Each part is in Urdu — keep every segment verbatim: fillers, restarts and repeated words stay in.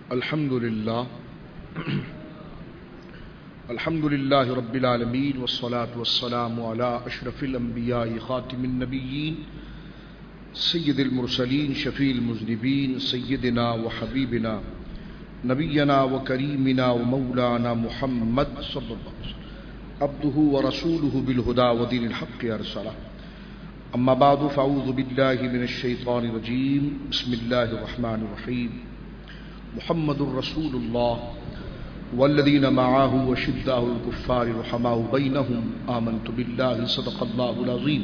الحمد للہ الحمد للہ رب العالمین والصلاة والسلام علی اشرف الانبیاء خاتم النبیین سید المرسلین شفیع المذنبین سیدنا وحبیبنا نبینا وکریمنا ومولانا محمد صلی اللہ علیہ وسلم عبدہ ورسولہ بالہدی ودین الحق ارسلہ اما بعد فاعوذ باللہ من الشیطان الرجیم بسم اللہ الرحمن الرحیم محمد الرسول اللہ والذین معه وشداء الكفار رحماء بینہم آمنت باللہ صدق اللہ العظیم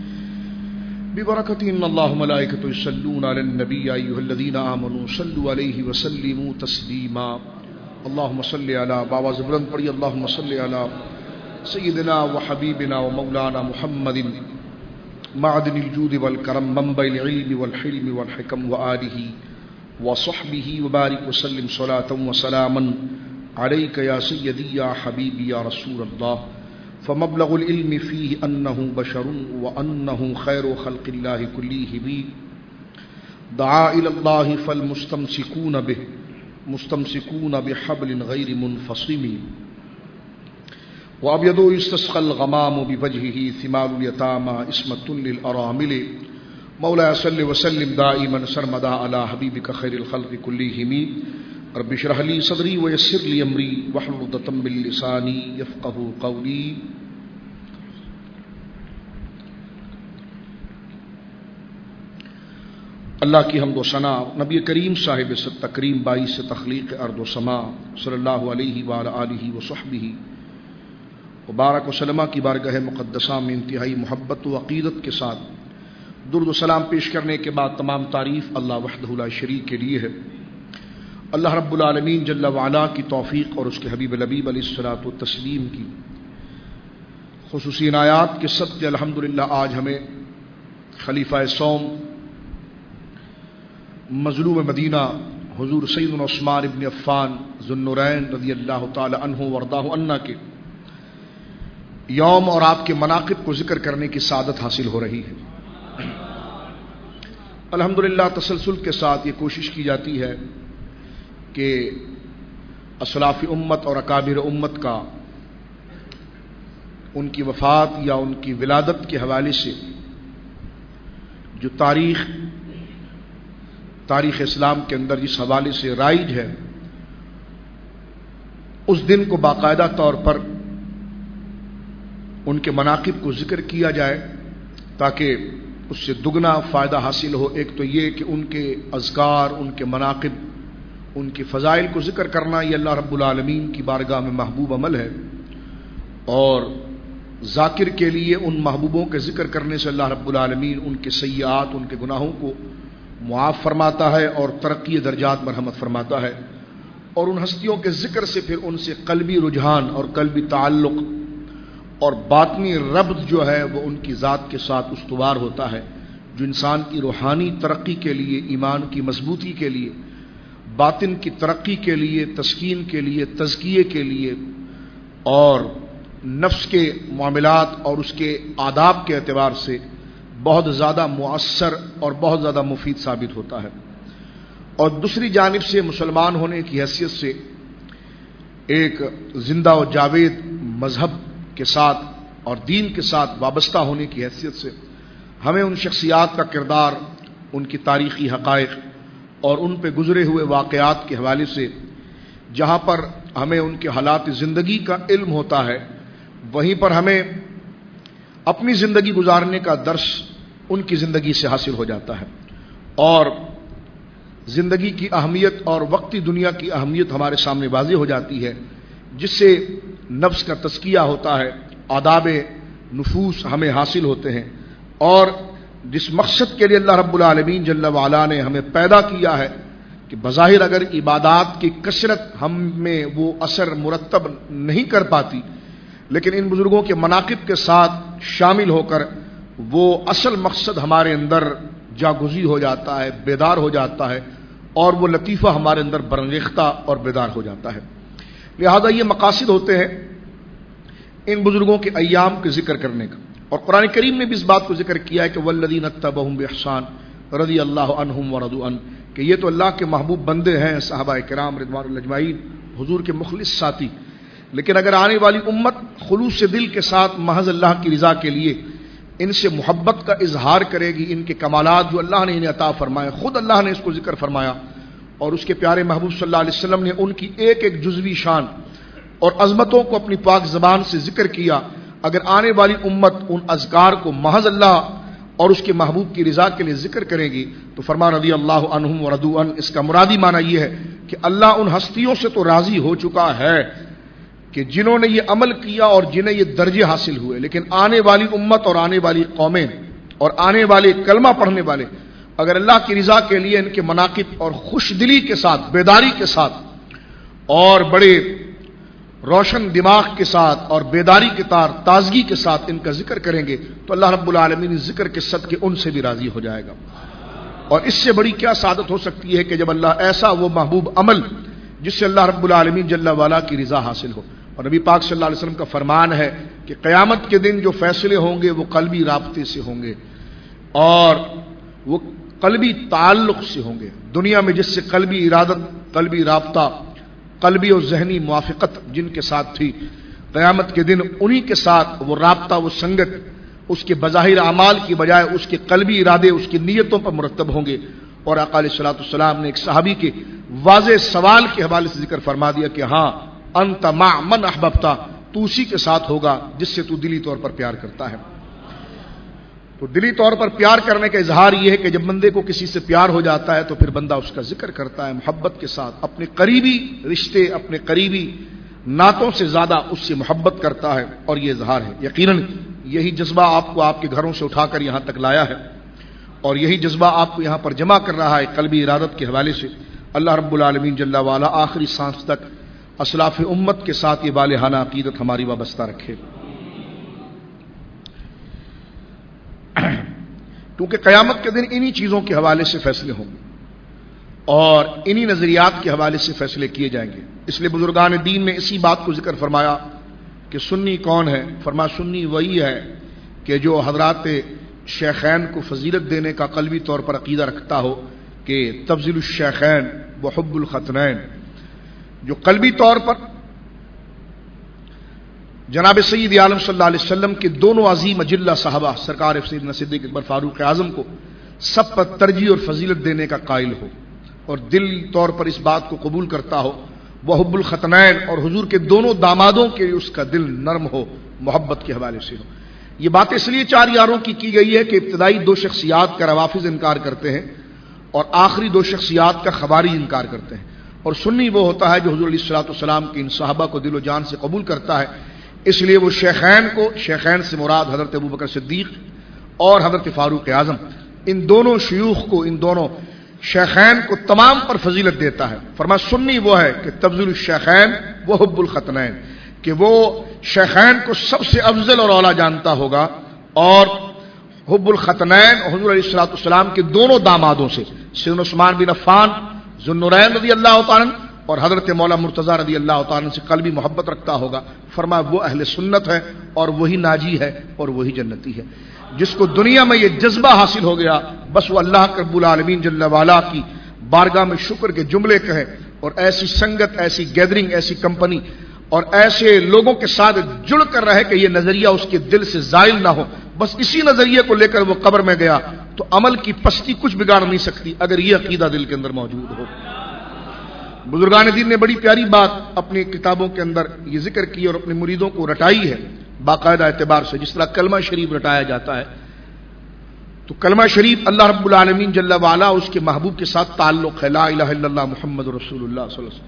ببرکۃ ان اللہ ملائکۃ یصلون علی النبی یا ایھا الذین آمنوا صلوا علیہ وسلموا تسلیما اللہم صل علی باواز بلند پڑھی اللہم صل علی سیدنا وحبیبنا ومولانا محمد معدن الجود والکرم منبع العلم والحلم والحکم وآلہ وصحبہ وبارک وسلم صلاة وسلاما علیک یا سیدی یا حبیبی یا رسول اللہ فمبلغ العلم فیہ انہ بشر وانہ خیر خلق اللہ کلیہم دعا الی اللہ فالمستمسکون به مستمسکون بحبل غیر منفصم وابیض استسقى الغمام بوجهه ثمار اليتامى عصمة للارامل مولاي صل وسلم دائما سرمدا على حبيبك خير الخلق كلهم رب اشرح لي صدري ويسر لي امري واحلل عقدة من لساني يفقهوا قولي. اللہ کی حمد و ثنا نبی کریم صاحب ست تکریم باعث تخلیق ارض و سما صلی اللہ علیہ وآلہ آلہ وصحبہ وبارک وسلم کی بارگاہ مقدسہ میں انتہائی محبت و عقیدت کے ساتھ درود و سلام پیش کرنے کے بعد تمام تعریف اللہ وحدہ لا شریک کے لیے ہے. اللہ رب العالمین جل وعلا کی توفیق اور اس کے حبیب لبیب علیہ الصلوۃ والتسلیم کی خصوصی عنایات کے صدقے الحمدللہ آج ہمیں خلیفہ سوم مظلوم مدینہ حضور سیدنا عثمان ابن عفان ذو النورین رضی اللہ تعالی عنہ وارضاہ عنہ کے یوم اور آپ کے مناقب کو ذکر کرنے کی سعادت حاصل ہو رہی ہے. الحمدللہ تسلسل کے ساتھ یہ کوشش کی جاتی ہے کہ اسلاف امت اور اکابر امت کا ان کی وفات یا ان کی ولادت کے حوالے سے جو تاریخ تاریخ اسلام کے اندر جس حوالے سے رائج ہے اس دن کو باقاعدہ طور پر ان کے مناقب کو ذکر کیا جائے تاکہ اس سے دگنا فائدہ حاصل ہو. ایک تو یہ کہ ان کے اذکار ان کے مناقب ان کی فضائل کو ذکر کرنا یہ اللہ رب العالمین کی بارگاہ میں محبوب عمل ہے اور ذاکر کے لیے ان محبوبوں کے ذکر کرنے سے اللہ رب العالمین ان کے سیئات ان کے گناہوں کو معاف فرماتا ہے اور ترقی درجات مرحمت فرماتا ہے اور ان ہستیوں کے ذکر سے پھر ان سے قلبی رجحان اور قلبی تعلق اور باطنی ربط جو ہے وہ ان کی ذات کے ساتھ استوار ہوتا ہے جو انسان کی روحانی ترقی کے لیے ایمان کی مضبوطی کے لیے باطن کی ترقی کے لیے تسکین کے لیے تزکیے کے لیے اور نفس کے معاملات اور اس کے آداب کے اعتبار سے بہت زیادہ مؤثر اور بہت زیادہ مفید ثابت ہوتا ہے. اور دوسری جانب سے مسلمان ہونے کی حیثیت سے ایک زندہ و جاوید مذہب کے ساتھ اور دین کے ساتھ وابستہ ہونے کی حیثیت سے ہمیں ان شخصیات کا کردار ان کی تاریخی حقائق اور ان پہ گزرے ہوئے واقعات کے حوالے سے جہاں پر ہمیں ان کے حالات زندگی کا علم ہوتا ہے وہیں پر ہمیں اپنی زندگی گزارنے کا درس ان کی زندگی سے حاصل ہو جاتا ہے اور زندگی کی اہمیت اور وقتی دنیا کی اہمیت ہمارے سامنے واضح ہو جاتی ہے جس سے نفس کا تزکیہ ہوتا ہے آداب نفوس ہمیں حاصل ہوتے ہیں اور جس مقصد کے لیے اللہ رب العالمین جل وعلا نے ہمیں پیدا کیا ہے کہ بظاہر اگر عبادات کی کثرت ہم میں وہ اثر مرتب نہیں کر پاتی لیکن ان بزرگوں کے مناقب کے ساتھ شامل ہو کر وہ اصل مقصد ہمارے اندر جاگزی ہو جاتا ہے بیدار ہو جاتا ہے اور وہ لطیفہ ہمارے اندر برانگیختہ اور بیدار ہو جاتا ہے. لہذا یہ مقاصد ہوتے ہیں ان بزرگوں کے ایام کے ذکر کرنے کا اور قرآن کریم نے بھی اس بات کو ذکر کیا ہے کہ والذین اتبعوہم باحسان رضی اللہ عنہم ورضوا عنہ کہ یہ تو اللہ کے محبوب بندے ہیں، صحابہ کرام رضوان اللہ اجمعین، حضور کے مخلص ساتھی، لیکن اگر آنے والی امت خلوص دل کے ساتھ محض اللہ کی رضا کے لیے ان سے محبت کا اظہار کرے گی، ان کے کمالات جو اللہ نے انہیں عطا فرمائے، خود اللہ نے اس کو ذکر فرمایا اور اس کے پیارے محبوب صلی اللہ علیہ وسلم نے ان کی ایک ایک جزوی شان اور عظمتوں کو اپنی پاک زبان سے ذکر کیا، اگر آنے والی امت ان اذکار کو محض اللہ اور اس کے محبوب کی رضا کے لیے ذکر کرے گی تو فرمان رضی اللہ عنہم ورضوا عنہ، اس کا مرادی معنی یہ ہے کہ اللہ ان ہستیوں سے تو راضی ہو چکا ہے کہ جنہوں نے یہ عمل کیا اور جنہیں یہ درجے حاصل ہوئے، لیکن آنے والی امت اور آنے والی قومیں اور آنے والے کلمہ پڑھنے والے اگر اللہ کی رضا کے لیے ان کے مناقب اور خوش دلی کے ساتھ، بیداری کے ساتھ اور بڑے روشن دماغ کے ساتھ اور بیداری کے تار تازگی کے ساتھ ان کا ذکر کریں گے تو اللہ رب العالمین ذکر کے صدقے ان سے بھی راضی ہو جائے گا۔ اور اس سے بڑی کیا سعادت ہو سکتی ہے کہ جب اللہ ایسا وہ محبوب عمل جس سے اللہ رب العالمین جل وعلا کی رضا حاصل ہو۔ اور نبی پاک صلی اللہ علیہ وسلم کا فرمان ہے کہ قیامت کے دن جو فیصلے ہوں گے وہ قلبی رابطے سے ہوں گے اور وہ قلبی تعلق سے ہوں گے۔ دنیا میں جس سے قلبی ارادت، قلبی رابطہ، قلبی اور ذہنی موافقت جن کے ساتھ تھی، قیامت کے دن انہی کے ساتھ وہ رابطہ، وہ سنگت اس کے بظاہر اعمال کی بجائے اس کے قلبی ارادے، اس کی نیتوں پر مرتب ہوں گے۔ اور آقا علیہ الصلوۃ والسلام نے ایک صحابی کے واضح سوال کے حوالے سے ذکر فرما دیا کہ ہاں انت مع من احببتا، تو اسی کے ساتھ ہوگا جس سے تو دلی طور پر پیار کرتا ہے۔ تو دلی طور پر پیار کرنے کا اظہار یہ ہے کہ جب بندے کو کسی سے پیار ہو جاتا ہے تو پھر بندہ اس کا ذکر کرتا ہے محبت کے ساتھ، اپنے قریبی رشتے، اپنے قریبی نعتوں سے زیادہ اس سے محبت کرتا ہے، اور یہ اظہار ہے۔ یقیناً یہی جذبہ آپ کو آپ کے گھروں سے اٹھا کر یہاں تک لایا ہے اور یہی جذبہ آپ کو یہاں پر جمع کر رہا ہے قلبی ارادت کے حوالے سے۔ اللہ رب العالمین جل وعلا آخری سانس تک اسلاف امت کے ساتھ یہ بالغانہ عقیدت ہماری وابستہ رکھے، کیونکہ قیامت کے دن انہی چیزوں کے حوالے سے فیصلے ہوں گے اور انہی نظریات کے حوالے سے فیصلے کیے جائیں گے۔ اس لیے بزرگان دین نے اسی بات کو ذکر فرمایا کہ سنی کون ہے؟ فرمایا سنی وہی ہے کہ جو حضرات شیخین کو فضیلت دینے کا قلبی طور پر عقیدہ رکھتا ہو کہ تفضیل الشیخین و حب الختنین، جو قلبی طور پر جناب سید عالم صلی اللہ علیہ وسلم کے دونوں عظیم اجلہ صحابہ سرکار سیدنا صدیق اکبر فاروق اعظم کو سب پر ترجیح اور فضیلت دینے کا قائل ہو اور دل طور پر اس بات کو قبول کرتا ہو، وہ حب الختنین اور حضور کے دونوں دامادوں کے اس کا دل نرم ہو، محبت کے حوالے سے ہو۔ یہ بات اس لیے چار یاروں کی کی گئی ہے کہ ابتدائی دو شخصیات کا روافض انکار کرتے ہیں اور آخری دو شخصیات کا خوارج انکار کرتے ہیں، اور سنی وہ ہوتا ہے جو حضور علیہ الصلوۃ والسلام کے ان صحابہ کو دل و جان سے قبول کرتا ہے۔ اس لیے وہ شیخین کو، شیخین سے مراد حضرت ابوبکر صدیق اور حضرت فاروق اعظم، ان دونوں شیوخ کو، ان دونوں شیخین کو تمام پر فضیلت دیتا ہے۔ فرمایا سنی وہ ہے کہ تفضیل الشیخین و حب الختنین، کہ وہ شیخین کو سب سے افضل اور اعلیٰ جانتا ہوگا اور حب الختنین اور حضور علیہ الصلوۃ والسلام کے دونوں دامادوں سے، سیدنا عثمان بن عفان ذوالنورین رضی اللہ تعالیٰ اور حضرت مولا مرتضیٰ رضی اللہ تعالیٰ سے قلبی محبت رکھتا ہوگا۔ فرمایا وہ اہل سنت ہے اور وہی ناجی ہے اور وہی جنتی ہے۔ جس کو دنیا میں یہ جذبہ حاصل ہو گیا بس وہ اللہ رب العالمین جل وعلا کی بارگاہ میں شکر کے جملے کہے اور ایسی سنگت، ایسی گیدرنگ، ایسی کمپنی اور ایسے لوگوں کے ساتھ جڑ کر رہے کہ یہ نظریہ اس کے دل سے زائل نہ ہو، بس اسی نظریے کو لے کر وہ قبر میں گیا تو عمل کی پستی کچھ بگاڑ نہیں سکتی اگر یہ عقیدہ دل کے اندر موجود ہو۔ بزرگان دین نے بڑی پیاری بات اپنی کتابوں کے اندر یہ ذکر کی اور اپنے مریدوں کو رٹائی ہے باقاعدہ اعتبار سے، جس طرح کلمہ شریف رٹایا جاتا ہے تو کلمہ شریف اللہ رب العالمین جل وعلا اس کے محبوب کے ساتھ تعلق ہے، لا الہ الا اللہ محمد رسول اللہ صلی اللہ علیہ وسلم۔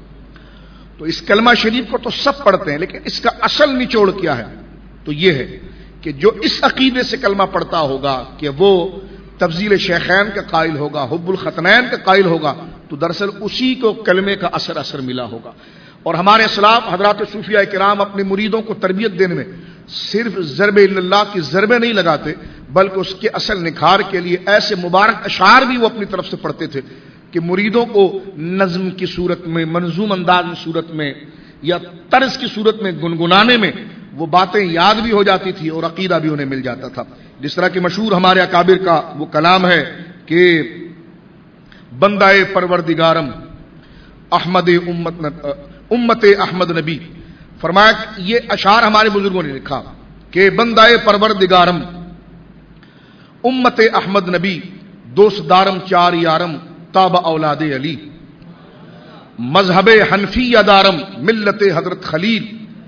تو اس کلمہ شریف کو تو سب پڑھتے ہیں لیکن اس کا اصل نچوڑ کیا ہے؟ تو یہ ہے کہ جو اس عقیدے سے کلمہ پڑھتا ہوگا کہ وہ تفضیل شیخین کا قائل ہوگا، حب الختنین کا قائل ہوگا، تو دراصل اسی کو کلمے کا اثر اثر ملا ہوگا۔ اور ہمارے اسلاف حضرات صوفیاء کرام اپنے مریدوں کو تربیت دینے میں صرف ضرب اللہ کی ضربیں نہیں لگاتے بلکہ اس کے اصل نکھار کے لیے ایسے مبارک اشعار بھی وہ اپنی طرف سے پڑھتے تھے کہ مریدوں کو نظم کی صورت میں، منظوم انداز کی صورت میں یا طرز کی صورت میں گنگنانے میں وہ باتیں یاد بھی ہو جاتی تھی اور عقیدہ بھی انہیں مل جاتا تھا۔ جس طرح کہ مشہور ہمارے اکابر کا وہ کلام ہے کہ بندائے پروردگارم احمد امت امت احمد نبی. فرمایا یہ اشعار ہمارے بزرگوں نے لکھا کہ بندائے پروردگارم امت احمد نبی دوست دارم چار یارم تاب اولاد علی مذہب حنفی دارم ملت حضرت خلیل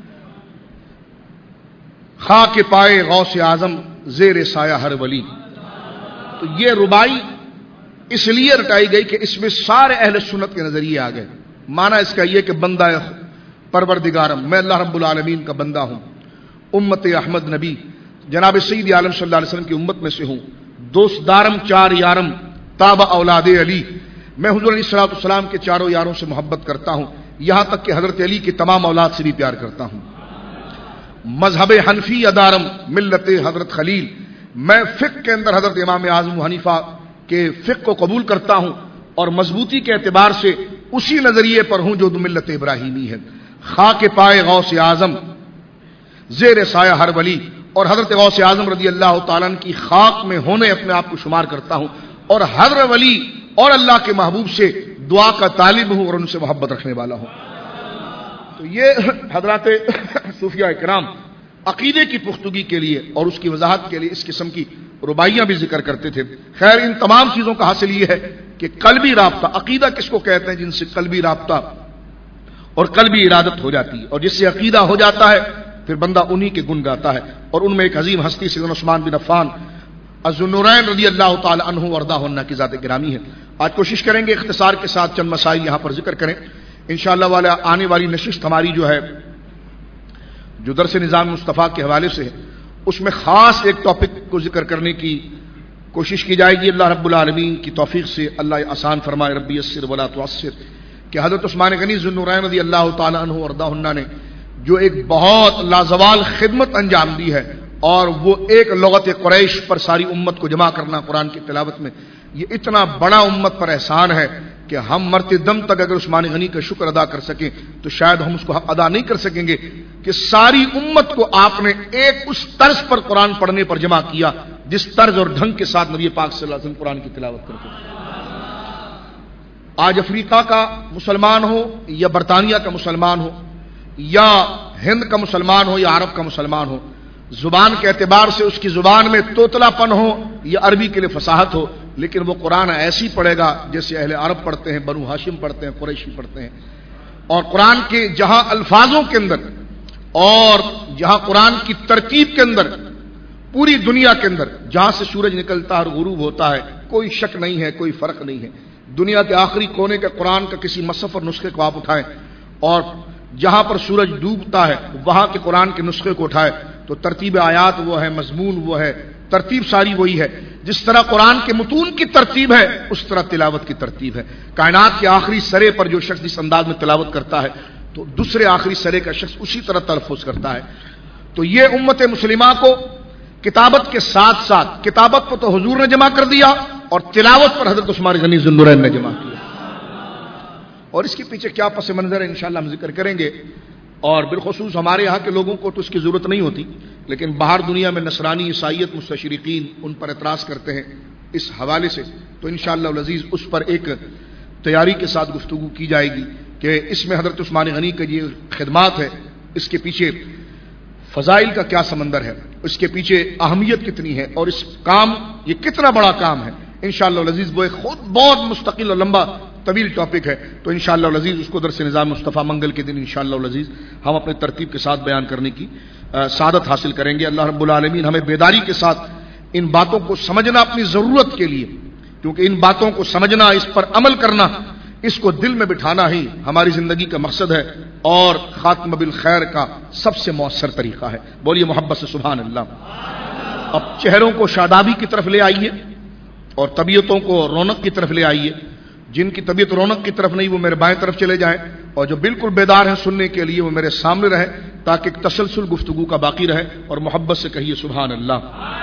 خاک پائے غوث اعظم زیر سایہ ہر ولی. تو یہ ربائی اس لیے رٹائی گئی کہ اس میں سارے اہل سنت کے نظریے آ گئے. معنی اس کا یہ کہ بندہ پروردگارم میں اللہ رب العالمین کا بندہ ہوں, امت احمد نبی جناب سید عالم صلی اللہ علیہ وسلم کی امت میں سے ہوں, دوست دارم چار یارم تابع اولاد علی میں حضور علیہ الصلوۃ والسلام کے چاروں یاروں سے محبت کرتا ہوں, یہاں تک کہ حضرت علی کی تمام اولاد سے بھی پیار کرتا ہوں. مذہب حنفی ادارم ملت حضرت خلیل میں فقہ کے اندر حضرت امام اعظم حنیفہ کے فقہ کو قبول کرتا ہوں اور مضبوطی کے اعتبار سے اسی نظریے پر ہوں جو ملت ابراہیمی ہے. خاک پائے غوث اعظم زیر سایہ ہر ولی اور حضرت غوث اعظم رضی اللہ تعالیٰ عنہ کی خاک میں ہونے اپنے آپ کو شمار کرتا ہوں اور ہر ولی اور اللہ کے محبوب سے دعا کا طالب ہوں اور ان سے محبت رکھنے والا ہوں. تو یہ حضرات صوفیاء کرام عقیدے کی پختگی کے لیے اور اس کی وضاحت کے لیے اس قسم کی رباعیاں بھی ذکر کرتے تھے. خیر ان تمام چیزوں کا حاصل یہ ہے کہ قلبی رابطہ, عقیدہ کس کو کہتے ہیں؟ جن سے قلبی رابطہ اور قلبی ارادت ہو جاتی ہے, اور جس سے عقیدہ ہو جاتا ہے پھر بندہ انہی کے گن گاتا ہے. اور ان میں ایک عظیم ہستی سیدنا عثمان بن عفان ذوالنورین رضی اللہ تعالی عنہ وارضاہ عنہ کی ذات گرامی ہے. آج کوشش کریں گے اختصار کے ساتھ چند مسائل یہاں پر ذکر کریں. انشاءاللہ والا آنے والی نشست ہماری جو ہے جو درس نظام مصطفیٰ کے حوالے سے ہے اس میں خاص ایک ٹاپک کو ذکر کرنے کی کوشش کی جائے گی. اللہ رب العالمین کی توفیق سے اللہ آسان فرمائے, ربی یسر ولا تعسر, کہ حضرت عثمان غنی ذوالنورین رضی اللہ تعالی عنہ وارضاہ عنہ نے جو ایک بہت لازوال خدمت انجام دی ہے اور وہ ایک لغت قریش پر ساری امت کو جمع کرنا قرآن کی تلاوت میں, یہ اتنا بڑا امت پر احسان ہے کہ ہم مرتے دم تک اگر عثمان غنی کا شکر ادا کر سکیں تو شاید ہم اس کو ادا نہیں کر سکیں گے کہ ساری امت کو آپ نے ایک اس طرز پر قرآن پڑھنے پر جمع کیا جس طرز اور ڈھنگ کے ساتھ نبی پاک صلی اللہ علیہ وسلم قرآن کی تلاوت کرتے ہیں. آج افریقہ کا مسلمان ہو یا برطانیہ کا مسلمان ہو یا ہند کا مسلمان ہو یا عرب کا مسلمان ہو, زبان کے اعتبار سے اس کی زبان میں توتلا پن ہو یا عربی کے لیے فصاحت ہو, لیکن وہ قرآن ایسی پڑھے گا جیسے اہل عرب پڑھتے ہیں, بنو ہاشم پڑھتے ہیں, قریشی پڑھتے ہیں. اور قرآن کے جہاں الفاظوں کے اندر اور جہاں قرآن کی ترتیب کے اندر پوری دنیا کے اندر جہاں سے سورج نکلتا اور غروب ہوتا ہے کوئی شک نہیں ہے, کوئی فرق نہیں ہے. دنیا کے آخری کونے کے قرآن کا کسی مصحف اور نسخے کو آپ اٹھائیں اور جہاں پر سورج ڈوبتا ہے وہاں کے قرآن کے نسخے کو اٹھائے تو ترتیب آیات وہ ہے, مضمون وہ ہے, ترتیب ساری وہی ہے. جس طرح قرآن کے متون کی ترتیب ہے اس طرح تلاوت کی ترتیب ہے. کائنات کے آخری سرے پر جو شخص اس انداز میں تلاوت کرتا ہے تو دوسرے آخری سرے کا شخص اسی طرح تلفظ کرتا ہے. تو یہ امت مسلمہ کو کتابت کے ساتھ ساتھ, کتابت کو تو حضور نے جمع کر دیا اور تلاوت پر حضرت عثمان غنی ذوالنورین نے جمع کیا. اور اس کے پیچھے کیا پس منظر ہے انشاءاللہ ہم ذکر کریں گے. اور بالخصوص ہمارے یہاں کے لوگوں کو تو اس کی ضرورت نہیں ہوتی, لیکن باہر دنیا میں نصرانی, عیسائیت, مستشرقین ان پر اعتراض کرتے ہیں اس حوالے سے. تو انشاءاللہ العزیز اس پر ایک تیاری کے ساتھ گفتگو کی جائے گی کہ اس میں حضرت عثمان غنی کا یہ خدمات ہے, اس کے پیچھے فضائل کا کیا سمندر ہے, اس کے پیچھے اہمیت کتنی ہے اور اس کام یہ کتنا بڑا کام ہے. انشاءاللہ العزیز وہ ایک خود بہت مستقل اور لمبا طویل ٹاپک ہے. تو انشاءاللہ العزیز اس کو درس نظام مصطفیٰ منگل کے دن انشاءاللہ العزیز ہم اپنے ترتیب کے ساتھ بیان کرنے کی سعادت حاصل کریں گے. اللہ رب العالمین ہمیں بیداری کے ساتھ ان باتوں کو سمجھنا اپنی ضرورت کے لیے, کیونکہ ان باتوں کو سمجھنا, اس پر عمل کرنا, اس کو دل میں بٹھانا ہی ہماری زندگی کا مقصد ہے اور خاتمہ بالخیر کا سب سے مؤثر طریقہ ہے. بولیے محبت سے سبحان اللہ. اب چہروں کو شادابی کی طرف لے آئیے اور طبیعتوں کو رونق کی طرف لے آئیے. جن کی طبیعت رونق کی طرف نہیں وہ میرے بائیں طرف چلے جائیں, اور جو بالکل بیدار ہیں سننے کے لیے وہ میرے سامنے رہے تاکہ ایک تسلسل گفتگو کا باقی رہے. اور محبت سے کہیے سبحان اللہ.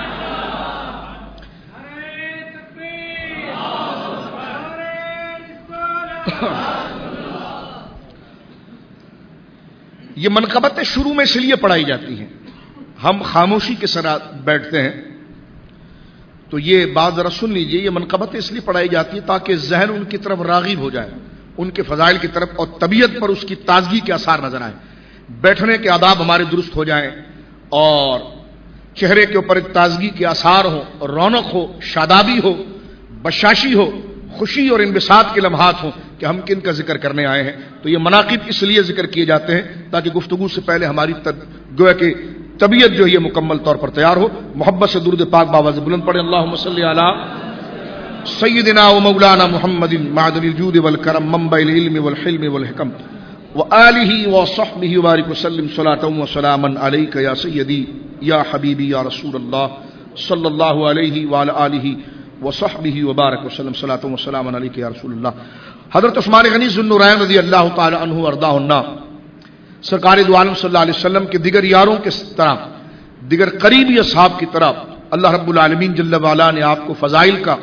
یہ منقبتیں شروع میں اس لیے پڑھائی جاتی ہیں, ہم خاموشی کے ساتھ بیٹھتے ہیں تو یہ بات ذرا سن لیجئے، یہ منقبت اس لیے پڑھائی جاتی ہے تاکہ ذہن ان کی طرف راغب ہو جائے، ان کے فضائل کی طرف، اور طبیعت پر اس کی تازگی کے آثار نظر آئے، بیٹھنے کے آداب ہمارے درست ہو جائیں، اور چہرے کے اوپر ایک تازگی کے آثار ہوں، رونق ہو، شادابی ہو، بشاشی ہو، خوشی اور انبساط کے لمحات ہوں کہ ہم کن کا ذکر کرنے آئے ہیں۔ تو یہ مناقب اس لیے ذکر کیے جاتے ہیں تاکہ گفتگو سے پہلے ہماری گویا کہ طبیعت جو ہے مکمل طور پر تیار ہو۔ محبت سے درود پاک باواز بلند پڑھیں، اللہم صلی علی سیدنا و مولانا محمد معدن الجود والکرم منبع العلم والحلم والحکم وآلہ وصحبہ وبارک وسلم صلاۃ و سلاما علیک یا سیدی یا حبیبی یا رسول اللہ صلی اللہ علیہ وعلی آلہ وصحبہ وبارک وسلم صلاۃ و سلاما علیک یا رسول اللہ۔ حضرت عثمان غنی ذو النورین رضی اللہ تعالی عنہ وارضاہ عنہ سرکار دو عالم صلی اللہ علیہ وسلم کے دیگر یاروں کے طرح، دیگر قریبی اصحاب کی طرح اللہ رب العالمین جل وعلا نے آپ کو فضائل کا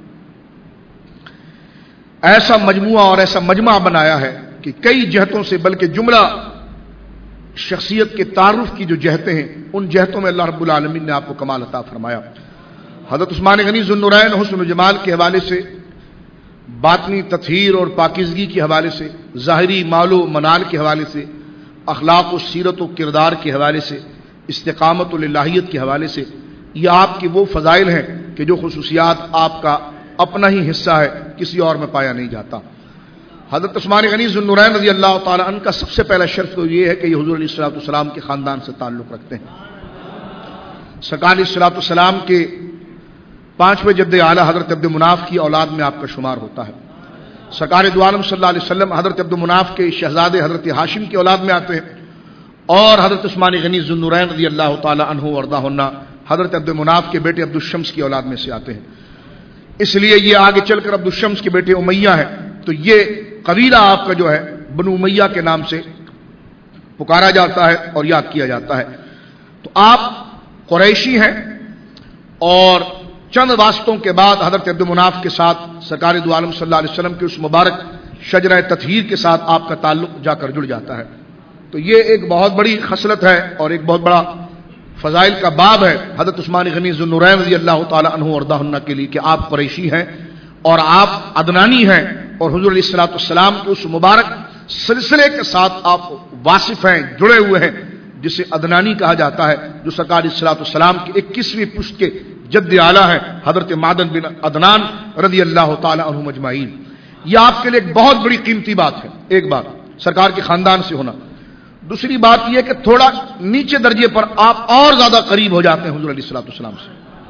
ایسا مجموعہ اور ایسا مجمع بنایا ہے کہ کئی جہتوں سے، بلکہ جملہ شخصیت کے تعارف کی جو جہتیں ہیں ان جہتوں میں اللہ رب العالمین نے آپ کو کمال عطا فرمایا۔ حضرت عثمان غنی ذو النورین حسن و جمال کے حوالے سے، باطنی تطہیر اور پاکیزگی کے حوالے سے، ظاہری مال و منال کے حوالے سے، اخلاق و سیرت و کردار کے حوالے سے، استقامت و للہیت کے حوالے سے، یہ آپ کی وہ فضائل ہیں کہ جو خصوصیات آپ کا اپنا ہی حصہ ہے، کسی اور میں پایا نہیں جاتا۔ حضرت عثمان غنی ذو النورین رضی اللہ تعالی عنہ کا سب سے پہلا شرط تو یہ ہے کہ یہ حضور علیہ الصلوۃ والسلام کے خاندان سے تعلق رکھتے ہیں۔ سرکار علیہ الصلوۃ والسلام کے پانچویں جد اعلیٰ حضرت عبد مناف کی اولاد میں آپ کا شمار ہوتا ہے۔ سرکار دو عالم صلی اللہ علیہ وسلم حضرت عبد مناف کے شہزادے حضرت ہاشم کی اولاد میں آتے ہیں، اور حضرت عثمان غنی ذو النورین رضی اللہ تعالی عنہ وارضاہ عنہ حضرت عبد مناف کے بیٹے عبد الشمس کی اولاد میں سے آتے ہیں۔ اس لیے یہ آگے چل کر عبد الشمس کے بیٹے امیہ ہیں، تو یہ قبیلہ آپ کا جو ہے بنو امیہ کے نام سے پکارا جاتا ہے اور یاد کیا جاتا ہے۔ تو آپ قریشی ہیں، اور چند واسطوں کے بعد حضرت عبد مناف کے ساتھ سرکار دو عالم صلی اللہ علیہ وسلم کے اس مبارک شجرہ تطہیر کے ساتھ آپ کا تعلق جا کر جڑ جاتا ہے۔ تو یہ ایک بہت بڑی خصلت ہے اور ایک بہت بڑا فضائل کا باب ہے حضرت عثمان غنی ذو النورین رضی اللہ تعالی عنہ وارضاہ عنہ کے لیے کہ آپ قریشی ہیں اور آپ عدنانی ہیں، اور حضور علیہ الصلوۃ والسلام کے اس مبارک سلسلے کے ساتھ آپ واصف ہیں، جڑے ہوئے ہیں، جسے عدنانی کہا جاتا ہے، جو سرکار علیہ الصلوۃ والسلام کے اکیسویں پشت کے جد اعلیٰ ہیں حضرت معدن بن عدنان رضی اللہ تعالی عنہم اجمعین۔ یہ آپ کے لیے ایک بہت بڑی قیمتی بات ہے، ایک بات سرکار کے خاندان سے ہونا۔ دوسری بات یہ کہ تھوڑا نیچے درجے پر آپ اور زیادہ قریب ہو جاتے ہیں حضور علیہ الصلوۃ والسلام سے۔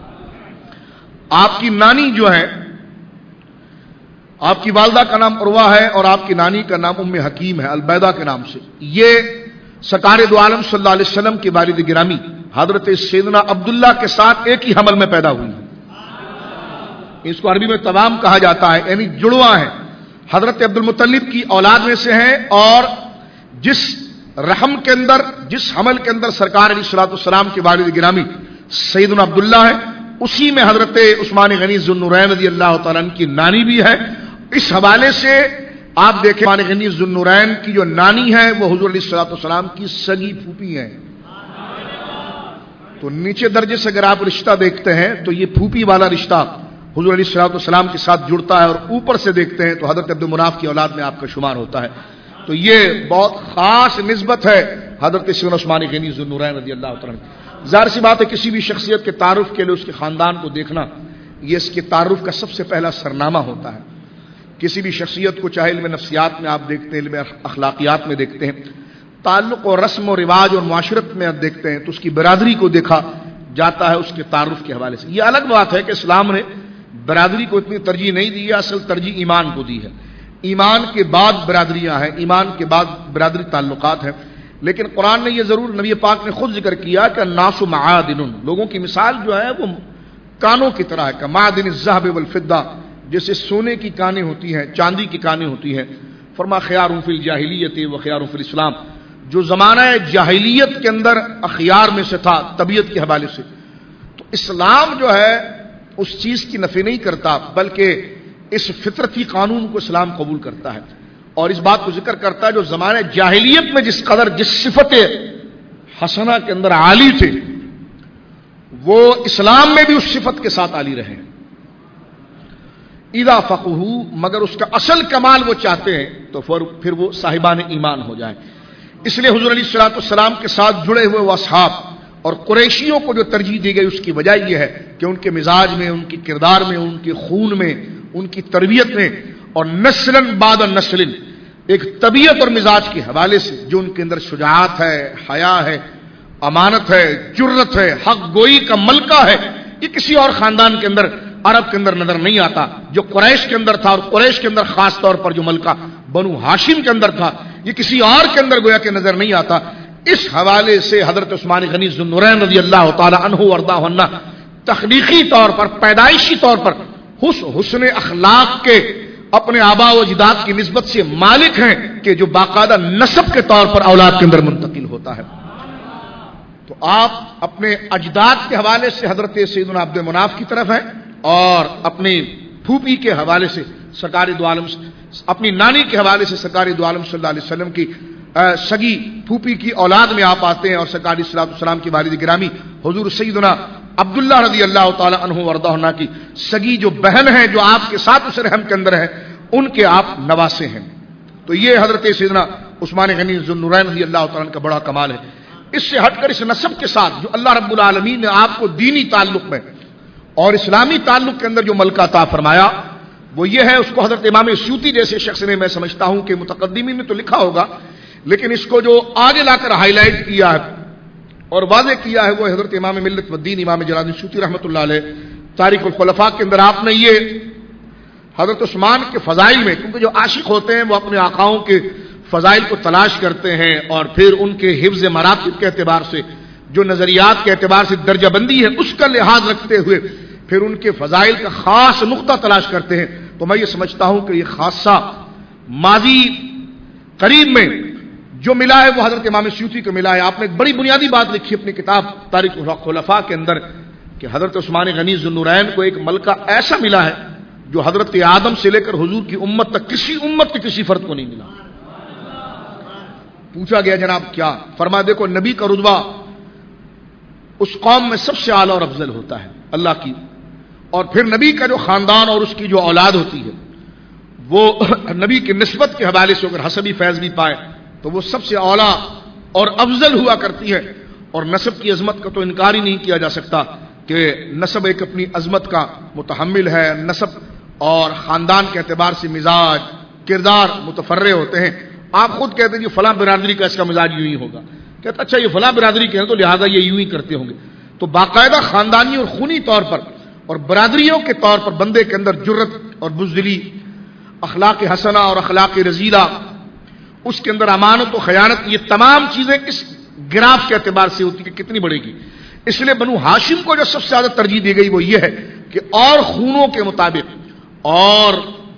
آپ کی نانی جو ہے، آپ کی والدہ کا نام عروہ ہے اور آپ کی نانی کا نام ام حکیم ہے البیدہ کے نام سے، یہ سرکار دو عالم صلی اللہ علیہ وسلم کی والد گرامی حضرت سیدنا عبداللہ کے ساتھ ایک ہی حمل میں پیدا ہوئی ہے۔ اس کو عربی میں توام کہا جاتا ہے، یعنی جڑواں ہیں، حضرت عبد المطلب کی اولاد میں سے ہیں، اور جس رحم کے اندر، جس حمل کے اندر سرکار علیہ الصلوۃ والسلام کی والد گرامی سیدنا عبداللہ ہے، اسی میں حضرت عثمان غنی ذو النورین رضی اللہ تعالیٰ عنہ کی نانی بھی ہے۔ اس حوالے سے آپ دیکھیں عثمان غنی ذو النورین کی جو نانی ہے وہ حضور علیہ الصلوۃ والسلام کی سگی پھوپھی ہیں۔ تو نیچے درجے سے اگر آپ رشتہ دیکھتے ہیں تو یہ پھوپھی والا رشتہ حضور علیہ الصلوۃ والسلام کے ساتھ جڑتا ہے، اور اوپر سے دیکھتے ہیں تو حضرت عبد مناف کی اولاد میں آپ کا شمار ہوتا ہے۔ تو یہ بہت خاص نسبت ہے حضرت سیدنا عثمان غنی ذو النورین رضی اللہ تعالیٰ عنہ۔ ظاہر سی بات ہے کسی بھی شخصیت کے تعارف کے لیے اس کے خاندان کو دیکھنا یہ اس کے تعارف کا سب سے پہلا سرنامہ ہوتا ہے۔ کسی بھی شخصیت کو چاہے علم نفسیات میں آپ دیکھتے ہیں، علم اخلاقیات میں دیکھتے ہیں، تعلق اور رسم و رواج اور معاشرت میں آپ دیکھتے ہیں، تو اس کی برادری کو دیکھا جاتا ہے اس کے تعارف کے حوالے سے۔ یہ الگ بات ہے کہ اسلام نے برادری کو اتنی ترجیح نہیں دی ہے، اصل ترجیح ایمان کو دی ہے۔ ایمان کے بعد برادریاں ہیں، ایمان کے بعد برادری تعلقات ہیں، لیکن قرآن نے یہ ضرور، نبی پاک نے خود ذکر کیا کہ الناس معادن، لوگوں کی مثال جو ہے وہ کانوں کی طرح ہے، کہ معدن الذهب والفضہ، جیسے سونے کی کانیں ہوتی ہیں، چاندی کی کانیں ہوتی ہیں۔ فرما خیار فی الجاہلیت و خیار فی الاسلام، جو زمانہ جاہلیت کے اندر اخیار میں سے تھا طبیعت کے حوالے سے، تو اسلام جو ہے اس چیز کی نفی نہیں کرتا، بلکہ اس فطرتی قانون کو اسلام قبول کرتا ہے، اور اس بات کو ذکر کرتا ہے جو زمانہ جاہلیت میں جس قدر جس صفت حسنہ کے اندر عالی تھے، وہ اسلام میں بھی اس صفت کے ساتھ عالی رہے. اذا فقہو، مگر اس کا اصل کمال وہ چاہتے ہیں تو پھر وہ صاحبان ایمان ہو جائیں. اس لیے حضور علیہ الصلوۃ والسلام کے ساتھ جڑے ہوئے وہ اصحاب اور قریشیوں کو جو ترجیح دی گئی اس کی وجہ یہ ہے کہ ان کے مزاج میں، ان کی کردار میں، ان کے خون میں، ان کی تربیت میں اور نسلاً بعد نسل ایک طبیعت اور مزاج کے حوالے سے جو ان کے اندر شجاعت ہے، حیا ہے، امانت ہے، جرت ہے، حق گوئی کا ملکہ ہے، یہ کسی اور خاندان کے اندر، عرب کے اندر نظر نہیں آتا. جو قریش کے اندر تھا، اور قریش کے اندر خاص طور پر جو ملکہ بنو ہاشم کے اندر تھا، یہ کسی اور کے اندر گویا کہ نظر نہیں آتا. اس حوالے سے حضرت عثمان غنی ذو النورین رضی اللہ تعالی عنہ وارضاہ عنہ تخلیقی طور پر، پیدائشی طور پر حسن اخلاق کے اپنے آبا و اجداد کی نسبت سے مالک ہیں کہ جو باقاعدہ نسب کے طور پر اولاد کے اندر منتقل ہوتا ہے. تو آپ اپنے اجداد کے حوالے سے حضرت سیدنا عبد مناف کی طرف ہیں، اور اپنی پھوپھی کے حوالے سے سرکار دو عالم، اپنی نانی کے حوالے سے سرکار دو عالم صلی اللہ علیہ وسلم کی سگی پھوپھی کی اولاد میں آپ آتے ہیں، اور سرکار صلی اللہ علیہ وسلم کی والد گرامی حضور سیدنا عبداللہ رضی اللہ تعالی عنہ وارضاہ عنہ کی سگی جو بہن ہے، جو آپ کے ساتھ اس رحم کے اندر ہے، ان کے آپ نواسے ہیں. تو یہ حضرت سیدنا عثمان غنی ذو النورین رضی اللہ تعالی عنہ کا بڑا کمال ہے. اس سے ہٹ کر اس نسب کے ساتھ جو اللہ رب العالمین نے آپ کو دینی تعلق میں اور اسلامی تعلق کے اندر جو ملکہ عطا فرمایا وہ یہ ہے. اس کو حضرت امام سیوطی جیسے شخص نے، میں سمجھتا ہوں کہ متقدمین نے تو لکھا ہوگا، لیکن اس کو جو آگے لا کر ہائی لائٹ کیا ہے اور واضح کیا ہے وہ حضرت امام ملت والدین امام جلال الدین سیوطی رحمۃ اللہ علیہ تاریخ الخلفاء کے اندر آپ نے یہ حضرت عثمان کے فضائل میں، کیونکہ جو عاشق ہوتے ہیں وہ اپنے آقاؤں کے فضائل کو تلاش کرتے ہیں اور پھر ان کے حفظ مراتب کے اعتبار سے، جو نظریات کے اعتبار سے درجہ بندی ہے اس کا لحاظ رکھتے ہوئے پھر ان کے فضائل کا خاص نقطہ تلاش کرتے ہیں. تو میں یہ سمجھتا ہوں کہ یہ خاصہ ماضی قریب میں جو ملا ہے وہ حضرت امام سیوطی کو ملا ہے. آپ نے ایک بڑی بنیادی بات لکھی اپنی کتاب تاریخ الخلفاء کے اندر کہ حضرت عثمان غنی ذو النورین کو ایک ملکہ ایسا ملا ہے جو حضرت آدم سے لے کر حضور کی امت تک کسی امت کے کسی فرد کو نہیں ملا. پوچھا گیا جناب کیا؟ فرما دیکھو نبی کا رتبہ اس قوم میں سب سے اعلیٰ اور افضل ہوتا ہے اللہ کی، اور پھر نبی کا جو خاندان اور اس کی جو اولاد ہوتی ہے وہ نبی کی نسبت کے حوالے سے اگر حسبی فیض بھی پائے تو وہ سب سے اعلیٰ اور افضل ہوا کرتی ہے. اور نسب کی عظمت کا تو انکار ہی نہیں کیا جا سکتا کہ نسب ایک اپنی عظمت کا متحمل ہے. نسب اور خاندان کے اعتبار سے مزاج، کردار متفرع ہوتے ہیں. آپ خود کہتے ہیں کہ فلاں برادری کا اس کا مزاج یوں ہی ہوگا، کہتے اچھا یہ فلاں برادری کے ہیں تو لہٰذا یہ یوں ہی کرتے ہوں گے. تو باقاعدہ خاندانی اور خونی طور پر اور برادریوں کے طور پر بندے کے اندر جرت اور بزدلی، اخلاق حسنہ اور اخلاق رذیلہ، اس کے اندر امانت و خیانت، یہ تمام چیزیں اس گراف کے اعتبار سے ہوتی کہ کتنی بڑھے گی. اس لیے بنو ہاشم کو جو سب سے زیادہ ترجیح دی گئی وہ یہ ہے کہ اور خونوں کے مطابق اور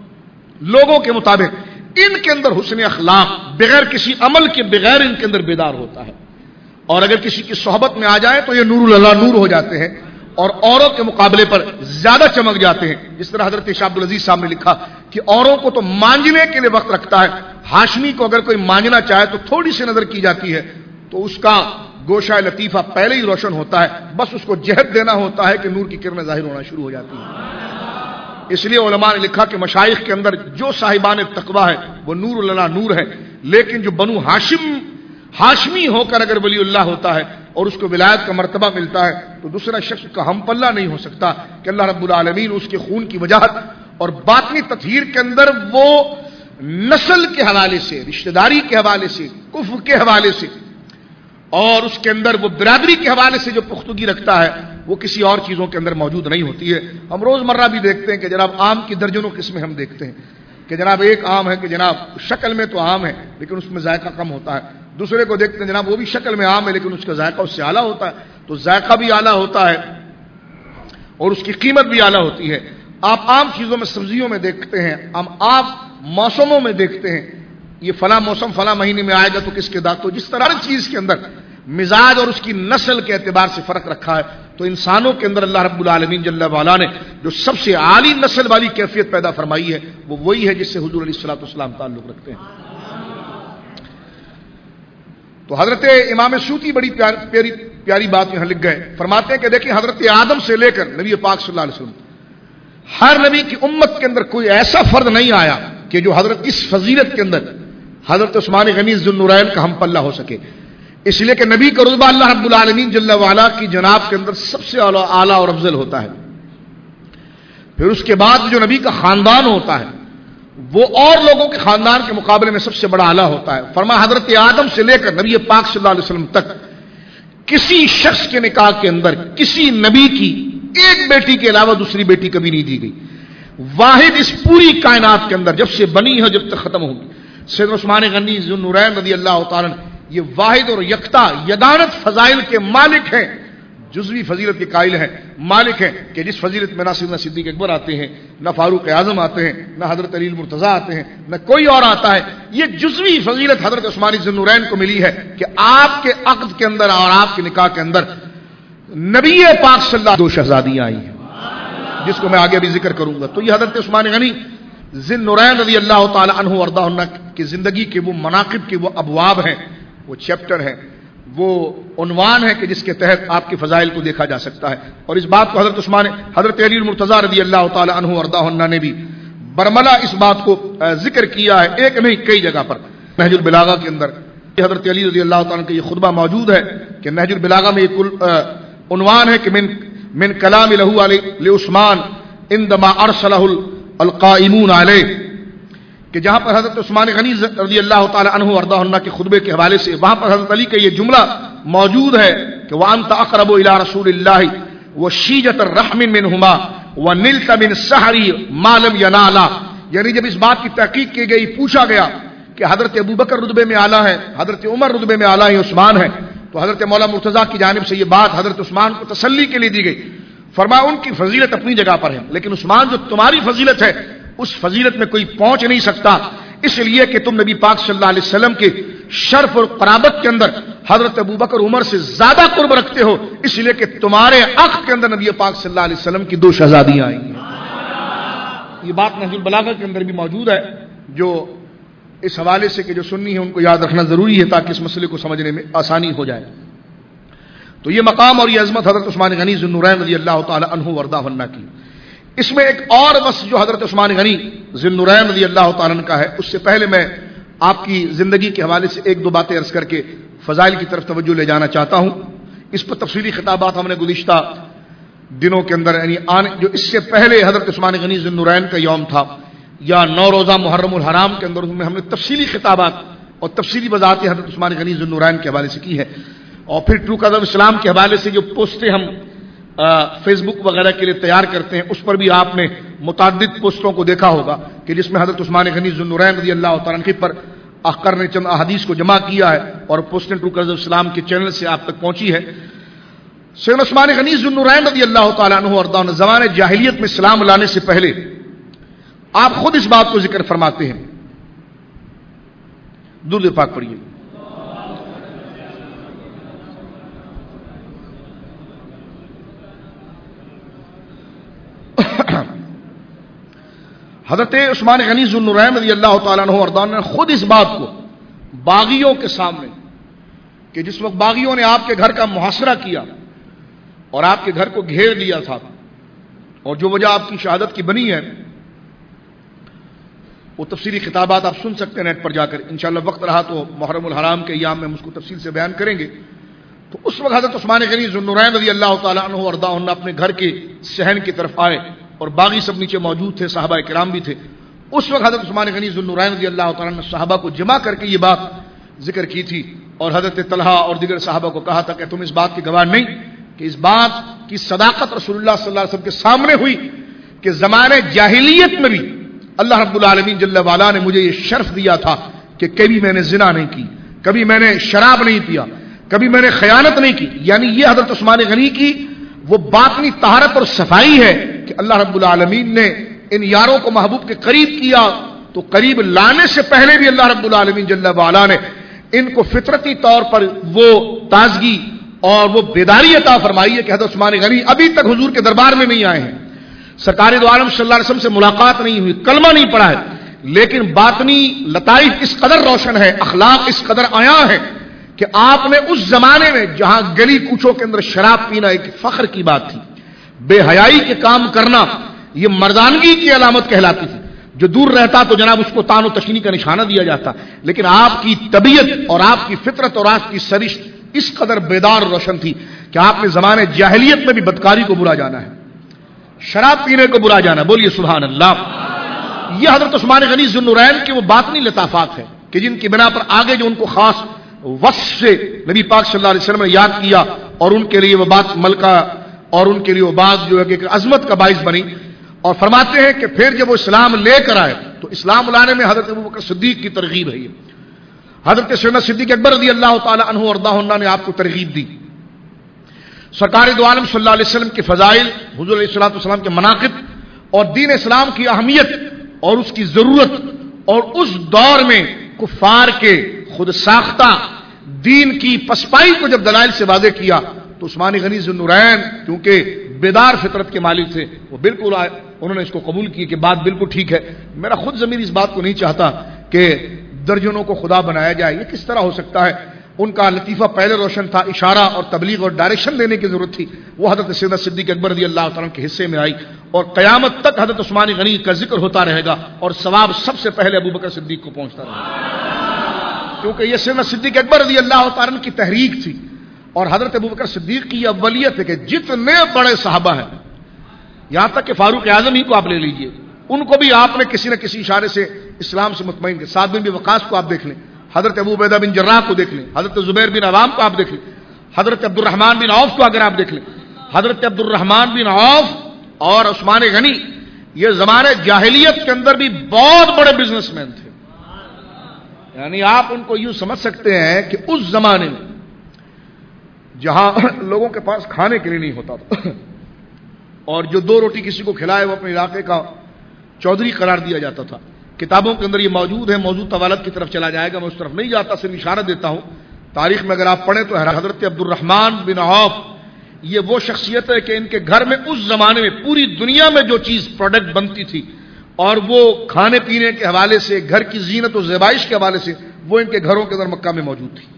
لوگوں کے مطابق ان کے اندر حسن اخلاق بغیر کسی عمل کے بغیر ان کے اندر بیدار ہوتا ہے، اور اگر کسی کی صحبت میں آ جائے تو یہ نور اللہ نور ہو جاتے ہیں اور اوروں کے مقابلے پر زیادہ چمک جاتے ہیں. جس طرح حضرت شاہ عبدالعزیز صاحب نے لکھا کہ اوروں کو تو مانجنے کے لیے وقت رکھتا ہے، ہاشمی کو اگر کوئی مانجنا چاہے تو تھوڑی سی نظر کی جاتی ہے تو اس کا گوشہ لطیفہ پہلے ہی روشن ہوتا ہے، بس اس کو جہت دینا ہوتا ہے کہ نور کی کرنیں ظاہر ہونا شروع ہو جاتی ہیں. اس لیے علماء نے لکھا کہ مشائخ کے اندر جو صاحبان تقویٰ ہے وہ نور اللہ نور ہے، لیکن جو بنو ہاشم ہاشمی ہو کر اگر ولی اللہ ہوتا ہے اور اس کو ولایت کا مرتبہ ملتا ہے تو دوسرا شخص کا ہم پلہ نہیں ہو سکتا کہ اللہ رب العالمین اس کے خون کی وجاہت اور باطنی تطہیر کے اندر وہ نسل کے حوالے سے، رشتہ داری کے حوالے سے، کفر کے حوالے سے اور اس کے اندر وہ برادری کے حوالے سے جو پختگی رکھتا ہے وہ کسی اور چیزوں کے اندر موجود نہیں ہوتی ہے. ہم روزمرہ بھی دیکھتے ہیں کہ جناب آم کی درجنوں قسمیں ہم دیکھتے ہیں کہ جناب ایک آم ہے کہ جناب شکل میں تو آم ہے لیکن اس میں ذائقہ کم ہوتا ہے، دوسرے کو دیکھتے ہیں جناب وہ بھی شکل میں عام ہے لیکن اس کا ذائقہ اس سے اعلیٰ ہوتا ہے. تو ذائقہ بھی اعلیٰ ہوتا ہے اور اس کی قیمت بھی اعلیٰ ہوتی ہے. آپ عام چیزوں میں سبزیوں میں دیکھتے ہیں، ہم آپ موسموں میں دیکھتے ہیں یہ فلاں موسم فلاں مہینے میں آئے گا تو کس کے داغ. تو جس طرح ہر چیز کے اندر مزاج اور اس کی نسل کے اعتبار سے فرق رکھا ہے تو انسانوں کے اندر اللہ رب العالمین جل وعلا نے جو سب سے اعلی نسل والی کیفیت پیدا فرمائی ہے وہ وہی ہے جس سے حضور علیہ الصلوۃ والسلام تعلق رکھتے ہیں. تو حضرت امام سیوطی بڑی پیاری پیاری, پیاری بات یہاں لکھ گئے، فرماتے ہیں کہ دیکھیں حضرت آدم سے لے کر نبی پاک صلی اللہ علیہ وسلم ہر نبی کی امت کے اندر کوئی ایسا فرد نہیں آیا کہ جو حضرت اس فضیلت کے اندر حضرت عثمان غنی ذو النورین کا ہم پلہ ہو سکے، اس لیے کہ نبی کا رتبہ اللہ رب العالمین جل وعلا کی جناب کے اندر سب سے اعلیٰ اور افضل ہوتا ہے۔ پھر اس کے بعد جو نبی کا خاندان ہوتا ہے وہ اور لوگوں کے خاندان کے مقابلے میں سب سے بڑا اعلیٰ ہوتا ہے۔ فرمایا حضرت آدم سے لے کر نبی پاک صلی اللہ علیہ وسلم تک کسی شخص کے نکاح کے اندر کسی نبی کی ایک بیٹی کے علاوہ دوسری بیٹی کبھی نہیں دی گئی، واحد اس پوری کائنات کے اندر جب سے بنی ہے جب تک ختم ہوگی۔ سیدنا عثمان غنی ذو النورین رضی اللہ تعالیٰ یہ واحد اور یکتا یدانت فضائل کے مالک ہیں، جزوی فضیلت کے قائل ہیں، مالک ہیں کہ جس فضیلت میں نہ سیدنا صدیق اکبر آتے ہیں، نہ فاروق اعظم آتے ہیں، نہ حضرت علی المرتضیٰ آتے ہیں، نہ کوئی اور آتا ہے۔ یہ جزوی فضیلت حضرت عثمان ذو النورین کو ملی ہے کہ آپ کے عقد کے اندر اور آپ کے نکاح کے اندر نبی پاک صلی اللہ علیہ وسلم دو شہزادیاں آئی ہیں جس کو میں آگے ابھی ذکر کروں گا۔ تو یہ حضرت عثمان غنی ذو النورین رضی اللہ تعالی عنہ وارضاہ عنہ کی زندگی کے وہ مناقب کے وہ ابواب ہیں، وہ چیپٹر ہیں، وہ عنوان ہے کہ جس کے تحت آپ کے فضائل کو دیکھا جا سکتا ہے۔ اور اس بات کو حضرت عثمان حضرت علی المرتضیٰ رضی اللہ تعالی عنہ وارضاہ عنہ نے بھی برملا اس بات کو ذکر کیا ہے، ایک نہیں کئی جگہ پر۔ نہج البلاغہ کے اندر حضرت علی رضی اللہ تعالیٰ کا یہ خطبہ موجود ہے کہ نہج البلاغہ میں یہ کل عنوان ہے کہ من من کلام لہو علی لعثمان عندما ارسلہ القائمون علیہ، کہ جہاں پر حضرت عثمان غنی رضی اللہ تعالی عنہ وارضاہ عنہ کے خطبے کے حوالے سے وہاں پر حضرت علی کا یہ جملہ موجود ہے کہ وانت اقرب الی رسول اللہ وشیجۃ الرحم منہما ونلت من السحر ما لم ینالا، یعنی جب اس بات کی تحقیق کی گئی، پوچھا گیا کہ حضرت ابوبکر رتبے میں اعلیٰ ہے، حضرت عمر رتبے میں اعلیٰ ہے، عثمان ہے، تو حضرت مولا مرتضیٰ کی جانب سے یہ بات حضرت عثمان کو تسلی کے لیے دی گئی۔ فرمایا ان کی فضیلت اپنی جگہ پر ہے، لیکن عثمان جو تمہاری فضیلت ہے اس فضیلت میں کوئی پہنچ نہیں سکتا، اس لیے کہ تم نبی پاک صلی اللہ علیہ وسلم کے شرف اور قرابت کے اندر حضرت ابوبکر عمر سے زیادہ قرب رکھتے ہو، اس لیے کہ تمہارے عقد کے اندر نبی پاک صلی اللہ علیہ وسلم کی دو شہزادیاں آئی ہیں۔ یہ بات نہج البلاغہ کے اندر بھی موجود ہے، جو اس حوالے سے کہ جو سنی ہے ان کو یاد رکھنا ضروری ہے تاکہ اس مسئلے کو سمجھنے میں آسانی ہو جائے۔ تو یہ مقام اور یہ عظمت حضرت عثمان غنی ذو النورین رضی اللہ تعالی عنہ وارضاہ عنہ کی۔ اس میں ایک اور وصف جو حضرت عثمان غنی ذو النورین رضی اللہ تعالی عنہ کا ہے، اس سے پہلے میں آپ کی زندگی کے حوالے سے ایک دو باتیں عرض کر کے فضائل کی طرف توجہ لے جانا چاہتا ہوں۔ اس پر تفصیلی خطابات ہم نے گزشتہ دنوں کے اندر یعنی آنے جو اس سے پہلے حضرت عثمان غنی ذو النورین کا یوم تھا یا نو روزہ محرم الحرام کے اندر میں ہم نے تفصیلی خطابات اور تفصیلی وضاحتیں حضرت عثمان غنی ذو النورین کے حوالے سے کی ہے، اور پھر ٹرو قدم اسلام کے حوالے سے جو پوسٹیں ہم فیس بک وغیرہ کے لیے تیار کرتے ہیں اس پر بھی آپ نے متعدد پوسٹوں کو دیکھا ہوگا کہ جس میں حضرت عثمان غنی ذو النورین رضی اللہ تعالیٰ عنہ پر اخر نے چند احادیث کو جمع کیا ہے اور پوسٹیں ٹرو قدم اسلام کے چینل سے آپ تک پہنچی ہے۔ سیدنا عثمان غنی ذو النورین رضی اللہ تعالیٰ عنہ وارضاہ عنہ زمانہ جاہلیت میں اسلام لانے سے پہلے آپ خود اس بات کو ذکر فرماتے ہیں، درود پاک پڑھیے۔ حضرت عثمان غنی ذو النورین رضی اللہ تعالیٰ عنہ وارضاہ عنہ نے خود اس بات کو باغیوں کے سامنے کہ جس وقت باغیوں نے آپ کے گھر کا محاصرہ کیا اور آپ کے گھر کو گھیر لیا تھا، اور جو وجہ آپ کی شہادت کی بنی ہے وہ تفصیلی خطابات آپ سن سکتے ہیں نیٹ پر جا کر، انشاءاللہ وقت رہا تو محرم الحرام کے ایام میں ہم اس کو تفصیل سے بیان کریں گے۔ تو اس وقت حضرت عثمان غنی ذو النورین رضی اللہ تعالیٰ عنہ وارضاہ عنہ اپنے گھر کے صحن کی طرف آئے اور باغی سب نیچے موجود تھے، صحابہ کرام بھی تھے۔ اس وقت حضرت عثمان غنی ذو النورین رضی اللہ تعالیٰ عنہ صحابہ کو جمع کر کے یہ بات ذکر کی تھی، اور حضرت طلحہ اور دیگر صحابہ کو کہا تھا کہ تم اس بات کی گواہ نہیں کہ اس بات کی صداقت رسول اللہ صلی اللہ علیہ وسلم کے سامنے ہوئی کہ زمانے جاہلیت میں بھی اللہ رب العالمین جل وعلا نے مجھے یہ شرف دیا تھا کہ کبھی میں نے زنا نہیں کی، کبھی میں نے شراب نہیں پیا، کبھی میں نے خیانت نہیں کی۔ یعنی یہ حضرت عثمان غنی کی وہ باطنی طہارت اور صفائی ہے کہ اللہ رب العالمین نے ان یاروں کو محبوب کے قریب کیا، تو قریب لانے سے پہلے بھی اللہ رب العالمین جل وعلا نے ان کو فطرتی طور پر وہ تازگی اور وہ بیداری عطا فرمائی ہے کہ حضرت عثمان غنی ابھی تک حضور کے دربار میں نہیں آئے ہیں، سرکار دو عالم صلی اللہ علیہ وسلم سے ملاقات نہیں ہوئی، کلمہ نہیں پڑھا ہے، لیکن باطنی لطائف اس قدر روشن ہے، اخلاق اس قدر عیاں ہے کہ آپ نے اس زمانے میں جہاں گلی کوچوں کے اندر شراب پینا ایک فخر کی بات تھی، بے حیائی کے کام کرنا یہ مردانگی کی علامت کہلاتی تھی، جو دور رہتا تو جناب اس کو تان و تشنی کا نشانہ دیا جاتا، لیکن آپ کی طبیعت اور آپ کی فطرت اور آپ کی سرشت اس قدر بیدار اور روشن تھی کہ آپ نے زمانے جاہلیت میں بھی بدکاری کو برا جانا ہے، شراب پینے کو برا جانا، بولیے سبحان اللہ۔ یہ حضرت عثمان غنی ذو النورین کی وہ باطنی لطافات ہے کہ جن کی بنا پر آگے جو ان کو خاص وصف سے نبی پاک صلی اللہ علیہ وسلم نے یاد کیا اور ان کے لیے وہ بات ملکہ اور ان کے لیے وہ بات جو ہے کہ عظمت کا باعث بنی، اور فرماتے ہیں کہ پھر جب وہ اسلام لے کر آئے تو اسلام لانے میں حضرت ابوبکر صدیق کی ترغیب ہے، حضرت سیدنا صدیق اکبر رضی اللہ تعالی عنہ وارضاہ عنہ نے آپ کو ترغیب دی، سرکار دو عالم صلی اللہ علیہ وسلم کے فضائل، حضور علیہ الصلوۃ والسلام کے مناقب اور دین اسلام کی اہمیت اور اس کی ضرورت، اور اس دور میں کفار کے خود ساختہ دین کی پسپائی کو جب دلائل سے واضح کیا تو عثمان غنی ذو النورین کیونکہ بیدار فطرت کے مالک تھے، وہ بالکل آئے، انہوں نے اس کو قبول کی کہ بات بالکل ٹھیک ہے، میرا خود ضمیر اس بات کو نہیں چاہتا کہ درجنوں کو خدا بنایا جائے، یہ کس طرح ہو سکتا ہے؟ ان کا لطیفہ پہلے روشن تھا، اشارہ اور تبلیغ اور ڈائریکشن دینے کی ضرورت تھی، وہ حضرت سیدنا صدیق اکبر رضی اللہ تعالیٰ کے حصے میں آئی، اور قیامت تک حضرت عثمان غنی کا ذکر ہوتا رہے گا اور ثواب سب سے پہلے ابوبکر صدیق کو پہنچتا رہے گا، کیونکہ یہ سیدنا صدیق اکبر رضی اللہ تعالیٰ کی تحریک تھی، اور حضرت ابوبکر صدیق کی اولیت ہے کہ جتنے بڑے صحابہ ہیں، یہاں تک کہ فاروق اعظم ہی کو آپ لے لیجئے، ان کو بھی آپ نے کسی نہ کسی اشارے سے اسلام سے مطمئن کیا، سعد بن وقاص کو آپ دیکھ لیں، حضرت ابو عبیدہ بن جراح کو دیکھ لیں، حضرت زبیر بن عوام کو آپ دیکھ لیں، حضرت عبد الرحمن بن عوف کو اگر آپ دیکھ لیں، حضرت عبد الرحمن بن عوف اور عثمان غنی یہ زمانے جاہلیت کے اندر بھی بہت بڑے بزنس مین تھے، یعنی آپ ان کو یوں سمجھ سکتے ہیں کہ اس زمانے میں جہاں لوگوں کے پاس کھانے کے لیے نہیں ہوتا تھا اور جو دو روٹی کسی کو کھلائے وہ اپنے علاقے کا چودھری قرار دیا جاتا تھا، کتابوں کے اندر یہ موجود ہے، موضوع طوالت کی طرف چلا جائے گا، میں اس طرف نہیں جاتا، صرف اشارہ دیتا ہوں، تاریخ میں اگر آپ پڑھیں تو حضرت عبد الرحمن بن عوف یہ وہ شخصیت ہے کہ ان کے گھر میں اس زمانے میں پوری دنیا میں جو چیز پروڈکٹ بنتی تھی اور وہ کھانے پینے کے حوالے سے، گھر کی زینت و زیبائش کے حوالے سے، وہ ان کے گھروں کے اندر مکہ میں موجود تھی،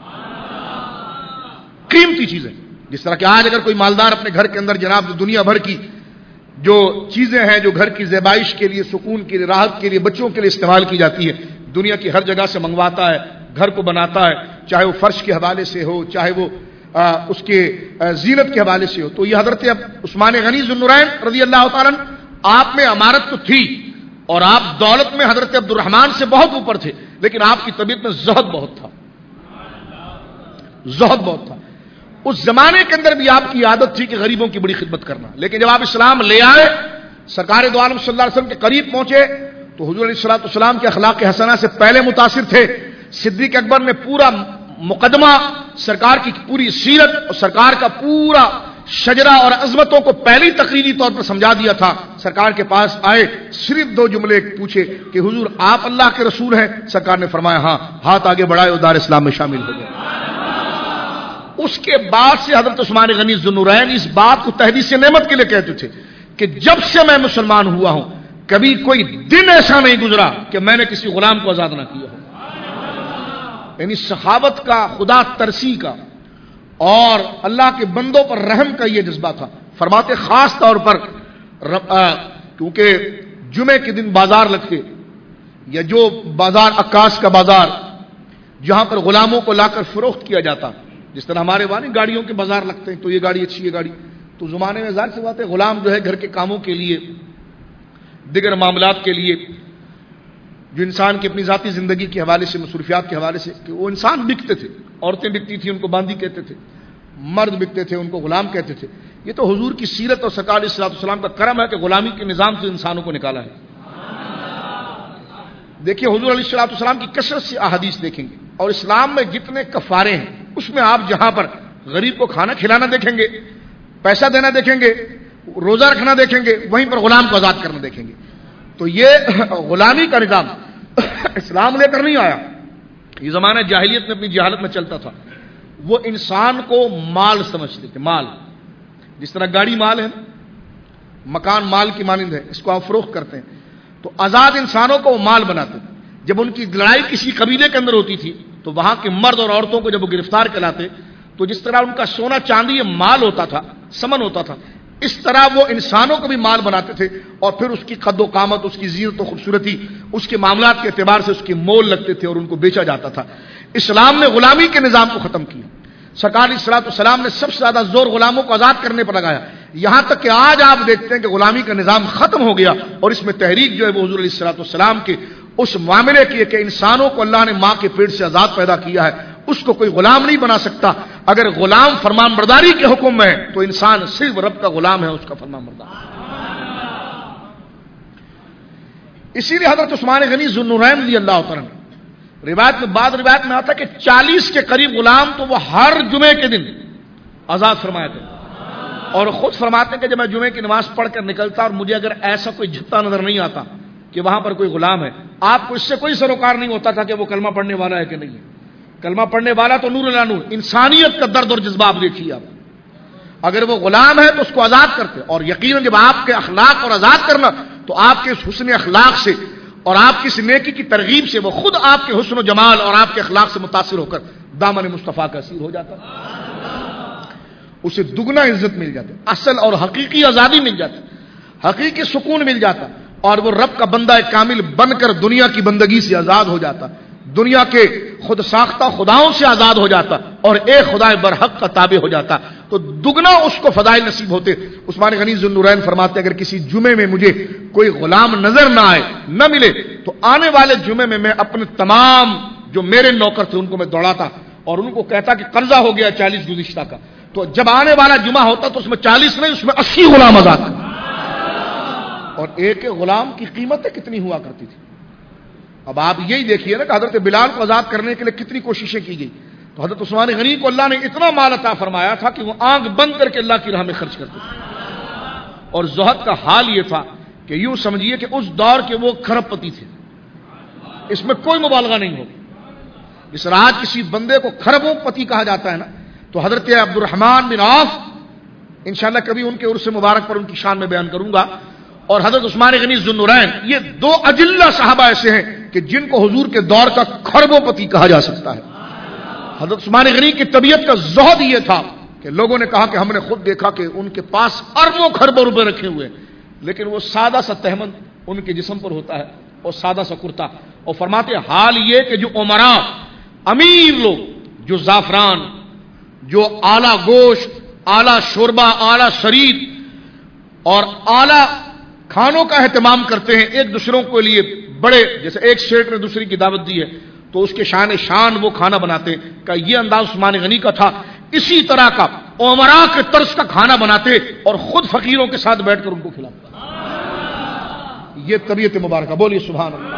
قیمتی چیزیں، جس طرح کہ آج اگر کوئی مالدار اپنے گھر کے اندر جناب دنیا بھر کی جو چیزیں ہیں جو گھر کی زیبائش کے لیے، سکون کے لیے، راحت کے لیے، بچوں کے لیے استعمال کی جاتی ہے، دنیا کی ہر جگہ سے منگواتا ہے، گھر کو بناتا ہے، چاہے وہ فرش کے حوالے سے ہو، چاہے وہ آ, اس کے آ, زینت کے حوالے سے ہو، تو یہ حضرت عثمان غنی ذو النورین رضی اللہ تعالیٰ آپ میں امارت تو تھی اور آپ دولت میں حضرت عبد الرحمن سے بہت اوپر تھے، لیکن آپ کی طبیعت میں زہد بہت تھا، زہد بہت تھا، اس زمانے کے اندر بھی آپ کی عادت تھی کہ غریبوں کی بڑی خدمت کرنا، لیکن جب آپ اسلام لے آئے، سرکار دو عالم صلی اللہ علیہ وسلم کے قریب پہنچے تو حضور علیہ الصلوۃ والسلام کے اخلاق حسنہ سے پہلے متاثر تھے، صدیق اکبر نے پورا مقدمہ، سرکار کی پوری سیرت اور سرکار کا پورا شجرہ اور عظمتوں کو پہلی تقریری طور پر سمجھا دیا تھا، سرکار کے پاس آئے، صرف دو جملے پوچھے کہ حضور آپ اللہ کے رسول ہیں؟ سرکار نے فرمایا ہاں، ہاتھ آگے بڑھائے اور دار اسلام میں شامل ہو گئے۔ اس کے بعد سے حضرت عثمان غنی ذو النورین اس بات کو تحدیث نعمت کے لیے کہتے تھے کہ جب سے میں مسلمان ہوا ہوں کبھی کوئی دن ایسا نہیں گزرا کہ میں نے کسی غلام کو آزاد نہ کیا ہو، یعنی سخاوت کا، خدا ترسی کا اور اللہ کے بندوں پر رحم کا یہ جذبہ تھا۔ فرماتے خاص طور پر کیونکہ جمعے کے دن بازار لگتے، یا جو بازار عکاس کا بازار جہاں پر غلاموں کو لا کر فروخت کیا جاتا، جس طرح ہمارے وہاں گاڑیوں کے بازار لگتے ہیں، تو یہ گاڑی اچھی ہے گاڑی، تو زمانے میں ظاہر سی بات ہے غلام جو ہے گھر کے کاموں کے لیے، دیگر معاملات کے لیے، جو انسان کی اپنی ذاتی زندگی کے حوالے سے، مصروفیات کے حوالے سے، کہ وہ انسان بکتے تھے، عورتیں بکتی تھیں ان کو باندی کہتے تھے، مرد بکتے تھے ان کو غلام کہتے تھے۔ یہ تو حضور کی سیرت اور سرکار علیہ الصلوۃ والسلام کا کرم ہے کہ غلامی کے نظام سے انسانوں کو نکالا ہے۔ دیکھیے حضور علیہ الصلوۃ والسلام کی کثرت سے احادیث دیکھیں گے، اور اسلام میں جتنے کفارے ہیں اس میں آپ جہاں پر غریب کو کھانا کھلانا دیکھیں گے، پیسہ دینا دیکھیں گے، روزہ رکھنا دیکھیں گے، وہیں پر غلام کو آزاد کرنا دیکھیں گے۔ تو یہ غلامی کا نظام اسلام لے کر نہیں آیا، یہ زمانہ جاہلیت میں اپنی جہالت میں چلتا تھا، وہ انسان کو مال سمجھتے تھے، مال، جس طرح گاڑی مال ہے، مکان مال کی مانند ہے، اس کو آپ فروخت کرتے ہیں، تو آزاد انسانوں کو وہ مال بناتے تھے۔ جب ان کی لڑائی کسی قبیلے کے اندر ہوتی تھی تو وہاں کے مرد اور عورتوں کو جب وہ گرفتار کراتے تو جس طرح ان کا سونا چاندی مال ہوتا تھا، سمن ہوتا تھا، اس طرح وہ انسانوں کو بھی مال بناتے تھے اور پھر اس کی قد و قامت، اس کی زینت و خوبصورتی، اس کے معاملات کے اعتبار سے اس کی مول لگتے تھے اور ان کو بیچا جاتا تھا۔ اسلام نے غلامی کے نظام کو ختم کیا۔ سرکار علیہ الصلوۃ والسلام نے سب سے زیادہ زور غلاموں کو آزاد کرنے پر لگایا، یہاں تک کہ آج آپ دیکھتے ہیں کہ غلامی کا نظام ختم ہو گیا اور اس میں تحریک جو ہے وہ حضور علیہ الصلوۃ والسلام کے اس معاملے کی ہے کہ انسانوں کو اللہ نے ماں کے پیٹ سے آزاد پیدا کیا ہے، اس کو کوئی غلام نہیں بنا سکتا۔ اگر غلام فرمان برداری کے حکم میں ہے تو انسان صرف رب کا غلام ہے، اس کا فرمان بردار۔ اسی لیے حضرت عثمان غنی ذو النورین رضی اللہ تعالیٰ عنہ، روایت میں بعد روایت میں آتا ہے کہ چالیس کے قریب غلام تو وہ ہر جمعے کے دن آزاد فرمایا کرتے، اور خود فرماتے ہیں کہ جب میں جمعے کی نماز پڑھ کر نکلتا اور مجھے اگر ایسا کوئی جھپتا نظر نہیں آتا کہ وہاں پر کوئی غلام ہے، آپ کو اس سے کوئی سروکار نہیں ہوتا تھا کہ وہ کلمہ پڑھنے والا ہے کہ نہیں ہے۔ کلمہ پڑھنے والا تو نور علی نور، انسانیت کا درد اور جذبہ آپ دیکھیے آپ، اگر وہ غلام ہے تو اس کو آزاد کرتے، اور یقیناً جب آپ کے اخلاق اور آزاد کرنا تو آپ کے اس حسن اخلاق سے اور آپ کی اس نیکی کی ترغیب سے وہ خود آپ کے حسن و جمال اور آپ کے اخلاق سے متاثر ہو کر دامن مصطفیٰ کا اسیر ہو جاتا، اسے دگنا عزت مل جاتی، اصل اور حقیقی آزادی مل جاتی، حقیقی سکون مل جاتا، اور وہ رب کا بندہ کامل بن کر دنیا کی بندگی سے آزاد ہو جاتا، دنیا کے خود ساختہ خداؤں سے آزاد ہو جاتا اور ایک خدا برحق کا تابع ہو جاتا، تو دگنا اس کو فضائل نصیب ہوتے۔ عثمان غنی ذو النورین فرماتے اگر کسی جمعے میں مجھے کوئی غلام نظر نہ آئے، نہ ملے، تو آنے والے جمعے میں میں اپنے تمام جو میرے نوکر تھے ان کو میں دوڑاتا اور ان کو کہتا کہ قرضہ ہو گیا چالیس گزشتہ کا، تو جب آنے والا جمعہ ہوتا تو اس میں چالیس نہیں، اس میں اسی غلام آزاد تھے، اور ایک ایک غلام کی قیمتیں کتنی ہوا کرتی تھی۔ اب آپ یہی دیکھیے نا کہ حضرت بلال کو آزاد کرنے کے لیے کتنی کوششیں کی گئی، تو حضرت عثمان غنی کو اللہ نے اتنا مال عطا فرمایا تھا کہ وہ آنکھ بند کر کے اللہ کی راہ میں خرچ کرتے تھے، اور زہد کا حال یہ تھا کہ یوں سمجھیے کہ اس دور کے وہ کھرب پتی تھے، اس میں کوئی مبالغہ نہیں ہوگی۔ جس طرح آج کسی بندے کو کھربوں پتی کہا جاتا ہے نا، تو حضرت عبد الرحمن بن عوف انشاءاللہ کبھی ان کے عرس مبارک پر ان کی شان میں بیان کروں گا، اور حضرت عثمان غنی ذو النورین، یہ دو اجلہ صحابہ ایسے ہیں کہ جن کو حضور کے دور کا کھربوں پتی کہا جا سکتا ہے۔ حضرت عثمان غنی کی طبیعت کا زہد یہ تھا کہ لوگوں نے کہا کہ ہم نے خود دیکھا کہ ان کے پاس اربوں خربوں روپے رکھے ہوئے، لیکن وہ سادہ سا تہمند ان کے جسم پر ہوتا ہے اور سادہ سا کرتا، اور فرماتے حال یہ کہ جو عمراء امیر لوگ، جو زعفران، جو اعلیٰ گوشت، اعلیٰ شوربہ، اعلیٰ شرید اور اعلیٰ کھانوں کا اہتمام کرتے ہیں، ایک دوسروں کے لیے بڑے، جیسے ایک شیٹ نے دوسری کی دعوت دی ہے تو اس کے شان شان وہ کھانا بناتے ہیں، کہ یہ انداز عثمان غنی کا تھا، اسی طرح کا عمراء کے طرز کا کھانا بناتے اور خود فقیروں کے ساتھ بیٹھ کر ان کو کھلاتے۔ یہ طبیعت مبارکہ، بولیے سبحان اللہ۔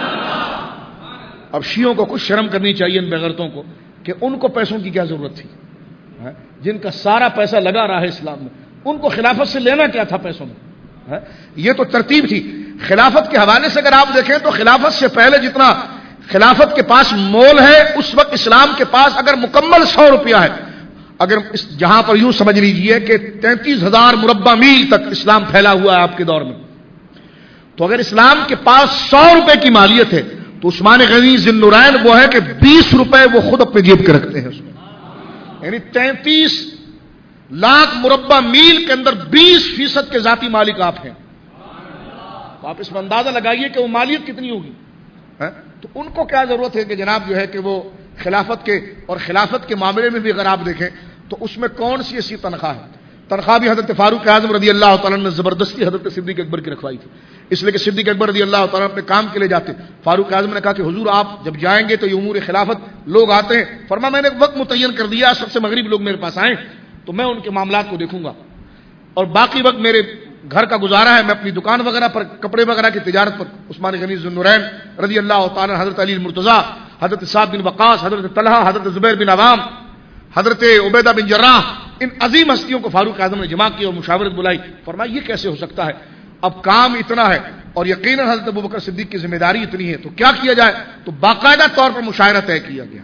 اب شیعوں کو کچھ شرم کرنی چاہیے ان بغیرتوں کو کہ ان کو پیسوں کی کیا ضرورت تھی، جن کا سارا پیسہ لگا رہا ہے اسلام میں، ان کو خلافت سے لینا کیا تھا پیسوں میں؟ یہ تو ترتیب تھی۔ خلافت کے حوالے سے اگر آپ دیکھیں تو خلافت سے پہلے جتنا خلافت کے پاس مول ہے، اس وقت اسلام کے پاس اگر مکمل سو روپیہ ہے، اگر اس جہاں پر یوں سمجھ لیجئے کہ تینتیس ہزار مربع میل تک اسلام پھیلا ہوا ہے آپ کے دور میں، تو اگر اسلام کے پاس سو روپے کی مالیت ہے تو عثمان غنی ذو النورین وہ ہے کہ بیس روپے وہ خود اپنے جیب کے رکھتے ہیں اس میں، یعنی تینتیس لاکھ مربع میل کے اندر بیس فیصد کے ذاتی مالک آپ ہیں، تو آپ اس میں اندازہ لگائیے کہ وہ مالیت کتنی ہوگی۔ تو ان کو کیا ضرورت ہے کہ جناب جو ہے کہ وہ خلافت کے، اور خلافت کے معاملے میں بھی اگر آپ دیکھیں تو اس میں کون سی ایسی تنخواہ ہے؟ تنخواہ بھی حضرت فاروق اعظم رضی اللہ تعالیٰ نے زبردستی حضرت صدیق اکبر کی رکھوائی تھی، اس لیے کہ صدیق اکبر رضی اللہ تعالیٰ اپنے کام کے لیے جاتے، فاروق اعظم نے کہا کہ حضور آپ جب جائیں گے تو یہ امور خلافت لوگ آتے ہیں، فرما میں نے وقت متعین کر دیا، سب سے مغرب لوگ میرے پاس آئیں تو میں ان کے معاملات کو دیکھوں گا، اور باقی وقت میرے گھر کا گزارا ہے، میں اپنی دکان وغیرہ پر، کپڑے وغیرہ کی تجارت پر۔ عثمان غنی ذو النورین رضی اللہ تعالیٰ، حضرت علی المرتضیٰ، حضرت سعد بن وقاص، حضرت طلحہ، حضرت زبیر بن عوام، حضرت عبیدہ بن جراح، ان عظیم ہستیوں کو فاروق اعظم نے جمع کیا اور مشاورت بلائی، فرمایا یہ کیسے ہو سکتا ہے، اب کام اتنا ہے اور یقیناً حضرت ابوبکر صدیق کی ذمہ داری اتنی ہے تو کیا کیا جائے، تو باقاعدہ طور پر مشاورہ طے کیا گیا،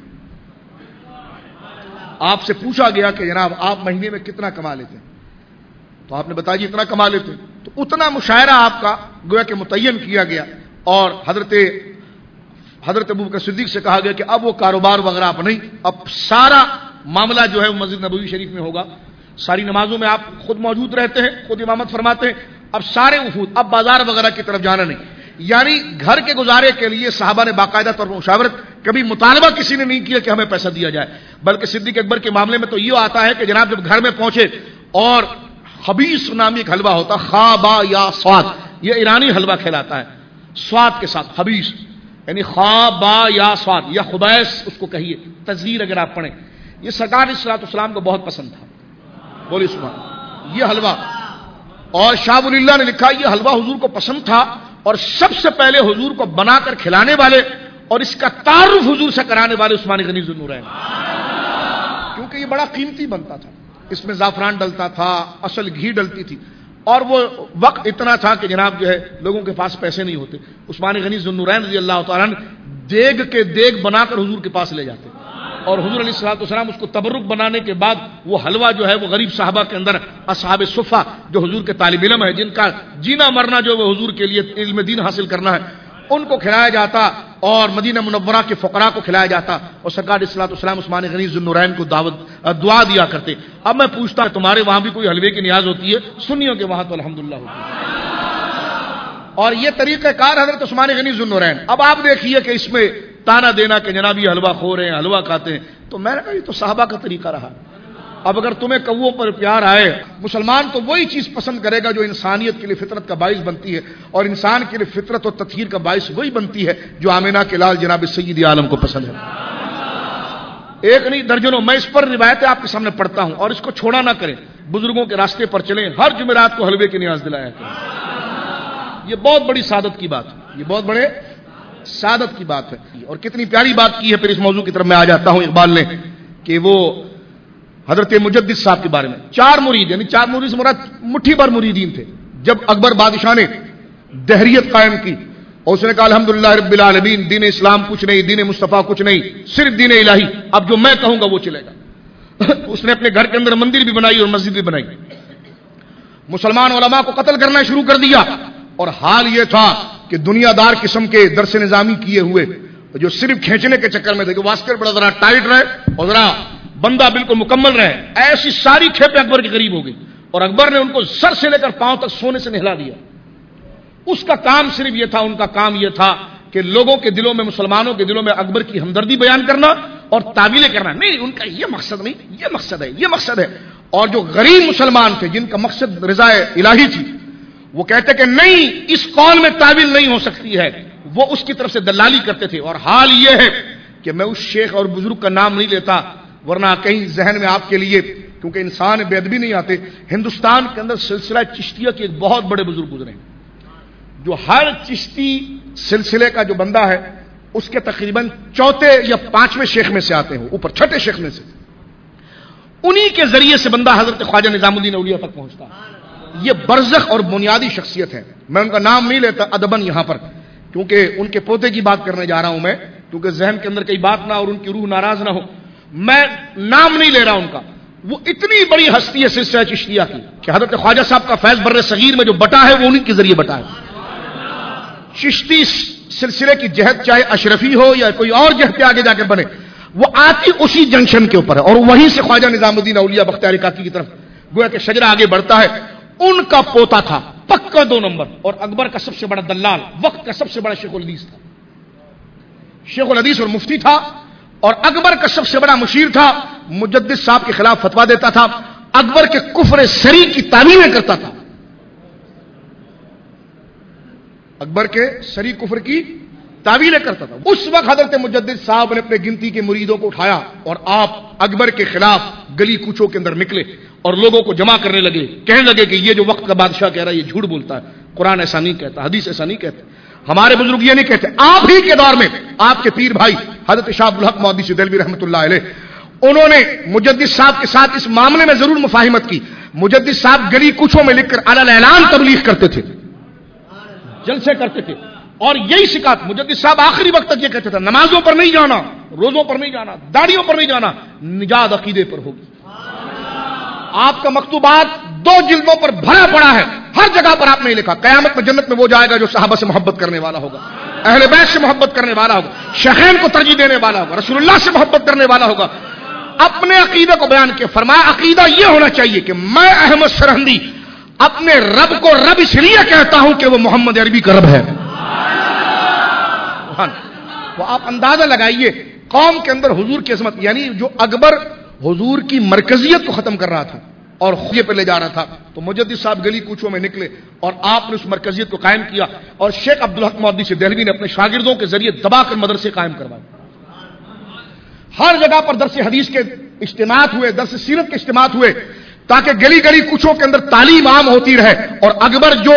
آپ سے پوچھا گیا کہ جناب آپ مہینے میں کتنا کما لیتے ہیں، تو آپ نے بتایا جی اتنا کما لیتے ہیں، تو اتنا مشاہرہ آپ کا گویا کہ متعین کیا گیا، اور حضرت حضرت ابوبکر صدیق سے کہا گیا کہ اب وہ کاروبار وغیرہ آپ نہیں، اب سارا معاملہ جو ہے وہ مسجد نبوی شریف میں ہوگا، ساری نمازوں میں آپ خود موجود رہتے ہیں، خود امامت فرماتے ہیں، اب سارے وفود، اب بازار وغیرہ کی طرف جانا نہیں. یعنی گھر کے گزارے کے لیے صحابہ نے باقاعدہ طور پر مشاورت، کبھی مطالبہ کسی نے نہیں کیا کہ ہمیں پیسہ دیا جائے، بلکہ صدیق اکبر کے معاملے میں تو یہ آتا ہے کہ جناب جب گھر میں پہنچے اور خبیث نامی ایک حلوہ ہوتا، خابا یا سواد، یہ ایرانی حلوہ کھلاتا ہے سواد کے ساتھ، خبیث یعنی خابا یا سواد یا خبیث اس کو کہیے، تذکیر اگر آپ پڑھیں، یہ سرکار علیہ الصلوۃ والسلام کو بہت پسند تھا. بولیے سبحان. یہ حلوہ، اور شاہ ولی اللہ نے لکھا یہ حلوہ حضور کو پسند تھا، اور سب سے پہلے حضور کو بنا کر کھلانے والے اور اس کا تعارف حضور سے کرانے والے عثمان غنی ذو النورین، کیونکہ یہ بڑا قیمتی بنتا تھا، اس میں زعفران ڈلتا تھا، اصل گھی ڈلتی تھی، اور وہ وقت اتنا تھا کہ جناب جو ہے لوگوں کے پاس پیسے نہیں ہوتے. عثمان غنی ذو النورین رضی اللہ تعالیٰ عنہ دیگ کے دیگ بنا کر حضور کے پاس لے جاتے، اور حضور علیہ الصلوۃ والسلام اس کو تبرک بنانے کے بعد وہ حلوہ جو ہے وہ غریب صحابہ کے اندر، اصحاب صفہ جو حضور کے طالب علم ہے، جن کا جینا مرنا جو وہ حضور کے لیے علم دین حاصل کرنا ہے، ان کو کھلایا جاتا، اور مدینہ منورہ کے فقراء کو کھلایا جاتا، اور سرکار علیہ الصلوۃ والسلام عثمان غنی ذو النورین کو دعوت دعا دیا کرتے. اب میں پوچھتا ہوں تمہارے وہاں بھی کوئی حلوے کی نیاز ہوتی ہے؟ سنیوں کے وہاں تو الحمدللہ ہوتی ہے. اور یہ طریقہ کار حضرت عثمان غنی ذو النورین. اب آپ دیکھیے کہ اس میں تانا دینا کہ جناب یہ حلوہ خور ہیں، حلوہ کھاتے ہیں، تو میں نے کہا یہ تو صحابہ کا طریقہ رہا. اب اگر تمہیں کووں پر پیار آئے، مسلمان تو وہی چیز پسند کرے گا جو انسانیت کے لیے فطرت کا باعث بنتی ہے، اور انسان کے لیے فطرت و تطہیر کا باعث وہی بنتی ہے جو آمینہ کے لال جناب سید عالم کو پسند ہے. ایک نہیں درجنوں، میں اس پر روایتیں آپ کے سامنے پڑھتا ہوں، اور اس کو چھوڑا نہ کریں، بزرگوں کے راستے پر چلیں، ہر جمعرات کو حلوے کی نیاز دلایا کریں. یہ بہت بڑی سعادت کی بات ہے، یہ بہت بڑے سعادت کی بات ہے. اور کتنی پیاری بات کی ہے. پھر اس موضوع کی طرف میں آ جاتا ہوں. اقبال نے کہ وہ حضرت مجدد صاحب کے بارے میں، چار مرید، یعنی چار مرید سے مراد مٹھی بھر مریدین تھے. جب اکبر بادشاہ نے دہریت قائم کی اور اس نے کہا الحمدللہ رب العالمین، دین اسلام کچھ نہیں، دین مصطفیٰ کچھ نہیں، صرف دین الہی، اب جو میں کہوں گا وہ چلے گا. اس نے اپنے گھر کے اندر مندر بھی بنائی اور مسجد بھی بنائی. مسلمان علماء کو قتل کرنا شروع کر دیا، اور حال یہ تھا کہ دنیا دار قسم کے درس نظامی کیے ہوئے جو صرف کھینچنے کے چکر میں تھے کہ واسکٹ بڑا ذرا ٹائٹ رہے اور ذرا بندہ بالکل مکمل رہے، ایسی ساری کھیپیں اکبر کے قریب ہو گئی، اور اکبر نے ان کو سر سے لے کر پاؤں تک سونے سے نہلا دیا. اس کا کام صرف یہ تھا، ان کا کام یہ تھا کہ لوگوں کے دلوں میں، مسلمانوں کے دلوں میں اکبر کی ہمدردی بیان کرنا اور تعویلیں کرنا. نہیں، ان کا یہ مقصد نہیں، یہ مقصد ہے، یہ مقصد ہے. اور جو غریب مسلمان تھے جن کا مقصد رضا الہی تھی، وہ کہتے کہ نہیں، اس قول میں تعویل نہیں ہو سکتی ہے، وہ اس کی طرف سے دلالی کرتے تھے. اور حال یہ ہے کہ میں اس شیخ اور بزرگ کا نام نہیں لیتا، ورنہ کہیں ذہن میں آپ کے لیے، کیونکہ انسان بے ادبی نہیں آتے، ہندوستان کے اندر سلسلہ چشتیہ کے ایک بہت بڑے بزرگ گزرے ہیں، جو ہر چشتی سلسلے کا جو بندہ ہے اس کے تقریباً چوتھے یا پانچویں شیخ میں سے آتے ہیں، اوپر چھٹے شیخ میں سے. انہی کے ذریعے سے بندہ حضرت خواجہ نظام الدین اولیاء تک پہنچتا ہے. یہ برزخ اور بنیادی شخصیت ہے. میں ان کا نام نہیں لیتا ادبن یہاں پر، کیونکہ ان کے پوتے کی بات کرنے جا رہا ہوں میں، کیونکہ ذہن کے اندر کئی بات نہ اور ان کی روح ناراض نہ ہو. میں نام نہیں لے رہا ان کا. وہ اتنی بڑی ہستی ہے سلسلہ چشتیہ کی کہ حضرت خواجہ صاحب کا فیض بر صغیر میں جو بٹا ہے وہ انہی کے ذریعے بٹا ہے. چشتی سلسلے کی جہت چاہے اشرفی ہو یا کوئی اور جہت پہ آگے جا کے بنے، وہ آتی اسی جنکشن کے اوپر ہے، اور وہیں سے خواجہ نظام الدین اولیاء بختیار کاکی کی طرف گویا کہ شجرہ آگے بڑھتا ہے. ان کا پوتا تھا پکا دو نمبر، اور اکبر کا سب سے بڑا دلال، وقت کا سب سے بڑا شیخ الحدیث تھا، شیخ الحدیث اور مفتی تھا، اور اکبر کا سب سے بڑا مشیر تھا. مجدد صاحب کے خلاف فتوا دیتا تھا، اکبر کے کفر سری کی تعمیریں کرتا تھا، اکبر کے سری کفر کی تعویلیں کرتا تھا. اس وقت حضرت مجدد صاحب نے اپنے گنتی کے مریدوں کو اٹھایا اور آپ اکبر کے خلاف گلی کوچوں کے اندر نکلے اور لوگوں کو جمع کرنے لگے، کہنے لگے کہ یہ جو وقت کا بادشاہ کہہ رہا ہے یہ جھوٹ بولتا ہے، قرآن ایسا نہیں کہتا، حدیث ایسا نہیں کہتے، ہمارے بزرگ یہ نہیں کہتے. آپ ہی کے دور میں آپ کے پیر بھائی حضرت شاہ عبدالحق محدث دہلوی رحمۃ اللہ علیہ، انہوں نے مجدد صاحب کے ساتھ اس معاملے میں ضرور مفاہمت کی. مجدد صاحب گلی کوچوں میں لکھ کر علی الاعلان تبلیغ کرتے تھے، جلسے کرتے تھے، اور یہی شکایت مجدد صاحب آخری وقت تک یہ کہتے تھے، نمازوں پر نہیں جانا، روزوں پر نہیں جانا، داڑھیوں پر نہیں جانا، نجات عقیدے پر ہوگی. آپ کا مکتوبات دو جلدوں پر بھرا پڑا ہے، ہر جگہ پر آپ نے لکھا قیامت میں جنت میں وہ جائے گا جو صحابہ سے محبت کرنے والا ہوگا. اہل بیت سے محبت کرنے والا ہوگا, شیخین کو ترجیح دینے والا ہوگا, رسول اللہ سے محبت کرنے والا ہوگا. اپنے عقیدے کو بیان کیا, فرمایا عقیدہ یہ ہونا چاہیے کہ میں احمد سرہندی اپنے رب کو رب اس لیے کہتا ہوں کہ وہ محمد عربی کا رب ہے. تو آپ اندازہ لگائیے قوم کے اندر حضور کی عظمت, یعنی جو اکبر حضور کی مرکزیت کو ختم کر رہا تھا اور خوجے پہ لے جا رہا تھا, تو مجدد صاحب گلی کوچوں میں نکلے اور آپ نے اس مرکزیت کو قائم کیا, اور شیخ عبدالحق محدث دہلوی نے اپنے شاگردوں کے ذریعے دبا کر مدرسے قائم کروائے. ہر جگہ پر درس حدیث کے اجتماعات ہوئے, درس سیرت کے اجتماعات ہوئے, تاکہ گلی گلی کوچوں کے اندر تعلیم عام ہوتی رہے. اور اکبر جو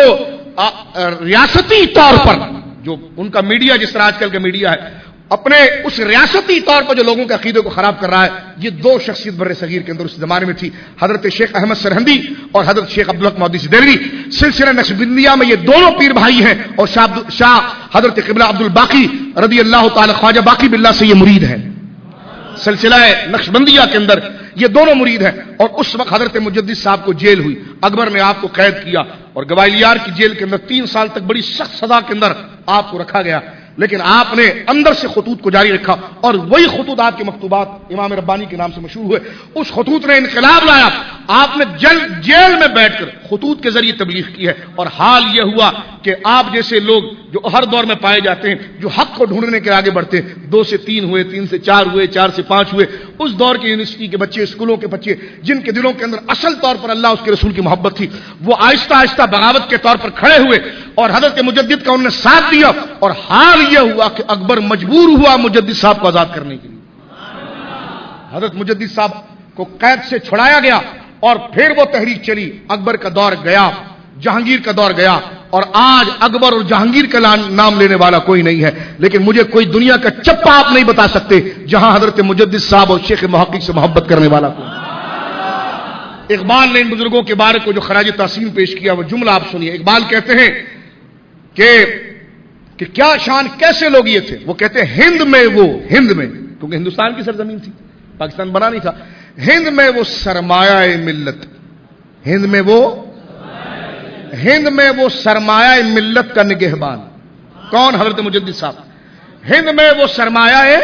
ریاستی طور پر, جو ان کا میڈیا جس طرح آج کل کا میڈیا ہے, اپنے اس ریاستی طور پر جو لوگوں کے عقیدے کو خراب کر رہا ہے, یہ دو شخصیت بر صغیر کے اندر اس زمانے میں تھی, حضرت شیخ احمد سرہندی اور حضرت شیخ عبدالحق محدث دہلوی. سلسلہ نقشبندیہ میں یہ دونوں پیر بھائی ہیں, اور شاہ حضرت قبلہ عبد الباقی رضی اللہ تعالی خواجہ باقی باللہ سے یہ مرید ہیں. سلسلہ نقشبندیہ کے اندر یہ دونوں مرید ہیں. اور اس وقت حضرت مجدد صاحب کو جیل ہوئی, اکبر نے آپ کو قید کیا اور گوالیار کی جیل کے اندر تین سال تک بڑی سخت سزا کے اندر آپ کو رکھا گیا, لیکن آپ نے اندر سے خطوط کو جاری رکھا, اور وہی خطوط آپ کے مکتوبات امام ربانی کے نام سے مشہور ہوئے. اس خطوط نے انقلاب لایا. آپ نے جل جیل میں بیٹھ کر خطوط کے ذریعے تبلیغ کی ہے, اور حال یہ ہوا کہ آپ جیسے لوگ جو ہر دور میں پائے جاتے ہیں, جو حق کو ڈھونڈنے کے آگے بڑھتے ہیں, دو سے تین ہوئے, تین سے چار ہوئے, چار سے پانچ ہوئے, اس دور کے یونیورسٹی کے بچے, اسکولوں کے بچے, جن کے دلوں کے اندر اصل طور پر اللہ اس کے رسول کی محبت تھی, وہ آہستہ آہستہ بغاوت کے طور پر کھڑے ہوئے اور حضرت مجدد کا انہوں نے ساتھ دیا. اور حال یہ ہوا کہ اکبر مجبور ہوا مجدد صاحب کو آزاد کرنے کے لیے. حضرت مجدد صاحب کو قید سے چھڑایا گیا, اور پھر وہ تحریک چلی. اکبر کا دور گیا, جہانگیر کا دور گیا, اور آج اکبر اور جہانگیر کا نام لینے والا کوئی نہیں ہے. لیکن مجھے کوئی دنیا کا چپا آپ نہیں بتا سکتے جہاں حضرت مجدد صاحب اور شیخ محقق سے محبت کرنے والا کوئی. اقبال نے ان بزرگوں کے بارے کو جو خراج تحسین پیش کیا, وہ جملہ آپ سنیے. اقبال کہتے ہیں کہ کہ کیا شان, کیسے لوگ یہ تھے. وہ کہتے ہیں ہند میں وہ, ہند میں, کیونکہ ہندوستان کی سرزمین تھی, پاکستان بنا نہیں تھا, ہند میں وہ سرمایہ ملت, ہند میں وہ ہند میں وہ سرمایہ ملت کا نگہبان. کون؟ حضرت مجدد صاحب. ہند میں وہ سرمایہ,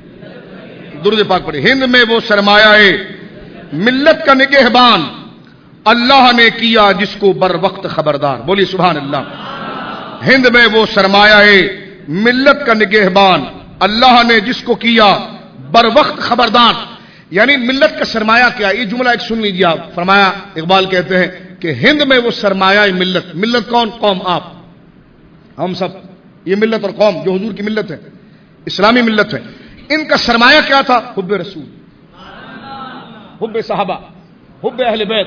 درود پاک پڑھے, ہند میں وہ سرمایہ ملت کا نگہبان, اللہ نے کیا جس کو بر وقت خبردار. بولیے سبحان اللہ. ہند میں وہ سرمایہ ملت کا نگہبان, اللہ نے جس کو کیا بر وقت خبردار. یعنی ملت کا سرمایہ کیا, یہ جملہ ایک سن لیجیے آپ. فرمایا, اقبال کہتے ہیں کہ ہند میں وہ سرمایہ ملت, ملت کون؟ قوم, آپ, ہم سب, یہ ملت اور قوم جو حضور کی ملت ہے, اسلامی ملت ہے, ان کا سرمایہ کیا تھا؟ حب رسول, حب صحابہ, حب اہل بیت,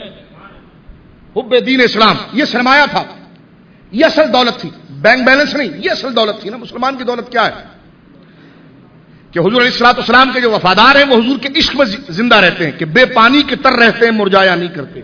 حب دین اسلام. یہ سرمایہ تھا, یہ اصل دولت تھی, بینک بیلنس نہیں, یہ اصل دولت تھی نا. مسلمان کی دولت کیا ہے کہ حضور علیہ الصلوۃ والسلام کے جو وفادار ہیں وہ حضور کے عشق میں زندہ رہتے ہیں, کہ بے پانی کے تر رہتے ہیں, مرجایا نہیں کرتے.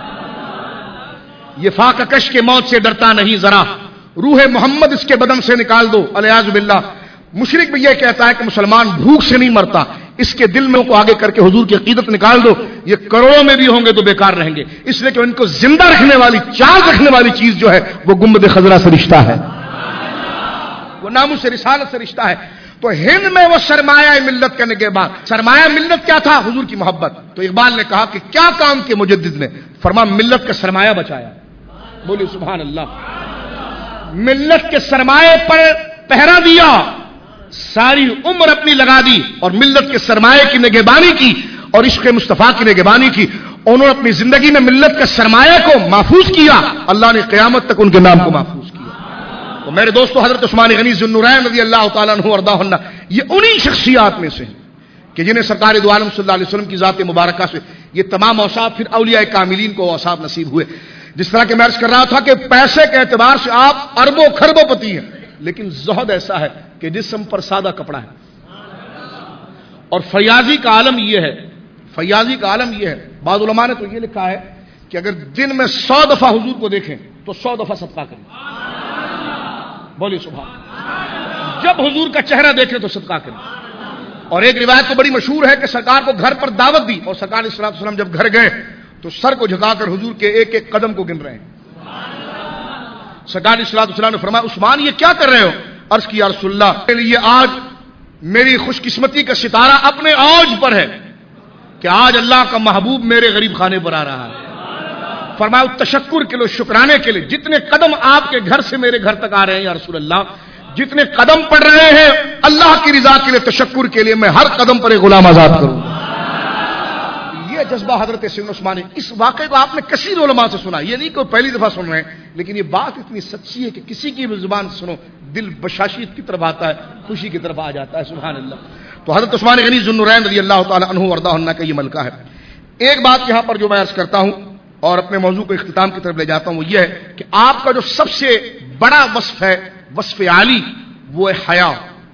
یہ فاقہ کش کے موت سے ڈرتا نہیں ذرا, روح محمد اس کے بدن سے نکال دو, الیاذ باللہ. مشرک بھی یہ کہتا ہے کہ مسلمان بھوک سے نہیں مرتا, اس کے دل میں کو آگے کر کے حضور کی عقیدت نکال دو, یہ کروڑوں میں بھی ہوں گے تو بیکار رہیں گے, اس لیے کہ ان کو زندہ رکھنے والی, چال رکھنے والی چیز جو ہے وہ گنبد خضرا سے رشتہ ہے, وہ ناموس سے, رسالت سے رشتہ ہے. تو ہند میں وہ سرمایہ ملت کرنے کے بعد, سرمایہ ملت کیا تھا؟ حضور کی محبت. تو اقبال نے کہا کہ کیا کام کے مجدد نے؟ فرما ملت کا سرمایہ بچایا. بولیے سبحان اللہ. ملت کے سرمایہ پر پہرا دیا, ساری عمر اپنی لگا دی, اور ملت کے سرمایہ کی نگہبانی کی اور عشق مصطفیٰ کی نگہبانی کی. انہوں نے اپنی زندگی میں ملت کا سرمایہ کو محفوظ کیا, اللہ نے قیامت تک ان کے نام کو محفوظ کیا. تو میرے دوستو, حضرت عثمان غنی ذو النورین رضی اللہ تعالیٰ عنہ وارضاہ عنہ, یہ انہی شخصیات میں سے ہیں کہ جنہیں سرکار دو عالم صلی اللہ علیہ وسلم کی ذات مبارکہ سے یہ تمام اوصاف پھر اولیاء کاملین کو اوصاف نصیب ہوئے. جس طرح کہ میں عرض کر رہا تھا کہ پیسے کے اعتبار سے آپ اربوں خربوں پتی ہیں, لیکن زہد ایسا ہے کہ جسم پر سادہ کپڑا ہے. اور فیاضی کا عالم یہ ہے, فیاضی کا عالم یہ ہے, بعض علماء نے تو یہ لکھا ہے کہ اگر دن میں سو دفعہ حضور کو دیکھیں تو سو دفعہ صدقہ کریں. بولیے سبحان. جب حضور کا چہرہ دیکھیں تو صدقہ کریں. اور ایک روایت تو بڑی مشہور ہے کہ سرکار کو گھر پر دعوت دی, اور سرکار علیہ الصلوۃ والسلام جب گھر گئے تو سر کو جھکا کر حضور کے ایک ایک قدم کو گن رہے ہیں. سرکار علیہ الصلوۃ والسلام نے فرمایا, عثمان یہ کیا کر رہے ہو؟ عرض کیا رسول اللہ کے لیے آج میری خوش قسمتی کا ستارہ اپنے اوج پر ہے کہ آج اللہ کا محبوب میرے غریب خانے پر آ رہا ہے. فرمایا تشکر کے لیے, شکرانے کے لیے, جتنے قدم آپ کے گھر سے میرے گھر تک آ رہے ہیں یا رسول اللہ, جتنے قدم پڑ رہے ہیں اللہ کی رضا کے لیے, تشکر کے لیے, میں ہر قدم پر ایک غلام آزاد کروں. یہ جذبہ حضرت سیدنا عثمان, اس واقعے کو آپ نے کثیر علماء سے سنا, یہ نہیں کہ پہلی دفعہ سن رہے ہیں, لیکن یہ بات اتنی سچی ہے کہ کسی کی بھی زبان سے سنو دل بشاشیت کی طرف آتا ہے, خوشی کی طرف آ جاتا ہے. سبحان اللہ. تو حضرت عثمان غنی ذو النورین رضی اللہ تعالی عنہ وارضاہ عنہ کا یہ ملکہ ہے. ایک بات یہاں پر جو میں عرض کرتا ہوں اور اپنے موضوع کو اختتام کی طرف لے جاتا ہوں, وہ یہ ہے کہ آپ کا جو سب سے بڑا وصف ہے, وصف عالی, وہ ہے حیا.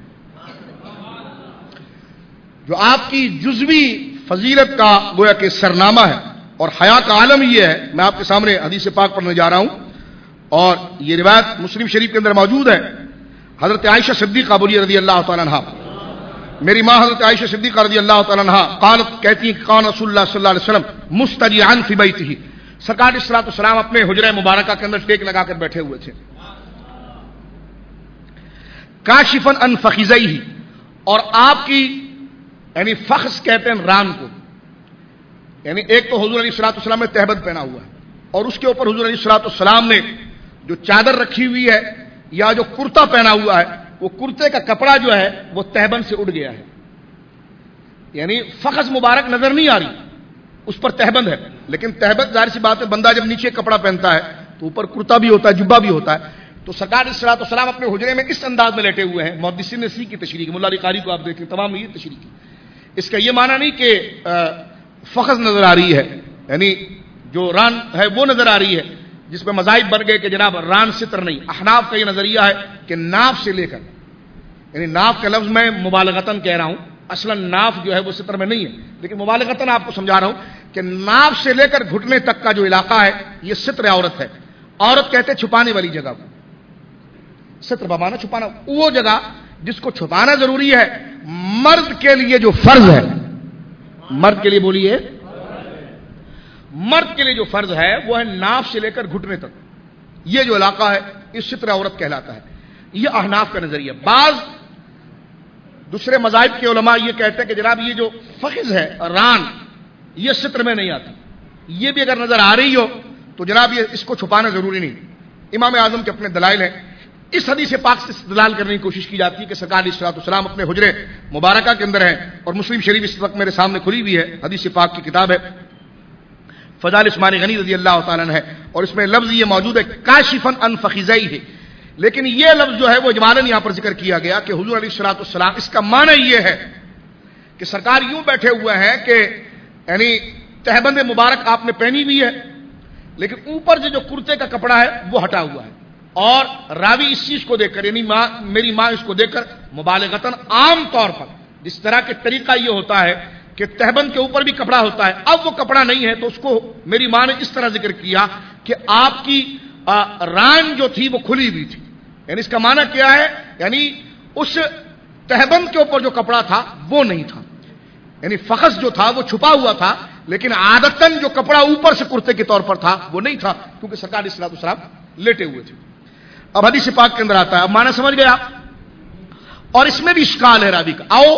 جو آپ کی جزوی فضیلت کا گویا کہ سرنامہ ہے, اور حیا کا عالم یہ ہے. میں آپ کے سامنے حدیث پاک پڑھنے جا رہا ہوں, اور یہ روایت مسلم شریف کے اندر موجود ہے. حضرت عائشہ صدیقہ بولی رضی اللہ تعالیٰ عنہا, میری ماں حضرت عائشہ صدیقہ رضی اللہ تعالیٰ عنہا قالت, کہتی ہیں کان رسول اللہ صلی اللہ علیہ وسلم مستجعا فی بیتہ, سرکار علیہ الصلوۃ والسلام اپنے حجرہ مبارکہ کے اندر ٹیک لگا کر بیٹھے ہوئے تھے. کاشفا عن فخذیہ, اور آپ کی یعنی فخذ کہتے ہیں ران کو, یعنی ایک تو حضور علیہ الصلوۃ والسلام نے تہبند پہنا ہوا ہے, اور اس کے اوپر حضور علیہ الصلوۃ والسلام نے جو چادر رکھی ہوئی ہے یا جو کرتا پہنا ہوا ہے, وہ کرتے کا کپڑا جو ہے وہ تہبند سے اڑ گیا ہے. یعنی فخذ مبارک نظر نہیں آ رہی, اس پر تہبند ہے, لیکن تہبند ظاہر سی بات ہے, بندہ جب نیچے کپڑا پہنتا ہے تو اوپر کرتا بھی ہوتا ہے, جبہ بھی ہوتا ہے. تو سرکار علیہ الصلوۃ والسلام اپنے حجرے میں اس انداز میں لیٹے ہوئے ہیں. محدثین نے سی کی تشریح کی, ملا علی قاری کو آپ دیکھیں تمام یہ تشریح کی. اس کا یہ معنی نہیں کہ فخذ نظر آ رہی ہے, یعنی جو ران ہے وہ نظر آ رہی ہے, جس پہ مذاہب بن گئے کہ جناب ران ستر نہیں. احناف کا یہ نظریہ ہے کہ ناف سے لے کر, یعنی ناف کا لفظ میں مبالغتاً کہہ رہا ہوں, اصلا ناف جو ہے وہ ستر میں نہیں ہے, لیکن مبالغتاً آپ کو سمجھا رہا ہوں کہ ناف سے لے کر گھٹنے تک کا جو علاقہ ہے یہ ستر عورت ہے. عورت کہتے چھپانے والی جگہ کو, ستر بمانا چھپانا, وہ جگہ جس کو چھپانا ضروری ہے. مرد کے لیے جو فرض ہے, مرد کے لیے بولیے, مرد کے لیے جو فرض ہے وہ ہے ناف سے لے کر گھٹنے تک, یہ جو علاقہ ہے یہ ستر عورت کہلاتا ہے. یہ احناف کا نظریہ. بعض دوسرے مذاہب کے علماء یہ کہتے ہیں کہ جناب یہ جو فخذ ہے ران, یہ ستر میں نہیں آتی, یہ بھی اگر نظر آ رہی ہو تو جناب یہ اس کو چھپانا ضروری نہیں. امام اعظم کے اپنے دلائل ہیں. اس حدیث پاک سے استدلال کرنے کی کوشش کی جاتی ہے کہ سرکار علیہ الصلوۃ والسلام اپنے حجرے مبارکہ کے اندر ہیں, اور مسلم شریف اس وقت میرے سامنے کھلی ہوئی ہے, حدیث پاک کی کتاب ہے, فضائل عثمان غنی رضی اللہ تعالیٰ عنہ ہے, اور اس میں لفظ یہ موجود ہے کاشفا عن فخذیہ. لیکن یہ لفظ جو ہے وہ اجمالاً یہاں پر ذکر کیا گیا کہ حضور علیہ الصلوۃ والسلام, اس کا معنی یہ ہے کہ سرکار یوں بیٹھے ہوئے ہیں کہ یعنی تہبند مبارک آپ نے پہنی ہوئی ہے, لیکن اوپر سے جو کرتے کا کپڑا ہے وہ ہٹا ہوا ہے. اور راوی اس چیز کو دیکھ کر, یعنی ماں, میری ماں اس کو دیکھ کر مبالغتاً عام طور پر جس طرح کے طریقہ یہ ہوتا ہے کہ تہبند کے اوپر بھی کپڑا ہوتا ہے, اب وہ کپڑا نہیں ہے تو اس کو میری ماں نے اس طرح ذکر کیا کہ آپ کی ران جو تھی وہ کھلی ہوئی تھی. یعنی اس کا معنی کیا ہے, یعنی اس تہبند کے اوپر جو کپڑا تھا وہ نہیں تھا, یعنی فخذ جو تھا وہ چھپا ہوا تھا, لیکن عادتاً جو کپڑا اوپر سے کرتے کے طور پر تھا وہ نہیں تھا, کیونکہ سرکار علیہ الصلوۃ والسلام لیٹے ہوئے تھے. اب حدیث پاک کے اندر آتا ہے, اب معنی سمجھ گئے آپ, اور اس میں بھی اشکال ہے راوی کا. آؤ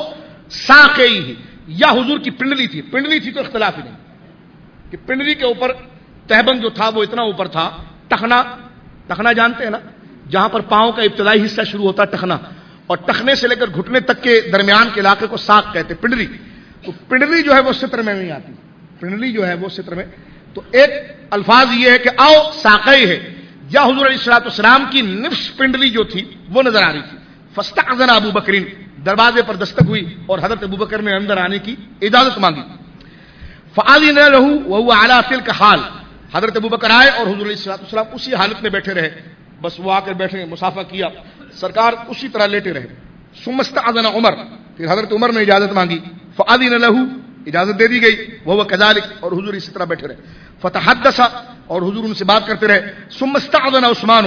ساقی یا حضور کی پنڈلی تھی, پنڈلی تھی تو اختلاف ہی نہیں کہ پنڈلی کے اوپر تہبند جو تھا وہ اتنا اوپر تھا. ٹخنا, ٹخنا جانتے ہیں نا, جہاں پر پاؤں کا ابتدائی حصہ شروع ہوتا ہے ٹخنا, اور ٹخنے سے لے کر گھٹنے تک کے درمیان کے علاقے کو ساق کہتے ہیں, پنڈلی. تو پنڈلی جو ہے وہ ستر میں نہیں آتی, پنڈلی جو ہے وہ ستر میں. تو ایک الفاظ یہ ہے کہ آؤ ساقی ہے, یا حضور علیہ الصلوۃ والسلام کی نفس پنڈلی جو تھی وہ نظر آ رہی تھی. فاستأذن ابو بکر, دروازے پر دستک ہوئی اور حضرت ابو بکر نے اندر آنے کی اجازت مانگی. فأذن له وهو على تلك حال, حضرت ابو بکر آئے اور حضور علیہ الصلوۃ والسلام اسی حالت میں بیٹھے رہے, بس وہ آ کر بیٹھے, مصافحہ کیا, سرکار اسی طرح لیٹے رہے. ثم استأذن عمر, پھر حضرت عمر نے اجازت مانگی. فأذن له, اجازت دے دی گئی. وهو كذلك, اور حضور اسی طرح بیٹھے رہے. فتحدث, اور حضور ان سے بات کرتے رہے. ثم استأذن عثمان,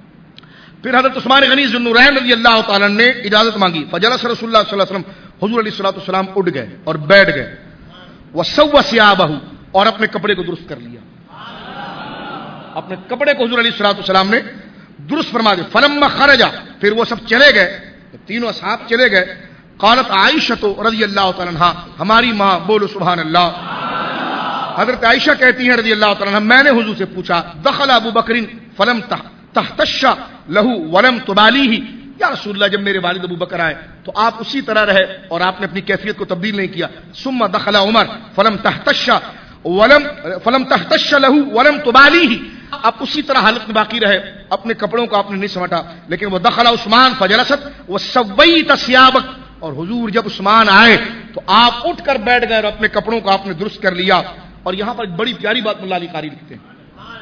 پھر حضرت عثمان غنی ذو النورین رضی اللہ تعالیٰ نے اجازت مانگی. فجلس رسول اللہ صلی اللہ علیہ وسلم, حضور علیہ الصلوۃ والسلام اٹھ گئے اور بیٹھ گئے. وسوى ثيابه, اور اپنے کپڑے کو درست کر لیا, اپنے کپڑے کو حضور علیہ الصلوۃ والسلام نے درست فرما دیا. فلما خرج, پھر وہ سب چلے گئے، تینوں اصحاب چلے گئے. قالت عائشہ رضی اللہ تعالی عنہا، ہماری ماں، بولو سبحان اللہ. حضرت عائشہ کہتی ہیں رضی اللہ تعالی عنہ، میں نے حضور سے پوچھا دخل ابو بکر فلم تحتش له ولم تبالیہ، یا رسول اللہ جب میرے والد ابو بکر آئے تو آپ اسی طرح رہے اور آپ نے اپنی کیفیت کو تبدیل نہیں کیا. ثم دخل عمر فلم تحتش ولم فلم تحتش له ولم تبالیہ، آپ اسی طرح حالت میں باقی رہے، اپنے کپڑوں کو آپ نے نہیں سمیٹا. لیکن وہ دخل عثمان فجلست وسویت ثيابک، اور حضور جب عثمان آئے تو آپ اٹھ کر بیٹھ گئے اور اپنے کپڑوں کو آپ نے درست کر لیا. اور یہاں پر ایک بڑی پیاری بات مولا علی قاری لکھتے ہیں،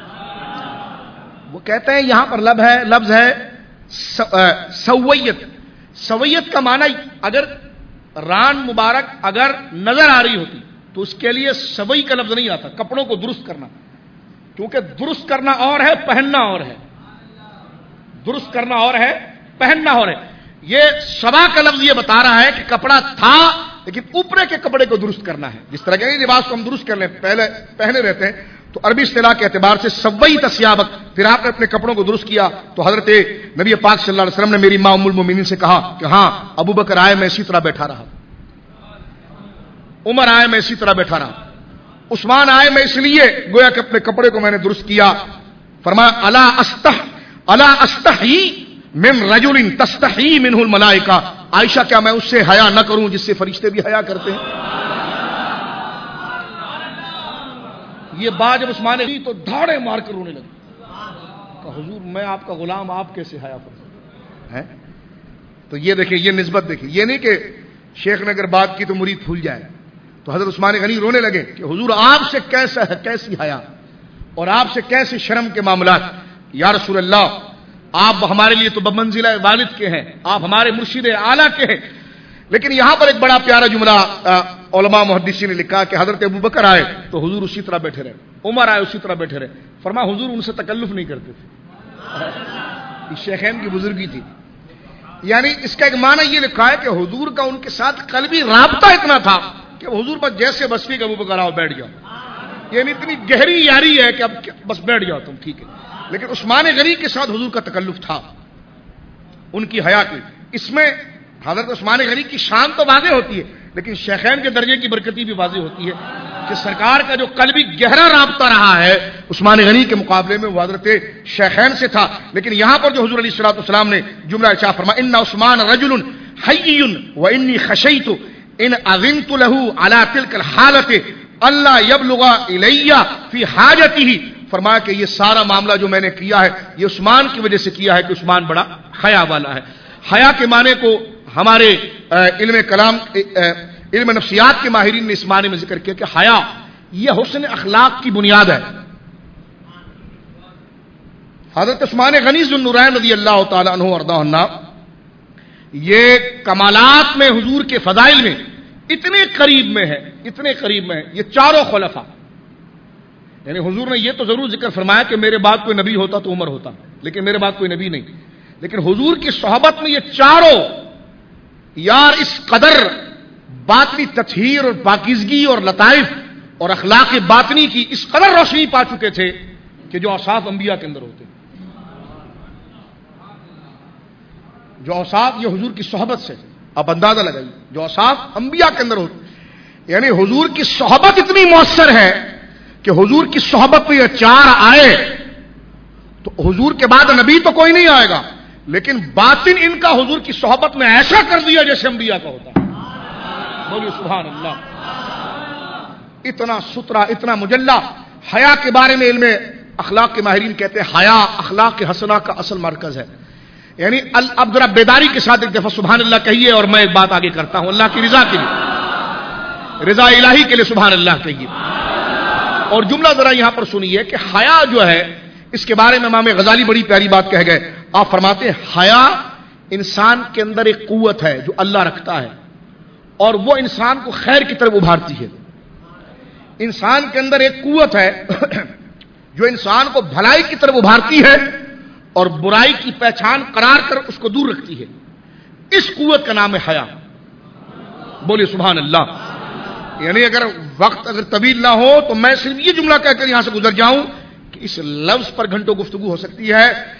وہ کہتے ہیں یہاں پر لفظ ہے لفظ ہے سویت. سویت کا معنی اگر ران مبارک اگر نظر آ رہی ہوتی تو اس کے لیے سوئی کا لفظ نہیں آتا، کپڑوں کو درست کرنا، کیونکہ درست کرنا اور ہے، پہننا اور ہے. درست کرنا اور ہے، پہننا اور ہے. یہ سبا کا لفظ یہ بتا رہا ہے کہ کپڑا تھا لیکن اوپرے کے کپڑے کو درست کرنا ہے. جس طرح کے لباس کو ہم درست کر لیں، پہلے پہنے رہتے ہیں تو عربی اصطلاح کے اعتبار سے سویت ثيابک، پھر آپ نے اپنے کپڑوں کو درست کیا. تو حضرت نبی پاک صلی اللہ علیہ وسلم نے میری ماں ام المومنین سے کہا کہ ہاں ابو بکر آئے میں اسی طرح بیٹھا رہا، عمر آئے میں اسی طرح بیٹھا رہا، عثمان آئے میں اس لیے گویا کہ اپنے کپڑے کو میں نے درست کیا. فرمایا الا استح الا استحی من رجل تستحی منہ الملائکہ، عائشہ کیا میں اس سے حیا نہ کروں جس سے فرشتے بھی حیا کرتے ہیں؟ یہ بات جب عثمان نے تو دھاڑے مار کر رونے لگے کہ حضور میں آپ کا غلام، آپ کیسے حیا کرتے ہیں؟ تو یہ دیکھیں، یہ نسبت دیکھیں، یہ نہیں کہ شیخ نے اگر بات کی تو مرید پھول جائے. تو حضرت عثمان غنی رونے لگے کہ حضور آپ سے کیسا ہے، کیسی حیا اور آپ سے کیسے شرم کے معاملات. یا رسول اللہ آپ ہمارے لیے تو بمنزلہ والد کے ہیں، آپ ہمارے مرشد اعلیٰ کے ہیں. لیکن یہاں پر ایک بڑا پیارا جملہ علماء محدثین نے لکھا کہ حضرت ابو بکر آئے تو حضور اسی طرح بیٹھے رہے، عمر آئے اسی طرح بیٹھے رہے. فرمایا حضور ان سے تکلف نہیں کرتے تھے. شیخین کی بزرگی تھی. یعنی اس کا ایک معنی یہ لکھا ہے کہ حضور کا ان کے ساتھ قلبی رابطہ اتنا تھا کہ حضور بس جیسے بسوی کا ابو بکر آؤ بیٹھ جاؤ، یعنی اتنی گہری یاری ہے کہ اب بس بیٹھ جاؤ تم، ٹھیک ہے. لیکن عثمان غنی کے ساتھ حضور کا تکلف تھا ان کی حیا کی. اس میں حضرت عثمان غنی کی شان تو واضح ہوتی ہے لیکن شیخین کے درجے کی برکتی بھی واضح ہوتی ہے کہ سرکار کا جو قلبی گہرا رابطہ رہا ہے عثمان غنی کے مقابلے میں وہ حضرت شیخین سے تھا. لیکن یہاں پر جو حضور علیہ الصلوۃ والسلام نے جملہ ارشاد فرمایا ان عثمان رجل حی وانی خشیت ان اذنت له على تلك الحالۃ اللہ یبلغ الی فی حاجتہ، فرمایا کہ یہ سارا معاملہ جو میں نے کیا ہے یہ عثمان کی وجہ سے کیا ہے کہ عثمان بڑا حیا والا ہے. حیا کے معنی کو ہمارے علم کلام علم نفسیات کے ماہرین نے اس معنی میں ذکر کیا کہ حیا یہ حسن اخلاق کی بنیاد ہے. حضرت عثمان غنی ذو النورین رضی اللہ تعالی عنہ وارضاہ عنہ یہ کمالات میں حضور کے فضائل میں اتنے قریب میں ہے، اتنے قریب میں ہے. یہ چاروں خلفاء، یعنی حضور نے یہ تو ضرور ذکر فرمایا کہ میرے بعد کوئی نبی ہوتا تو عمر ہوتا، لیکن میرے بعد کوئی نبی نہیں. لیکن حضور کی صحبت میں یہ چاروں یار اس قدر باطنی تطہیر اور پاکیزگی اور لطائف اور اخلاق باطنی کی اس قدر روشنی پا چکے تھے کہ جو اوصاف انبیاء کے اندر ہوتے، جو اوصاف یہ حضور کی صحبت سے آپ اندازہ لگائیے، جو اوصاف انبیاء کے اندر ہوتے، یعنی حضور کی صحبت اتنی مؤثر ہے کہ حضور کی صحبت میں یہ چار آئے تو حضور کے بعد نبی تو کوئی نہیں آئے گا، لیکن باطن ان کا حضور کی صحبت میں ایسا کر دیا جیسے انبیاء کا ہوتا. بولیے سبحان اللہ. اتنا سترا، اتنا مجلہ. حیا کے بارے میں علم اخلاق کے ماہرین کہتے ہیں حیا اخلاق حسنہ کا اصل مرکز ہے. یعنی اب ذرا بیداری کے ساتھ ایک دفعہ سبحان اللہ کہیے اور میں ایک بات آگے کرتا ہوں اللہ کی رضا کے لیے، رضا الہی کے لیے سبحان اللہ کہیے. اور جملہ ذرا یہاں پر سنیے کہ حیا جو ہے اس کے بارے میں امام غزالی بڑی پیاری بات کہہ گئے. آپ فرماتے ہیں حیا انسان کے اندر ایک قوت ہے جو اللہ رکھتا ہے اور وہ انسان کو خیر کی طرف ابھارتی ہے. انسان کے اندر ایک قوت ہے جو انسان کو بھلائی کی طرف ابھارتی ہے اور برائی کی پہچان قرار کر اس کو دور رکھتی ہے. اس قوت کا نام ہے حیا. بولیے سبحان اللہ. یعنی اگر وقت اگر طویل نہ ہو تو میں صرف یہ جملہ کہہ کر یہاں سے گزر جاؤں کہ اس لفظ پر گھنٹوں گفتگو ہو سکتی ہے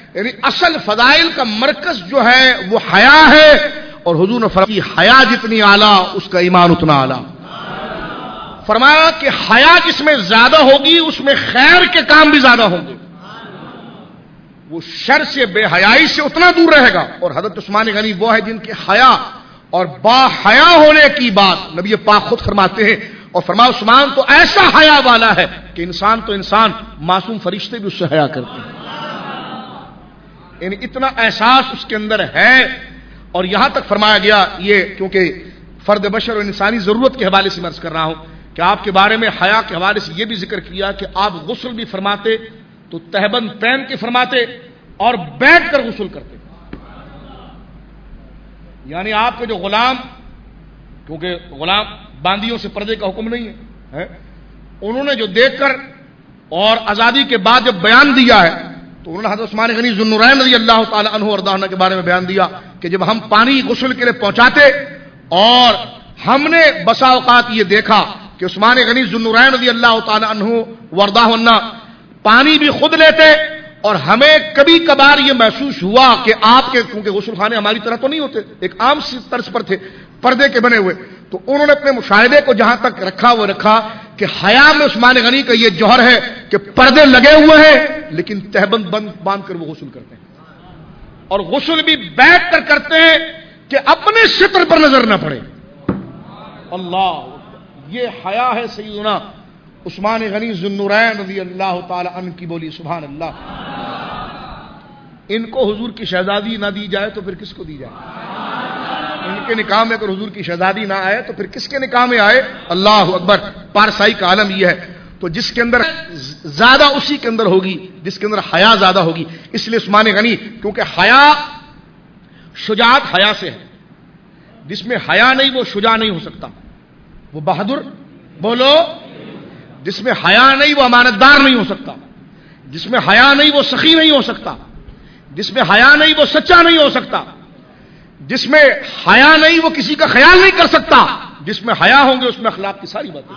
یعنی اصل فضائل کا مرکز جو ہے وہ حیا ہے، اور حضور نے فرمایا حیا جتنی اعلیٰ اس کا ایمان اتنا اعلیٰ. فرمایا کہ حیا جس میں زیادہ ہوگی اس میں خیر کے کام بھی زیادہ ہوں گے، وہ شر سے بے حیائی سے اتنا دور رہے گا. اور حضرت عثمان غنی وہ ہے جن کے حیا اور با حیا ہونے کی بات نبی پاک خود فرماتے ہیں، اور فرمایا عثمان تو ایسا حیا والا ہے کہ انسان تو انسان، معصوم فرشتے بھی اس سے حیا کرتے ہیں. یعنی اتنا احساس اس کے اندر ہے. اور یہاں تک فرمایا گیا، یہ کیونکہ فرد بشر اور انسانی ضرورت کے حوالے سے میں عرض کر رہا ہوں کہ آپ کے بارے میں حیا کے حوالے سے یہ بھی ذکر کیا کہ آپ غسل بھی فرماتے تو تہبند پہن کے فرماتے اور بیٹھ کر غسل کرتے. یعنی آپ کے جو غلام، کیونکہ غلام باندیوں سے پردے کا حکم نہیں ہے، انہوں نے جو دیکھ کر اور آزادی کے بعد جب بیان دیا ہے تو انہوں نے حضرت عثمان غنی ذو النورین رضی اللہ تعالی عنہ وارضاہ عنہ کے بارے میں بیان دیا کہ جب ہم پانی غسل کے لیے پہنچاتے اور ہم نے بسا اوقات یہ دیکھا کہ عثمان غنی ذو النورین رضی اللہ تعالی عنہ وارضاہ عنہ پانی بھی خود لیتے، اور ہمیں کبھی کبھار یہ محسوس ہوا کہ آپ کے، کیونکہ غسل خانے ہماری طرح تو نہیں ہوتے، ایک عام سی طرز پر تھے، پردے کے بنے ہوئے، تو انہوں نے اپنے مشاہدے کو جہاں تک رکھا وہ رکھا کہ حیا میں عثمان غنی کا یہ جوہر ہے کہ پردے لگے ہوئے ہیں لیکن تہبند بند باندھ کر وہ غسل کرتے ہیں، اور غسل بھی بیٹھ کر کرتے ہیں کہ اپنے ستر پر نظر نہ پڑے. اللہ، یہ حیا ہے سیدنا عثمان غنی ذو النورین رضی اللہ تعالی عنہ کی بولی. سبحان اللہ. ان کو حضور کی شہزادی نہ دی جائے تو پھر کس کو دی جائے؟ ان کے نکاح میں اگر حضور کی شہزادی نہ آئے تو پھر کس کے نکاح میں آئے؟ اللہ اکبر. پارسائی کا عالم یہ ہے. تو جس کے اندر زیادہ اسی کے اندر ہوگی جس کے اندر حیا زیادہ ہوگی. اس لیے عثمان غنی، کیونکہ حیا شجاعت حیا سے ہے، جس میں حیا نہیں وہ شجاع نہیں ہو سکتا، وہ بہادر بولو. جس میں حیا نہیں وہ امانتدار نہیں ہو سکتا، جس میں حیا نہیں وہ سخی نہیں ہو سکتا، جس میں حیا نہیں وہ سچا نہیں ہو سکتا، جس میں حیا نہیں وہ کسی کا خیال نہیں کر سکتا. جس میں حیا ہوں گے اس میں اخلاق کی ساری باتیں،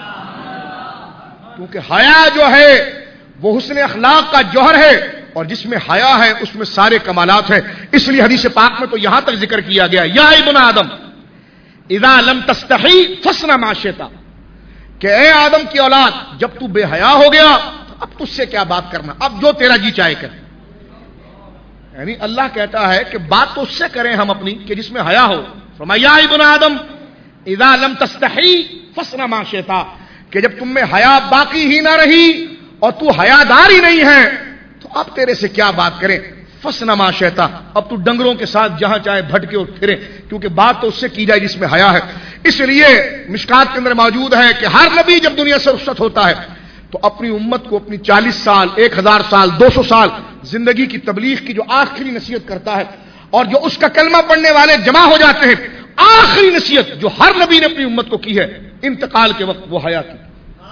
کیونکہ حیا جو ہے وہ حسن اخلاق کا جوہر ہے، اور جس میں حیا ہے اس میں سارے کمالات ہیں. اس لیے حدیث پاک میں تو یہاں تک ذکر کیا گیا، یا ابن آدم اذا لم تستحی فاصنع ما شئت، کہ اے آدم کی اولاد جب تو بے حیا ہو گیا تو اب تجھ سے کیا بات کرنا، اب جو تیرا جی چاہے کر. یعنی اللہ کہتا ہے کہ بات تو اس سے کریں ہم اپنی کہ جس میں حیا ہو. فرمایا یا ابن آدم اذا لم تستحی فاصنع ما شئت، کہ جب تم میں حیا باقی ہی نہ رہی اور تو حیادار ہی نہیں ہے تو اب تیرے سے کیا بات کریں. فاصنع ما شئت، اب تو ڈنگروں کے ساتھ جہاں چاہے بھٹکے اور پھرے، کیونکہ بات تو اس سے کی جائے جس میں حیا ہے. اس لیے مشکات کے اندر موجود ہے کہ ہر نبی جب دنیا سے رخصت ہوتا ہے تو اپنی امت کو اپنی چالیس سال، ایک ہزار سال، دو سو سال زندگی کی تبلیغ کی جو آخری نصیحت کرتا ہے، اور جو اس کا کلمہ پڑھنے والے جمع ہو جاتے ہیں، آخری نصیحت جو ہر نبی نے اپنی امت کو کی ہے انتقال کے وقت وہ حیا کی،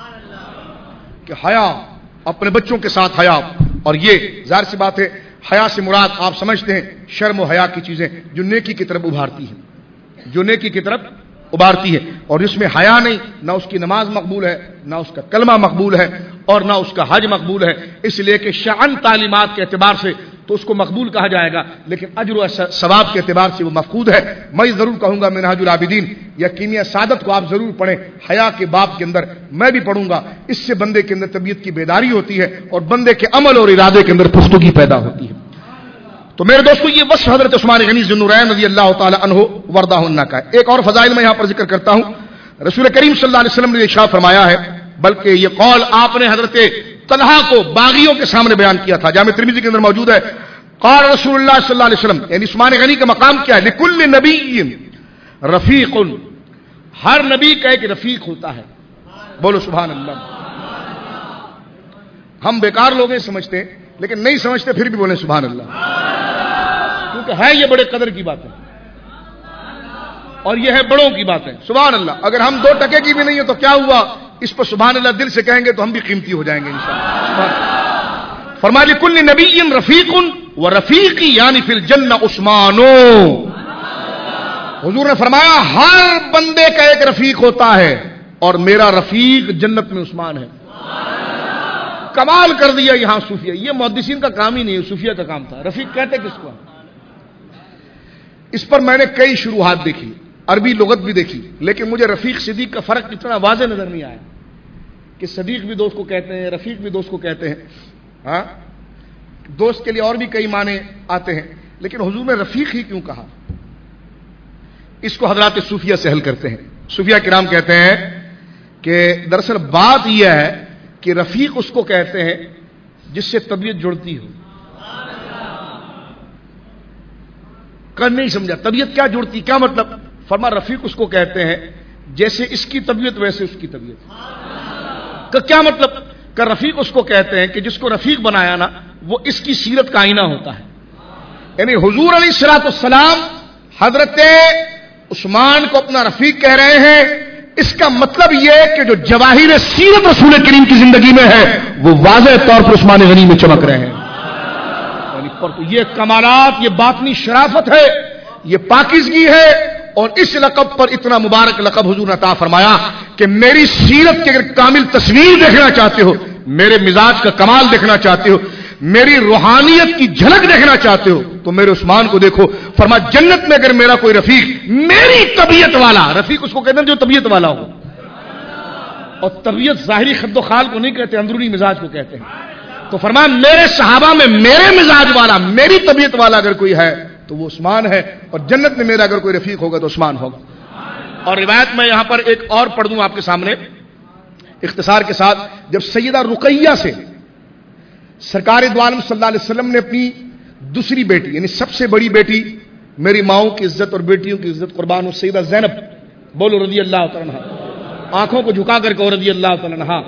کہ حیا، اپنے بچوں کے ساتھ حیا. اور یہ ظاہر سی بات ہے حیا سے مراد آپ سمجھتے ہیں شرم و حیا کی چیزیں جو نیکی کی طرف ابھارتی ہیں، جو نیکی کی طرف ابھارتی ہے. اور اس میں حیا نہیں، نہ اس کی نماز مقبول ہے، نہ اس کا کلمہ مقبول ہے، اور نہ اس کا حج مقبول ہے. اس لیے کہ شأن تعلیمات کے اعتبار سے تو اس کو مقبول کہا جائے گا، لیکن اجر و ثواب کے اعتبار سے وہ مفقود ہے. میں ضرور کہوں گا منہاج العابدین یا کیمیا سعادت کو آپ ضرور پڑھیں، حیا کے باب کے اندر میں بھی پڑھوں گا. اس سے بندے کے اندر طبیعت کی بیداری ہوتی ہے اور بندے کے عمل اور ارادے کے اندر پختگی پیدا ہوتی ہے. تو میرے دوستو یہ وصف حضرت عثمان غنی ذو النورین رضی اللہ تعالی عنہ وارضاہ عنہ کا ہے. ایک اور فضائل میں یہاں پر ذکر کرتا ہوں. رسول کریم صلی اللہ علیہ وسلم نے ارشاد فرمایا ہے، بلکہ یہ قول آپ نے حضرت طلحہ کو باغیوں کے سامنے بیان کیا تھا، جامع ترمذی کے اندر موجود ہے. قال رسول اللہ صلی اللہ علیہ وسلم، یعنی عثمان غنی کا مقام کیا ہے؟ لکل نبی رفیق، ہر نبی کا ایک رفیق ہوتا ہے. بولو سبحان اللہ. ہم بیکار لوگ ہیں سمجھتے ہیں، لیکن نہیں سمجھتے پھر بھی بولیں سبحان اللہ، کیونکہ ہے یہ بڑے قدر کی بات ہے اور یہ ہے بڑوں کی بات ہے. سبحان اللہ. اگر ہم دو ٹکے کی بھی نہیں ہے تو کیا ہوا، اس پر سبحان اللہ دل سے کہیں گے تو ہم بھی قیمتی ہو جائیں گے انشاءاللہ. فرمایا لکل نبی رفیق و رفیقی یعنی فی الجنہ عثمانو. حضور نے فرمایا ہر بندے کا ایک رفیق ہوتا ہے اور میرا رفیق جنت میں عثمان ہے. کمال کر دیا یہاں صوفیہ. یہ محدثین کا کام ہی نہیں ہے، صوفیہ کا کام تھا. رفیق کہتے کس کو؟ اس پر میں نے کئی شروحات دیکھی، عربی لغت بھی دیکھی، لیکن مجھے رفیق صدیق کا فرق اتنا واضح نظر نہیں آیا کہ صدیق بھی دوست کو کہتے ہیں، رفیق بھی دوست کو کہتے ہیں. ہاں دوست کے لیے اور بھی کئی معنی آتے ہیں، لیکن حضور نے رفیق ہی کیوں کہا؟ اس کو حضرات صوفیہ سے حل کرتے ہیں. صوفیہ کرام کہتے ہیں کہ دراصل بات یہ ہے کہ رفیق اس کو کہتے ہیں جس سے طبیعت جڑتی ہو. کر نہیں سمجھا طبیعت کیا جڑتی، کیا مطلب؟ فرما رفیق اس کو کہتے ہیں جیسے اس کی طبیعت ویسے اس کی طبیعت. کا کیا مطلب؟ کہ رفیق اس کو کہتے ہیں کہ جس کو رفیق بنایا نا وہ اس کی سیرت کا آئینہ ہوتا ہے. یعنی حضور علیہ الصلوۃ والسلام حضرت عثمان کو اپنا رفیق کہہ رہے ہیں، اس کا مطلب یہ کہ جو جواہر سیرت رسول کریم کی زندگی میں ہے وہ واضح طور پر عثمان غنی میں چمک رہے ہیں. یعنی پر تو یہ کمالات، یہ باطنی شرافت ہے، یہ پاکیزگی ہے. اور اس لقب پر اتنا مبارک لقب حضور نے عطا فرمایا کہ میری سیرت کی اگر کامل تصویر دیکھنا چاہتے ہو، میرے مزاج کا کمال دیکھنا چاہتے ہو، میری روحانیت کی جھلک دیکھنا چاہتے ہو تو میرے عثمان کو دیکھو. فرما جنت میں اگر میرا کوئی رفیق میری طبیعت والا، رفیق اس کو کہتے ہیں جو طبیعت والا ہو. اور طبیعت ظاہری خد و خال کو نہیں کہتے، اندرونی مزاج کو کہتے ہیں. تو فرما میرے صحابہ میں میرے مزاج والا، میری طبیعت والا اگر کوئی ہے تو وہ عثمان ہے، اور جنت میں میرا اگر کوئی رفیق ہوگا تو عثمان ہوگا. اور روایت میں یہاں پر ایک اور پڑھ دوں آپ کے سامنے اختصار کے ساتھ. جب سیدہ رقیہ سے سرکار دو عالم صلی اللہ علیہ وسلم نے اپنی دوسری بیٹی یعنی سب سے بڑی بیٹی، میری ماؤں کی عزت اور بیٹیوں کی عزت قربان ہو، سیدہ زینب، بولو رضی اللہ تعالی عنہا، آنکھوں کو جھکا کر کہو رضی اللہ تعالی عنہا.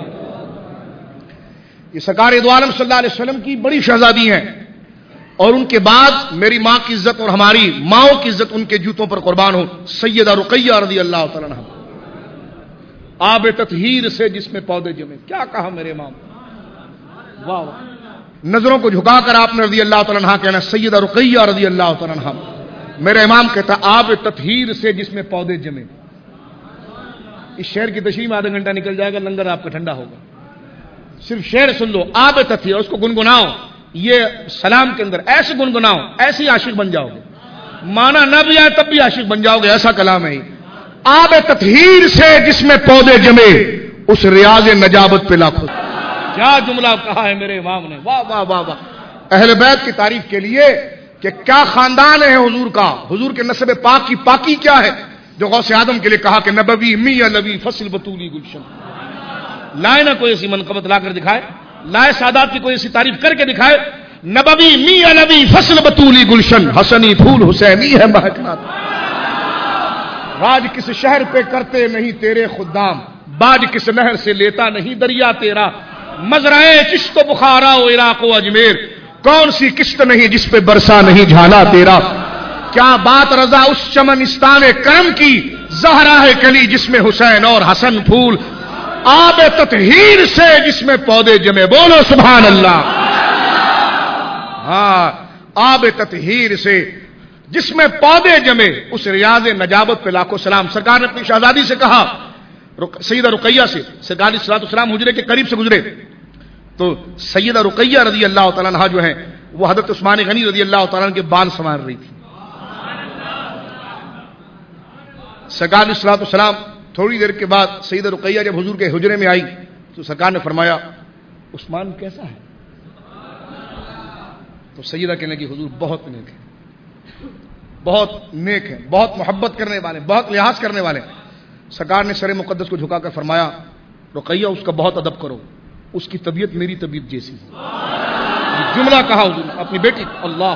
یہ سرکار دو عالم صلی اللہ علیہ وسلم کی بڑی شہزادی ہیں، اور ان کے بعد میری ماں کی عزت اور ہماری ماؤں کی عزت ان کے جوتوں پر قربان ہو، سیدہ رقیہ رضی اللہ تعالی عنہا. آب تطہیر سے جس میں پودے جمے، کیا کہا میرے امام، واہ واہ. نظروں کو جھکا کر آپ نے رضی اللہ تعالی عنہا کہنا سیدہ رقیہ رضی اللہ تعالی عنہا. میرا امام کہتا آب تطہیر سے جس میں پودے جمے. اس شعر کی تشریح میں آدھا گھنٹہ نکل جائے گا، لنگر آپ کا ٹھنڈا ہوگا. صرف شعر سن لو، آب تطہیر، اس کو گنگناؤ. یہ سلام کے اندر ایسے گنگناؤ، ایسے عاشق بن جاؤ گے. مانا نہ بھی آئے تب بھی عاشق بن جاؤ گے، ایسا کلام ہے. آب تطہیر سے جس میں پودے جمے، اس ریاض نجابت پہ لاکھوں. کیا جملہ کہا ہے میرے امام نے، واہ واہ واہ واہ. اہل بیت کی تعریف کے لیے کہ کیا خاندان ہے حضور کا، حضور کے نسب پاک کی پاکی کیا ہے، جو غوث آدم کے لیے کہا کہ نبوی میاں نبی فصل بطولی گلشن. لائے نہ کوئی ایسی منقبت لا کر دکھائے، لائے سادات کی کوئی ایسی تعریف کر کے دکھائے، نبوی میاں نبی فصل بطولی گلشن، حسنی پھول حسینی ہے مہکنا. راج کس شہر پہ کرتے نہیں تیرے خدام، باج کس نہر سے لیتا نہیں دریا تیرا. مزرعے چشت و بخارا و عراق و اجمیر، کون سی کشت نہیں جس پہ برسا نہیں جھالا تیرا. کیا بات رضا اس چمنستان کرم کی، زہرا ہے کلی جس میں حسین اور حسن پھول. آب تطہیر سے جس میں پودے جمے، بولو سبحان اللہ. ہاں آب تطہیر سے جس میں پودے جمے، اس ریاض نجابت پہ لاکھوں سلام. سرکار نے اپنی شہزادی سے کہا، سیدہ رقیہ سے، سرکار علیہ الصلوۃ والسلام حجرے کے قریب سے گزرے تو سیدہ رقیہ رضی اللہ تعالیٰ عنہا جو ہیں وہ حضرت عثمان غنی رضی اللہ تعالیٰ عنہ کے بال سنوار رہی تھی. سرکار علیہ الصلوۃ والسلام تھوڑی دیر کے بعد سیدہ رقیہ جب حضور کے حجرے میں آئی تو سرکار نے فرمایا عثمان کیسا ہے؟ تو سیدہ کہنے لگی حضور بہت نیک ہے، بہت نیک ہے، بہت محبت کرنے والے، بہت لحاظ کرنے والے. سرکار نے سر مقدس کو جھکا کر فرمایا رقیہ اس کا بہت ادب کرو، اس کی طبیعت میری طبیعت جیسی. یہ جملہ کہا حضور نے اپنی بیٹی. اللہ،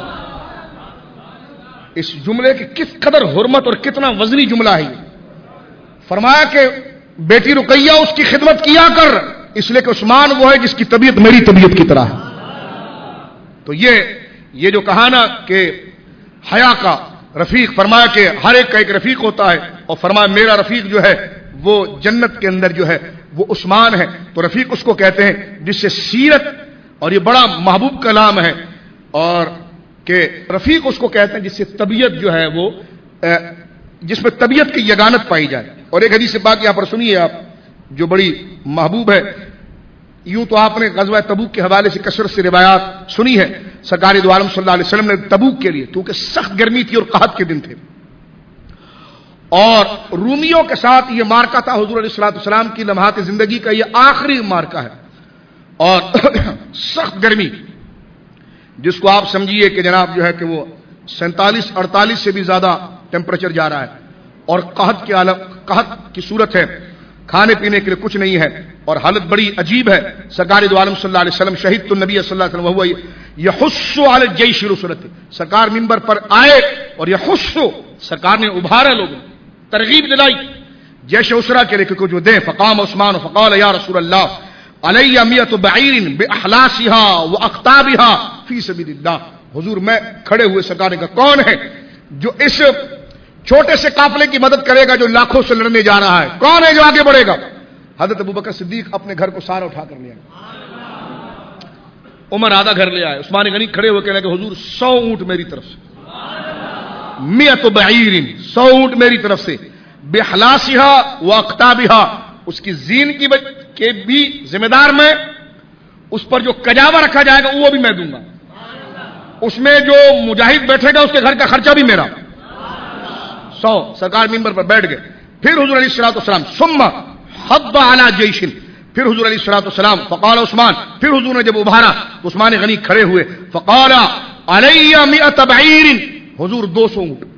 اس جملے کی کس قدر حرمت اور کتنا وزنی جملہ ہے. فرمایا کہ بیٹی رقیہ اس کی خدمت کیا کر، اس لیے کہ عثمان وہ ہے جس کی طبیعت میری طبیعت کی طرح ہے. تو یہ یہ جو کہا نا کہ حیا کا رفیق، فرمایا کہ ہر ایک کا ایک رفیق ہوتا ہے، اور فرمایا میرا رفیق جو ہے وہ جنت کے اندر جو ہے وہ عثمان ہے. تو رفیق اس کو کہتے ہیں جس سے سیرت، اور یہ بڑا محبوب کلام ہے، اور کہ رفیق اس کو کہتے ہیں جس سے طبیعت جو ہے وہ جس میں طبیعت کی یگانت پائی جائے. اور ایک حدیث پاک یہاں پر سنیے آپ جو بڑی محبوب ہے. یوں تو آپ نے غزوہ تبوک کے حوالے سے کثرت سے روایات سنی ہے. سرکار دو عالم صلی اللہ علیہ وسلم نے تبوک کے لیے، کیونکہ سخت گرمی تھی اور قحط کے دن تھے اور رومیوں کے ساتھ یہ مارکا تھا، حضور علیہ الصلوۃ والسلام کی لمحات زندگی کا یہ آخری مارکا ہے اور سخت گرمی جس کو آپ سمجھیے کہ جناب جو ہے کہ وہ سینتالیس اڑتالیس سے بھی زیادہ ٹیمپریچر جا رہا ہے اور قحط کے عالم قحط کی صورت ہے، کھانے پینے کے لیے کچھ نہیں ہے اور حالت بڑی عجیب ہے. سرکار دو عالم صلی اللہ علیہ وسلم شہید النبی صلی اللہ علیہ وسلم وهو یحث علی الجیش رسلت، سرکار منبر پر آئے اور یحث، سرکار نے ابھارا، لوگوں ترغیب دلائی جیش اسرا کے لیے کہ کچھ دیں. فقام عثمان فقال یا رسول اللہ علی مئۃ بعیر باحلاسها واقطابها فی سبیل اللہ. حضور میں کھڑے ہوئے سرکار نے کہا کون ہے جو اس چھوٹے سے قافلے کی مدد کرے گا جو لاکھوں سے لڑنے جا رہا ہے؟ کون ہے جو آگے بڑھے گا؟ حضرت ابوبکر صدیق اپنے گھر کو سارا اٹھا کر لے آئے، عمر آدھا گھر لے آئے، عثمان غنی کھڑے ہوئے کہنے کہ حضور سو اونٹ میری طرف سے، مئۃ بعیر، سو اونٹ میری طرف سے، بحلاسها واقطابها، اس کی زین کی کے بھی ذمہ دار میں، اس پر جو کجاوا رکھا جائے گا وہ بھی میں دوں گا، اس میں جو مجاہد بیٹھے گا اس کے گھر کا خرچہ بھی میرا. سو سرکار منبر پر بیٹھ گئے. پھر حضور علیہ الصلوۃ والسلام ثم حض علی جیش، پھر حضور علیہ الصلوۃ والسلام فقال عثمان، پھر حضور نے جب ابھارا تو عثمان غنی کھڑے ہوئے، فقال علی مئۃ بعیر، حضور دو سو اونٹ،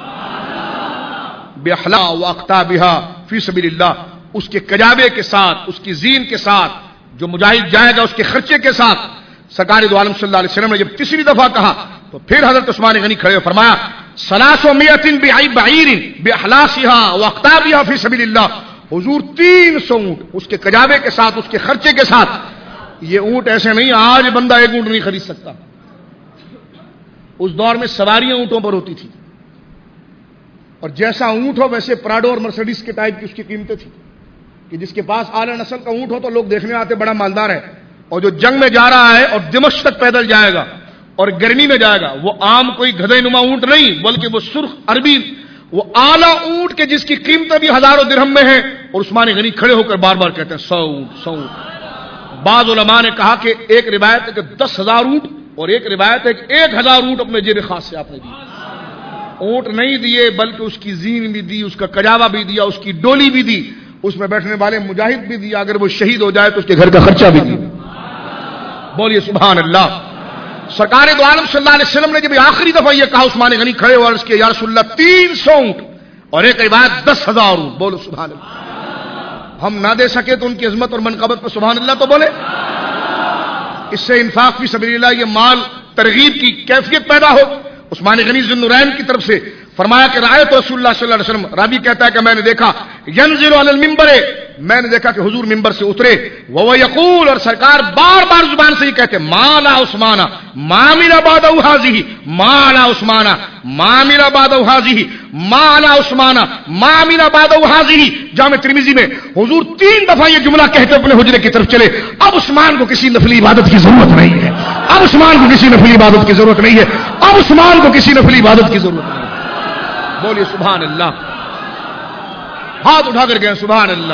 باحلا واقطابها فی سبیل اللہ، اس کے کجاوے کے ساتھ، اس کی زین کے ساتھ، جو مجاہد جائے گا اس کے خرچے کے ساتھ. سرکار دو عالم صلی اللہ علیہ وسلم نے جب تیسری دفعہ کہا تو پھر حضرت عثمان غنی کھڑے ہوئے فرمایا ثلاث مئۃ بعیر باحلاسها واقطابها فی سبیل اللہ. حضور تین سو اونٹ، اس کے کجاوے کے ساتھ، اس کے خرچے کے ساتھ. یہ اونٹ ایسے نہیں آج بندہ ایک اونٹ نہیں خرید سکتا، اس دور میں سواریاں اونٹوں پر ہوتی تھی اور جیسا اونٹ ہو ویسے پراڈو اور مرسیڈیز کے ٹائپ کی اس کی قیمتیں تھی کہ جس کے پاس اعلی نسل کا اونٹ ہو تو لوگ دیکھنے آتے بڑا مالدار ہے، اور جو جنگ میں جا رہا ہے اور دمشق تک پیدل جائے گا اور گرمی میں جائے گا، وہ عام کوئی گدھے نما اونٹ نہیں بلکہ وہ سرخ عربی، وہ اعلیٰ اونٹ کے جس کی قیمتیں بھی ہزاروں درہم میں ہیں. اور عثمان غنی کھڑے ہو کر بار بار کہتے ہیں سو اونٹ سو اونٹ. بعض علماء نے کہا کہ ایک روایت ہے کہ دس ہزار اونٹ اور ایک روایت ہے کہ ایک ہزار اونٹ اپنے جیب خاص سے آپ نے دی. اونٹ نہیں دیے بلکہ اس کی زین بھی دی، اس کا کجاوا بھی دیا، اس کی ڈولی بھی دی، اس میں بیٹھنے والے مجاہد بھی دیا، اگر وہ شہید ہو جائے تو اس کے گھر کا خرچہ بھی دیا. بولیے سبحان اللہ. سرکار دو عالم صلی اللہ علیہ وسلم نے جب آخری دفعہ یہ کہا عثمان غنی کھڑے اور اس کے یا رسول اللہ تین سو اونٹ اور ایک روایت دس ہزار اونٹ. بولو سبحان اللہ. ہم نہ دے سکے تو ان کی عظمت اور منقبت پر سبحان اللہ تو بولے. اس سے انفاق فی سبیل اللہ، یہ مال ترغیب کی کیفیت پیدا ہو. عثمان غنی ذو النورین کی طرف سے فرمایا کہ رأیت رسول اللہ صلی اللہ علیہ وسلم، راوی کہتا ہے کہ میں نے دیکھا ینزل علی المنبر، میں نے دیکھا کہ حضور منبر سے اترے، وہ یقول، اور سرکار بار بار زبان سے ہی کہتے مالا عثمان معاملہ بعد هذه، مالا عثمان معاملہ بعد هذه، مالا عثمان معاملہ بعد هذه. جامع ترمذی میں حضور تین دفعہ یہ جملہ کہتے اپنے حجرے کی طرف چلے. اب عثمان کو کسی نفلی عبادت کی ضرورت نہیں ہے، اب عثمان کو کسی نفلی عبادت کی ضرورت نہیں ہے، اب عثمان کو کسی نفلی عبادت کی ضرورت نہیں ہے. بولیے سبحان اللہ. ہاتھ اٹھا کر گئے سبحان اللہ.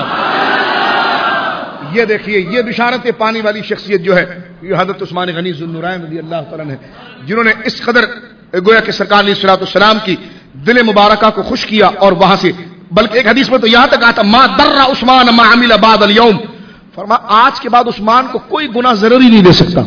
یہ دیکھیے یہ بشارت پانی والی شخصیت جو ہے یہ حضرت عثمان غنی ذو النورین رضی اللہ تعالیٰ عنہ ہے، جنہوں نے اس قدر گویا کہ سرکار علیہ الصلوۃ والسلام کی دل مبارکہ کو خوش کیا. اور وہاں سے بلکہ ایک حدیث میں تو یہاں تک آتا ما در عثمان ما عمل بعد اليوم، فرمایا آج کے بعد عثمان کو کوئی گناہ ضرر ہی نہیں دے سکتا،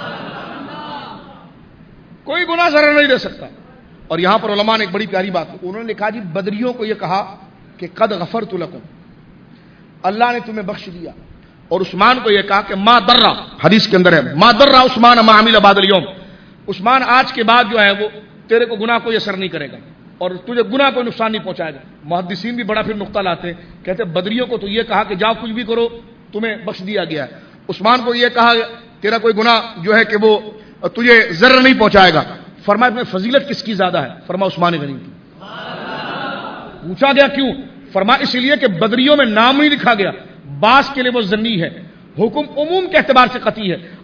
کوئی گناہ ضرر نہیں دے سکتا. اور یہاں پر علماء نے ایک بڑی پیاری بات، انہوں نے لکھا جی بدریوں کو یہ کہا کہ قد غفرت لکم، اللہ نے تمہیں بخش دیا. اور عثمان کو یہ کہا کہ ما درہ، حدیث کے اندر ہے ما درہ عثمان ما عمل بعد اليوم، عثمان آج کے بعد جو ہے وہ تیرے کو گناہ کوئی اثر نہیں کرے گا اور تجھے گناہ کوئی نقصان نہیں پہنچائے گا. محدثین بھی بڑا پھر نقطہ لاتے، کہتے بدریوں کو تو یہ کہا کہ جاؤ کچھ بھی کرو تمہیں بخش دیا گیا ہے، عثمان کو یہ کہا تیرا کوئی گناہ جو ہے کہ وہ تجھے ضرر نہیں پہنچائے گا. فرمایا میں فضیلت کس کی زیادہ ہے؟ فرمایا عثمان غنی کی. پوچھا گیا کیوں؟ فرمایا اس لیے کہ بدریوں میں نام نہیں لکھا گیا، بعض کے لیے وہ ظنی ہے، حکم عموم کے اعتبار سے قطعی ہے.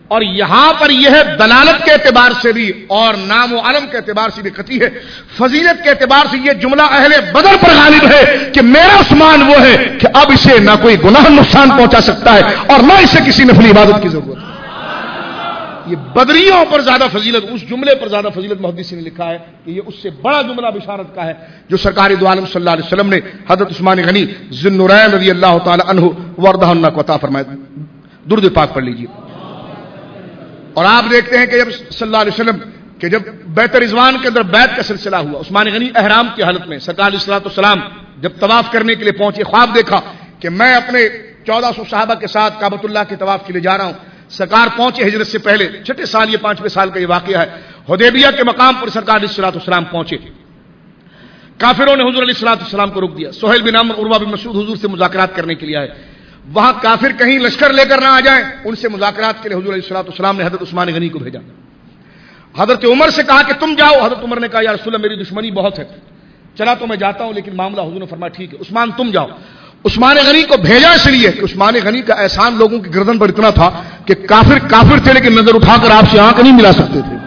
اور یہاں پر یہ ہے دلالت کے اعتبار سے بھی اور نام و علم کے اعتبار سے بھی قطعی ہے، فضیلت کے اعتبار سے یہ جملہ اہل بدر پر غالب ہے کہ میرا عثمان وہ ہے کہ اب اسے نہ کوئی گناہ نقصان پہنچا سکتا ہے اور نہ اسے کسی نفلی عبادت کی ضرورت ہے۔ یہ بدریوں پر زیادہ فضیلت، اس جملے پر زیادہ فضیلت محدثین نے لکھا ہے کہ یہ اس سے بڑا جملہ بشارت کا ہے جو سرکار دو عالم صلی اللہ علیہ وسلم نے حضرت عثمان غنی ذی النورین رضی اللہ تعالی عنہ وارضہ عنہ کو عطا فرمایا۔ درود پاک پڑھ لیجیے۔ اور آپ دیکھتے ہیں کہ جب صلی اللہ علیہ وسلم کہ جب بیت رضوان کے اندر بیعت کا سلسلہ ہوا، عثمان غنی احرام کی حالت میں سرکار علیہ الصلوۃ والسلام جب طواف کرنے کے لیے پہنچے، خواب دیکھا کہ میں اپنے چودہ سو صحابہ کے ساتھ کعبۃ اللہ کے طواف کے لیے جا رہا ہوں۔ سرکار پہنچے ہجرت سے پہلے، چھٹے سال، یہ پانچویں سال کا یہ واقعہ ہے، حدیبیہ کے مقام پر سرکار علیہ الصلوۃ والسلام پہنچے۔ کافروں نے حضور علیہ الصلوۃ والسلام کو روک دیا۔ سہیل بن عمرو، عروہ بن مسعود حضور سے مذاکرات کرنے کے لیے آئے، وہاں کافر کہیں لشکر لے کر نہ آ جائیں، ان سے مذاکرات کے لیے حضور علیہ الصلوۃ والسلام نے حضرت عثمان غنی کو بھیجا۔ حضرت عمر سے کہا کہ تم جاؤ، حضرت عمر نے کہا یا رسول اللہ میری دشمنی بہت ہے، چلا تو میں جاتا ہوں لیکن معاملہ، حضور نے فرمایا ٹھیک ہے عثمان تم جاؤ۔ عثمان غنی کو بھیجا اس لیے کہ عثمان غنی کا احسان لوگوں کی گردن پر اتنا تھا کہ کافر کافر تھے لیکن نظر اٹھا کر آپ سے آنکھ نہیں ملا سکتے تھے۔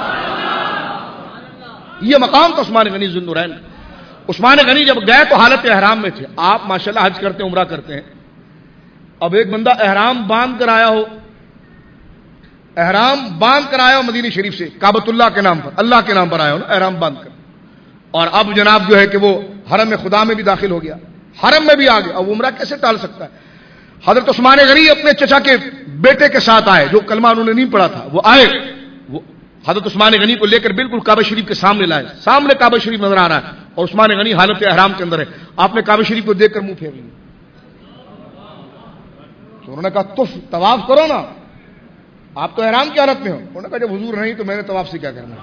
یہ مقام تھا عثمان غنی ذی النورین۔ عثمان غنی جب گئے تو حالت احرام میں تھے۔ آپ ماشاءاللہ حج کرتے ہیں، عمرہ کرتے ہیں، اب ایک بندہ احرام باندھ کر آیا ہو، احرام باندھ کر آیا ہو مدینہ شریف سے کعبۃ اللہ کے نام پر، اللہ کے نام پر آیا ہو نا احرام باندھ کر، اور اب جناب جو ہے کہ وہ حرم میں خدا میں بھی داخل ہو گیا، حرم میں بھی آ گیا، اب عمرہ کیسے ٹال سکتا ہے؟ حضرت عثمان غنی اپنے چچا کے بیٹے کے ساتھ آئے، جو کلمہ انہوں نے نہیں پڑھا تھا، وہ آئے، وہ حضرت عثمان غنی کو لے کر بالکل کعبہ شریف کے سامنے لائے، سامنے کعبہ شریف نظر آ رہا ہے اور عثمان غنی حالت احرام کے اندر ہے۔ آپ نے کعبہ شریف کو دیکھ کر منہ پھیر لیا، تو انہوں نے کہا تف طواف کرو نا، آپ تو احرام کی حالت میں ہو۔ انہوں نے کہا جب حضور نہیں تو میں نے طواف سے کیا کرنا؟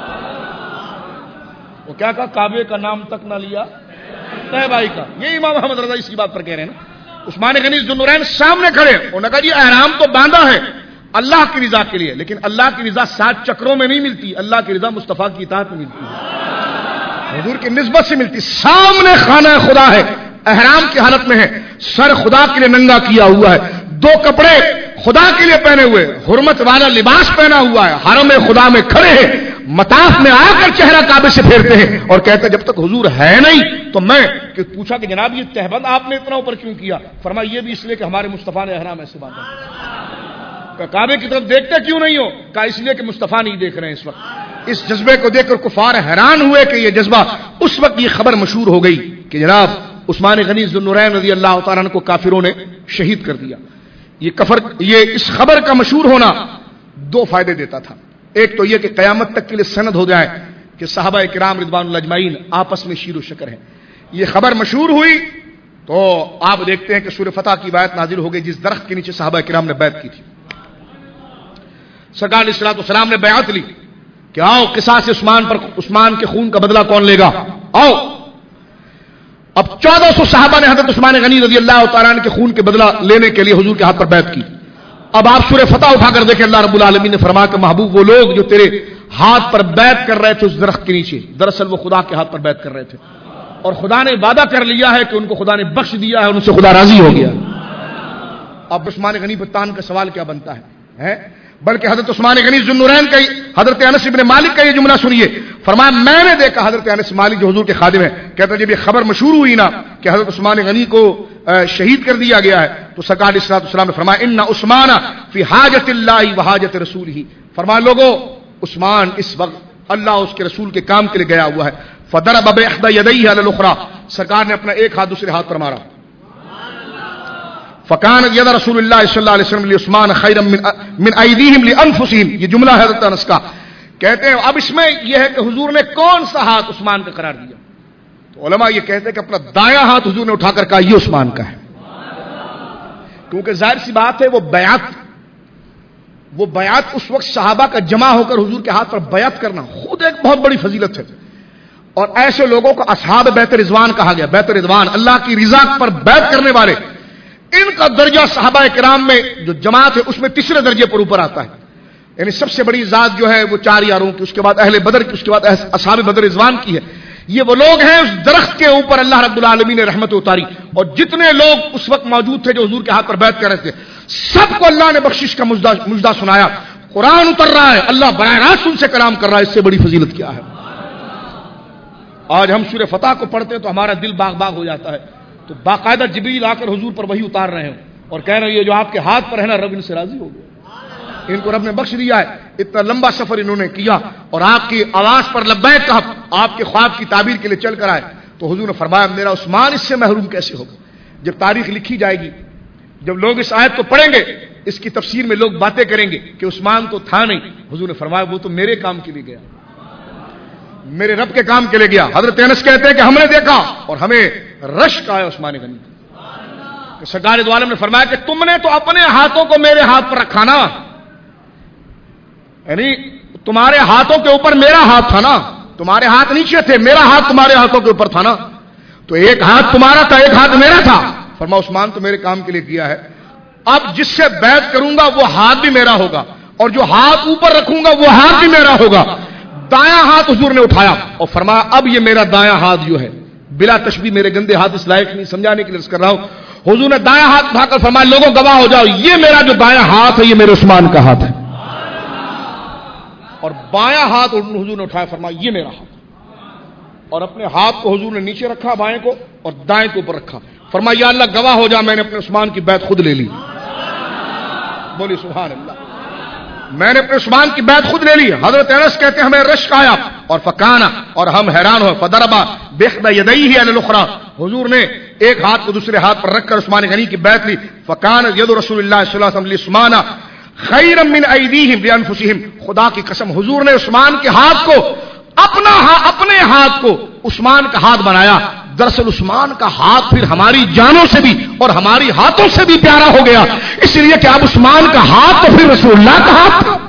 وہ کیا کہا؟ کعبے کا نام تک نہ لیا، طیبہ کا۔ یہ امام احمد رضا اس کی بات پر کہہ رہے ہیں نا۔ عثمان غنی ذی النورین سامنے کھڑے، انہوں نے کہا جی احرام تو باندھا ہے اللہ کی رضا کے لیے، لیکن اللہ کی رضا سات چکروں میں نہیں ملتی، اللہ کی رضا مصطفیٰ کی اطاعت میں ملتی ہے، حضور کی نسبت سے ملتی۔ سامنے خانہ خدا ہے، احرام کی حالت میں ہے، سر خدا کے لیے ننگا کیا ہوا ہے، دو کپڑے خدا کے لیے پہنے ہوئے، حرمت والا لباس پہنا ہوا ہے، حرم خدا میں کھڑے ہیں، مطاف میں آ کر چہرہ کعبے سے پھیرتے ہیں اور کہتے ہیں جب تک حضور ہے نہیں تو میں کہ پوچھا کہ جناب یہ تہبند آپ نے اتنا اوپر کیوں کیا؟ فرمایا یہ بھی اس لیے کہ ہمارے مصطفیٰ نے احرام ایسے باندھا۔ کعبے کی طرف دیکھتے کیوں نہیں ہو؟ کہا اس لیے کہ مصطفیٰ نہیں دیکھ رہے ہیں اس وقت۔ اس جذبے کو دیکھ کر کفار حیران ہوئے کہ یہ جذبہ، اس وقت یہ خبر مشہور ہو گئی کہ جناب عثمان غنی ذی النورین رضی اللہ تعالیٰ عنہ کو کافروں نے شہید کر دیا۔ یہ کفر یہ اس خبر کا مشہور ہونا دو فائدے دیتا تھا، ایک تو یہ کہ قیامت تک کے لیے سند ہو جائے کہ صحابہ کرام رضوان اللہ اجمعین آپس میں شیر و شکر ہیں۔ یہ خبر مشہور ہوئی تو آپ دیکھتے ہیں کہ سورہ فتح کی آیت نازل ہو گئی جس درخت کے نیچے صحابہ کرام نے بیعت کی تھی۔ سرکار علیہ الصلوۃ والسلام نے بیعت لی کہ آؤ قصاص عثمان پر، عثمان کے خون کا بدلہ کون لے گا؟ آؤ۔ اب چودہ سو صحابہ نے حضرت عثمان غنی رضی اللہ تعالیٰ عنہ کے خون کے بدلہ لینے کے لیے حضور کے ہاتھ پر بیعت کی۔ اب آپ سورہ فتح اٹھا کر دیکھیں، اللہ رب العالمین نے فرمایا کہ محبوب وہ لوگ جو تیرے ہاتھ پر بیعت کر رہے تھے اس درخت کے نیچے، دراصل وہ خدا کے ہاتھ پر بیعت کر رہے تھے، اور خدا نے وعدہ کر لیا ہے کہ ان کو خدا نے بخش دیا ہے، ان سے خدا راضی ہو گیا۔ اب عثمان غنی پر تان کا سوال کیا بنتا ہے؟ بلکہ حضرت عثمان غنی ذی النورین کا حضرت انس بن مالک کا یہ جملہ سنیے، فرمایا میں نے دیکھا، حضرت انس مالک جو حضور کے خادم ہیں کہتے ہیں جب یہ خبر مشہور ہوئی نا کہ حضرت عثمان غنی کو شہید کر دیا گیا ہے تو سرکار علیہ الصلوۃ والسلام نے فرمایا ان عثمان فی حاجت اللہ و حاجت رسولہ، فرمایا لوگوں عثمان اس وقت اللہ اس کے رسول کے کام کے لیے گیا ہوا ہے۔ فضرب باحدى يديه على الاخرى، سرکار نے اپنا ایک ہاتھ دوسرے ہاتھ پر مارا، فکان ید رسول اللہ صلی اللہ علیہ وسلم لعثمان خیرا من من ایدیہم لانفسہم، یہ جملہ ہے حضرت انس کا، کہتے ہیں اب اس میں یہ ہے کہ حضور نے کون سا ہاتھ عثمان کا قرار دیا؟ تو علماء یہ کہتے ہیں کہ اپنا دایاں ہاتھ حضور نے اٹھا کر کہا یہ عثمان کا ہے، کیونکہ ظاہر سی بات ہے وہ بیعت وہ بیعت اس وقت صحابہ کا جمع ہو کر حضور کے ہاتھ پر بیعت کرنا خود ایک بہت بڑی فضیلت ہے، اور ایسے لوگوں کو اصحاب بیت رضوان کہا گیا۔ بیت رضوان اللہ کی رضا پر بیعت کرنے والے، ان کا درجہ صحابہ کرام میں جو جماعت ہے اس میں تیسرے درجے پر اوپر آتا ہے، یعنی سب سے بڑی ذات جو ہے وہ چار یاروں کی، اس کے بعد اہل بدر کی، اس کے بعد اصحاب بدر رضوان کی ہے۔ یہ وہ لوگ ہیں اس درخت کے اوپر اللہ رب العالمین نے رحمت اتاری، اور جتنے لوگ اس وقت موجود تھے جو حضور کے ہاتھ پر بیعت کر رہے تھے سب کو اللہ نے بخشش کا مجدہ سنایا. قرآن اتر رہا ہے, اللہ براہ راست ان سے کلام کر رہا ہے, اس سے بڑی فضیلت کیا ہے؟ آج ہم سورہ فتح کو پڑھتے ہیں تو ہمارا دل باغ باغ ہو جاتا ہے, تو باقاعدہ جبریل آ کر حضور پر وحی اتار رہے ہیں اور کہہ رہے ہیں یہ جو آپ کے ہاتھ پر ہے نا, رب ان سے راضی ہو گیا, ان کو رب نے بخش دیا ہے. اتنا لمبا سفر انہوں نے کیا اور آپ کی آواز پر لبیک کہا, آپ کے خواب کی تعبیر کے لیے چل کر آئے. تو حضور نے فرمایا میرا عثمان اس سے محروم کیسے ہوگا؟ جب تاریخ لکھی جائے گی, جب لوگ اس آیت کو پڑھیں گے, اس کی تفسیر میں لوگ باتیں کریں گے کہ عثمان تو تھا نہیں. حضور نے فرمایا وہ تو میرے کام کے لیے گیا, میرے رب کے کام کے لیے گیا. حضرت انس کہتے ہیں کہ ہم نے دیکھا اور ہمیں رشک آیا عثمان غنی. سرکار دو عالم نے فرمایا کہ تم نے تو اپنے ہاتھوں کو میرے ہاتھ پر رکھا نا, یعنی تمہارے ہاتھوں کے اوپر میرا ہاتھ تھا نا, تمہارے ہاتھ نیچے تھے, میرا ہاتھ تمہارے ہاتھوں کے اوپر تھا نا, تو ایک ہاتھ تمہارا تھا ایک ہاتھ میرا تھا. فرمایا عثمان تو میرے کام کے لیے کیا ہے, اب جس سے بیعت کروں گا وہ ہاتھ بھی میرا ہوگا اور جو ہاتھ اوپر رکھوں گا وہ ہاتھ بھی میرا ہوگا. دایاں ہاتھ حضور نے اٹھایا اور فرمایا اب یہ میرا دایاں ہاتھ جو ہے, بلا تشبیہ میرے گندے ہاتھ اس لائق نہیں, سمجھانے کے لیے کر رہا ہوں. حضور نے دایاں ہاتھ اٹھا کر فرمایا لوگوں گواہ ہو جاؤ, یہ میرا جو دایاں ہاتھ ہے یہ میرے عثمان کا ہاتھ ہے. اور بایاں ہاتھ حضور نے اٹھایا, فرمایا یہ میرا ہاتھ, اور اپنے ہاتھ کو حضور نے نیچے رکھا بائیں کو اور دائیں کو اوپر رکھا. فرمایا یا اللہ گواہ ہو جا میں نے اپنے عثمان کی بیعت خود لے لی. بولی سبحان اللہ, میں نے اپنے عثمان کی بیعت خود لے لی. حضرت انس کہتے ہیں ہمیں رشک آیا اور فکانا, اور ہم حیران ہوئے. فضربا بإحدى يديه على الأخرى, حضور نے ایک ہاتھ کو دوسرے ہاتھ پر رکھ کر عثمان غنی کی بیعت لی. فکان ید رسول اللہ صلی اللہ علیہ وسلم لعثمان خیرا من ایدیہم بانفسہم, خدا کی قسم حضور نے عثمان کے ہاتھ کو اپنا اپنے ہاتھ کو عثمان کا ہاتھ بنایا. دراصل عثمان کا ہاتھ پھر ہماری جانوں سے بھی اور ہماری ہاتھوں سے بھی پیارا ہو گیا, اس لیے کہ اب عثمان کا ہاتھ تو پھر رسول اللہ کا ہاتھ تھا.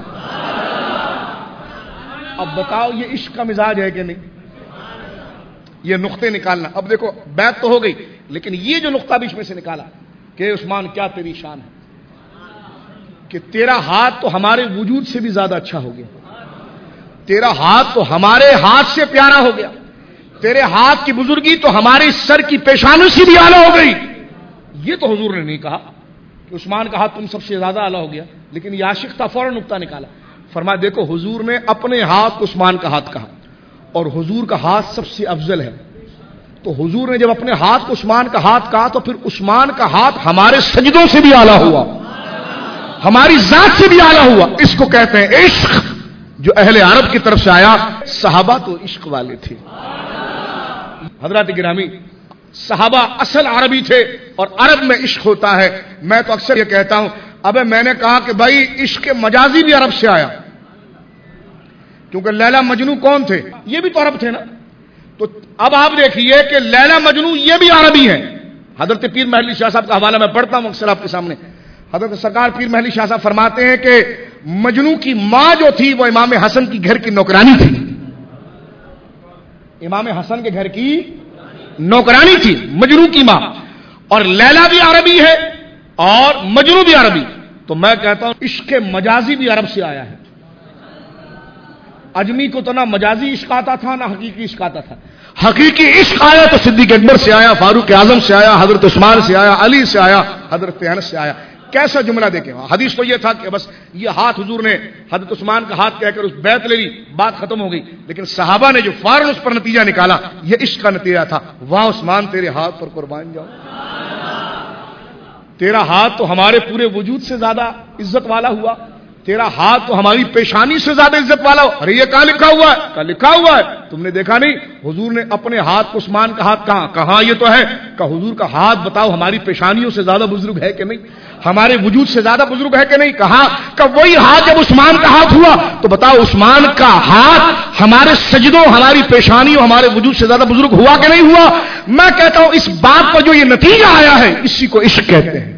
اب بتاؤ یہ عشق کا مزاج ہے کہ نہیں؟ یہ نقطے نکالنا. اب دیکھو بیعت تو ہو گئی, لیکن یہ جو نقطہ بھی اس میں سے نکالا کہ عثمان کیا تیری شان ہے کہ تیرا ہاتھ تو ہمارے وجود سے بھی زیادہ اچھا ہو گیا, تیرا ہاتھ تو ہمارے ہاتھ سے پیارا ہو گیا, تیرے ہاتھ کی بزرگی تو ہمارے سر کی پیشانی سے بھی اعلیٰ ہو گئی. یہ تو حضور نے نہیں کہا کہ عثمان کا ہاتھ تم سب سے زیادہ اعلیٰ ہو گیا, لیکن یہ عاشق تھا, فوراً نقطہ نکالا. فرمایا دیکھو حضور نے اپنے ہاتھ کو عثمان کا ہاتھ کہا, اور حضور کا ہاتھ سب سے افضل ہے. تو حضور نے جب اپنے ہاتھ کو عثمان کا ہاتھ کہا تو پھر عثمان کا ہاتھ ہمارے سجدوں سے بھی اعلیٰ ہوا, ہماری ذات سے بھی اعلیٰ ہوا. اس کو کہتے ہیں عشق, جو اہل عرب کی طرف سے آیا. صحابہ تو عشق والے تھے. حضرات گرامی, صحابہ اصل عربی تھے اور عرب میں عشق ہوتا ہے. میں تو اکثر یہ کہتا ہوں, اب میں نے کہا کہ بھائی عشق مجازی بھی عرب سے آیا, کیونکہ لیلا مجنو کون تھے؟ یہ بھی تو عرب تھے نا. تو اب آپ دیکھیے کہ لیلا مجنو یہ بھی عربی ہے. حضرت پیر محلی شاہ صاحب کا حوالہ میں پڑھتا ہوں اکثر آپ کے سامنے. حضرت سرکار پیر محلی شاہ صاحب فرماتے ہیں کہ مجنو کی ماں جو تھی وہ امام حسن کی گھر کی نوکرانی تھی. امام حسن کے گھر کی نوکرانی تھی مجنو کی ماں, اور لیلا بھی عربی ہے اور مجنو بھی عربی. تو میں کہتا ہوں عشق مجازی بھی عرب سے آیا ہے. اجمی کو تو نہ مجازی عشق آتا تھا نہ حقیقی عشق آتا تھا. حقیقی عشق آیا تو صدیق اکبر سے آیا, فاروق اعظم سے آیا, حضرت عثمان سے آیا, علی سے آیا, حضرت انس سے آیا. کیسا جملہ دیکھیں, حدیث تو یہ تھا کہ بس یہ ہاتھ حضور نے حضرت عثمان کا ہاتھ کہہ کر اس بیعت لے لی, بات ختم ہو گئی. لیکن صحابہ نے جو فوراً اس پر نتیجہ نکالا یہ عشق کا نتیجہ تھا. واہ عثمان تیرے ہاتھ پر قربان جاؤ, تیرا ہاتھ تو ہمارے پورے وجود سے زیادہ عزت والا ہوا, تیرا ہاتھ تو ہماری پیشانی سے زیادہ عزت والا ہو. ارے یہ کہاں لکھا ہوا ہے؟ کہاں لکھا ہوا ہے, تم نے دیکھا نہیں؟ حضور نے اپنے ہاتھ کو عثمان کا ہاتھ کہاں کہاں یہ تو ہے کہ حضور کا ہاتھ بتاؤ ہماری پیشانیوں سے زیادہ بزرگ ہے کہ نہیں, ہمارے وجود سے زیادہ بزرگ ہے کہ نہیں. کہا کہ وہی ہاتھ جب عثمان کا ہاتھ ہوا تو بتاؤ عثمان کا ہاتھ ہمارے سجدوں, ہماری پیشانیوں, ہمارے وجود سے زیادہ بزرگ ہوا کہ نہیں ہوا. میں کہتا ہوں اس بات پر جو یہ نتیجہ آیا ہے اسی کو عشق کہتے ہیں.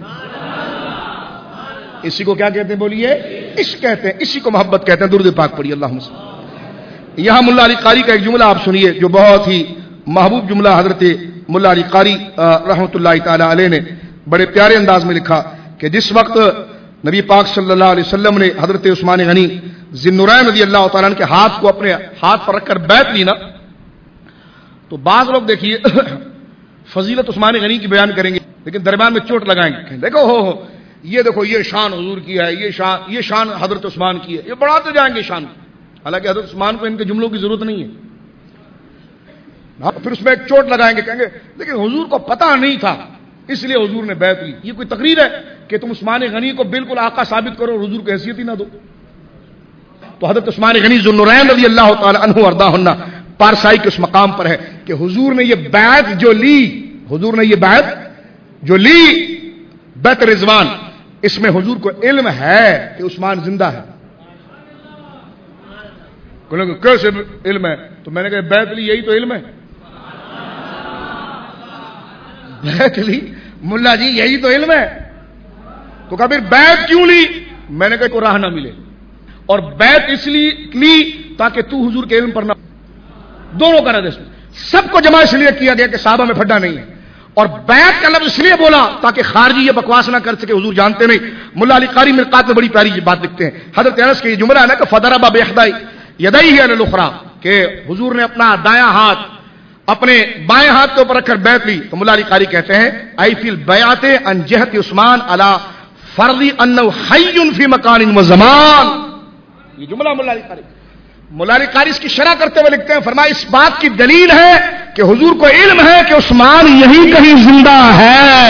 اسی کو کیا کہتے ہیں بولیے؟ عشق کہتے ہیں, اسی کو محبت کہتے ہیں. درود پاک پڑھیے اللہم صل. یہاں ملا علی قاری کا ایک جملہ آپ سنیے جو بہت ہی محبوب جملہ حضرت ملا علی قاری رحمۃ اللہ تعالی علیہ نے بڑے پیارے انداز میں لکھا کہ جس وقت نبی پاک صلی اللہ علیہ وسلم نے حضرت عثمان غنی ذی النورین رضی اللہ تعالیٰ عنہ کے ہاتھ کو اپنے ہاتھ پر رکھ کر بیعت لی نا, تو بعض لوگ دیکھیے فضیلت عثمان غنی کی بیان کریں گے لیکن درمیان میں چوٹ لگائیں گے, دیکھو ہو ہو یہ دیکھو یہ شان حضور کی ہے، یہ شان یہ شان حضرت عثمان کی ہے، یہ بڑھاتے جائیں گے شان، حالانکہ حضرت عثمان کو ان کے جملوں کی ضرورت نہیں ہے. پھر اس میں ایک چوٹ لگائیں گے، کہیں گے لیکن حضور کو پتہ نہیں تھا اس لیے حضور نے بیعت لی. یہ کوئی تقریر ہے کہ تم عثمان غنی کو بالکل آقا ثابت کرو اور حضور کو حیثیت ہی نہ دو؟ تو حضرت عثمان غنی ذو النورین رضی اللہ تعالی عنہ وارضاہ پارسائی کے اس مقام پر ہے کہ حضور نے یہ بیعت جو لی، حضور نے یہ بیعت جو لی بیعت رضوان، اس میں حضور کو علم ہے کہ عثمان زندہ ہے. کیسے علم ہے؟ تو میں نے کہا بیعت لی یہی تو علم ہے. بیعت لی ملا جی یہی تو علم ہے. تو کہا پھر بیعت کیوں لی؟ میں نے کہا کوئی راہ نہ ملے، اور بیعت اس لیے لی تاکہ تو حضور کے علم پر نہ، دونوں کا رد. سب کو جمع اس لیے کیا گیا کہ صحابہ میں پھڈا نہیں ہے، اور بیعت کا لفظ اس لیے بولا تاکہ خارجی یہ بکواس نہ کر سکے حضور جانتے نہیں. ملا علی قاری مرقات میں بڑی پیاری بات لکھتے ہیں، حضرت انس کے یہ جملہ ہے نا کہ فضرب باحدی یدیہ علی الاخری، کہ حضور نے اپنا دایاں ہاتھ اپنے بائیں ہاتھ کے اوپر رکھ کر بیعت لی. تو ملا علی قاری کہتے ہیں ای فی البیعۃ ان جہت عثمان علی فرض انه حی فی مکان و زمان. یہ جملہ ملا علی قاری ملا علی قاری اس کی شرح کرتے ہوئے لکھتے ہیں، فرمایا اس بات کی دلیل ہے کہ حضور کو علم ہے کہ عثمان یہی کہیں زندہ ہے.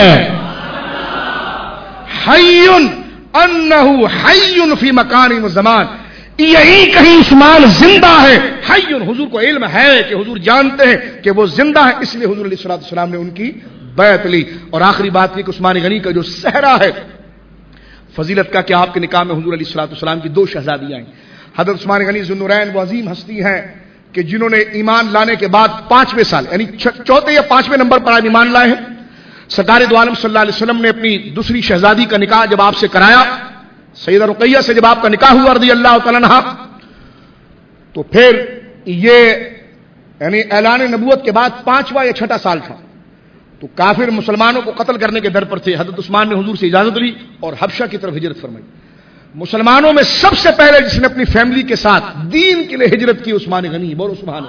حی انه حی فی مکان و زمان، یہی کہیں عثمان زندہ ہے. حی، حضور کو علم ہے کہ حضور جانتے ہیں کہ وہ زندہ ہے، اس لیے حضور علیہ الصلوۃ والسلام نے ان کی بیعت لی. اور آخری بات یہ کہ عثمان غنی کا جو صحرا ہے فضیلت کا، کہ آپ کے نکاح میں حضور علیہ الصلوۃ والسلام کی دو شہزادیاں ہیں. حضرت عثمان غنی ذو النورین وہ عظیم ہستی ہیں کہ جنہوں نے ایمان لانے کے بعد پانچویں سال یعنی چوتھے یا پانچویں نمبر پر آپ ایمان لائے ہیں. سرکار دو عالم صلی اللہ علیہ وسلم نے اپنی دوسری شہزادی کا نکاح جب آپ سے کرایا، سیدہ رقیہ سے جب آپ کا نکاح ہوا رضی اللہ تعالیٰ عنہا، تو پھر یہ یعنی اعلان نبوت کے بعد پانچواں یا چھٹا سال تھا. تو کافر مسلمانوں کو قتل کرنے کے در پر تھے. حضرت عثمان نے حضور سے اجازت لی اور حبشہ کی طرف ہجرت فرمائی. مسلمانوں میں سب سے پہلے جس نے اپنی فیملی کے ساتھ دین کے لیے ہجرت کی عثمان غنی. بولو سبحان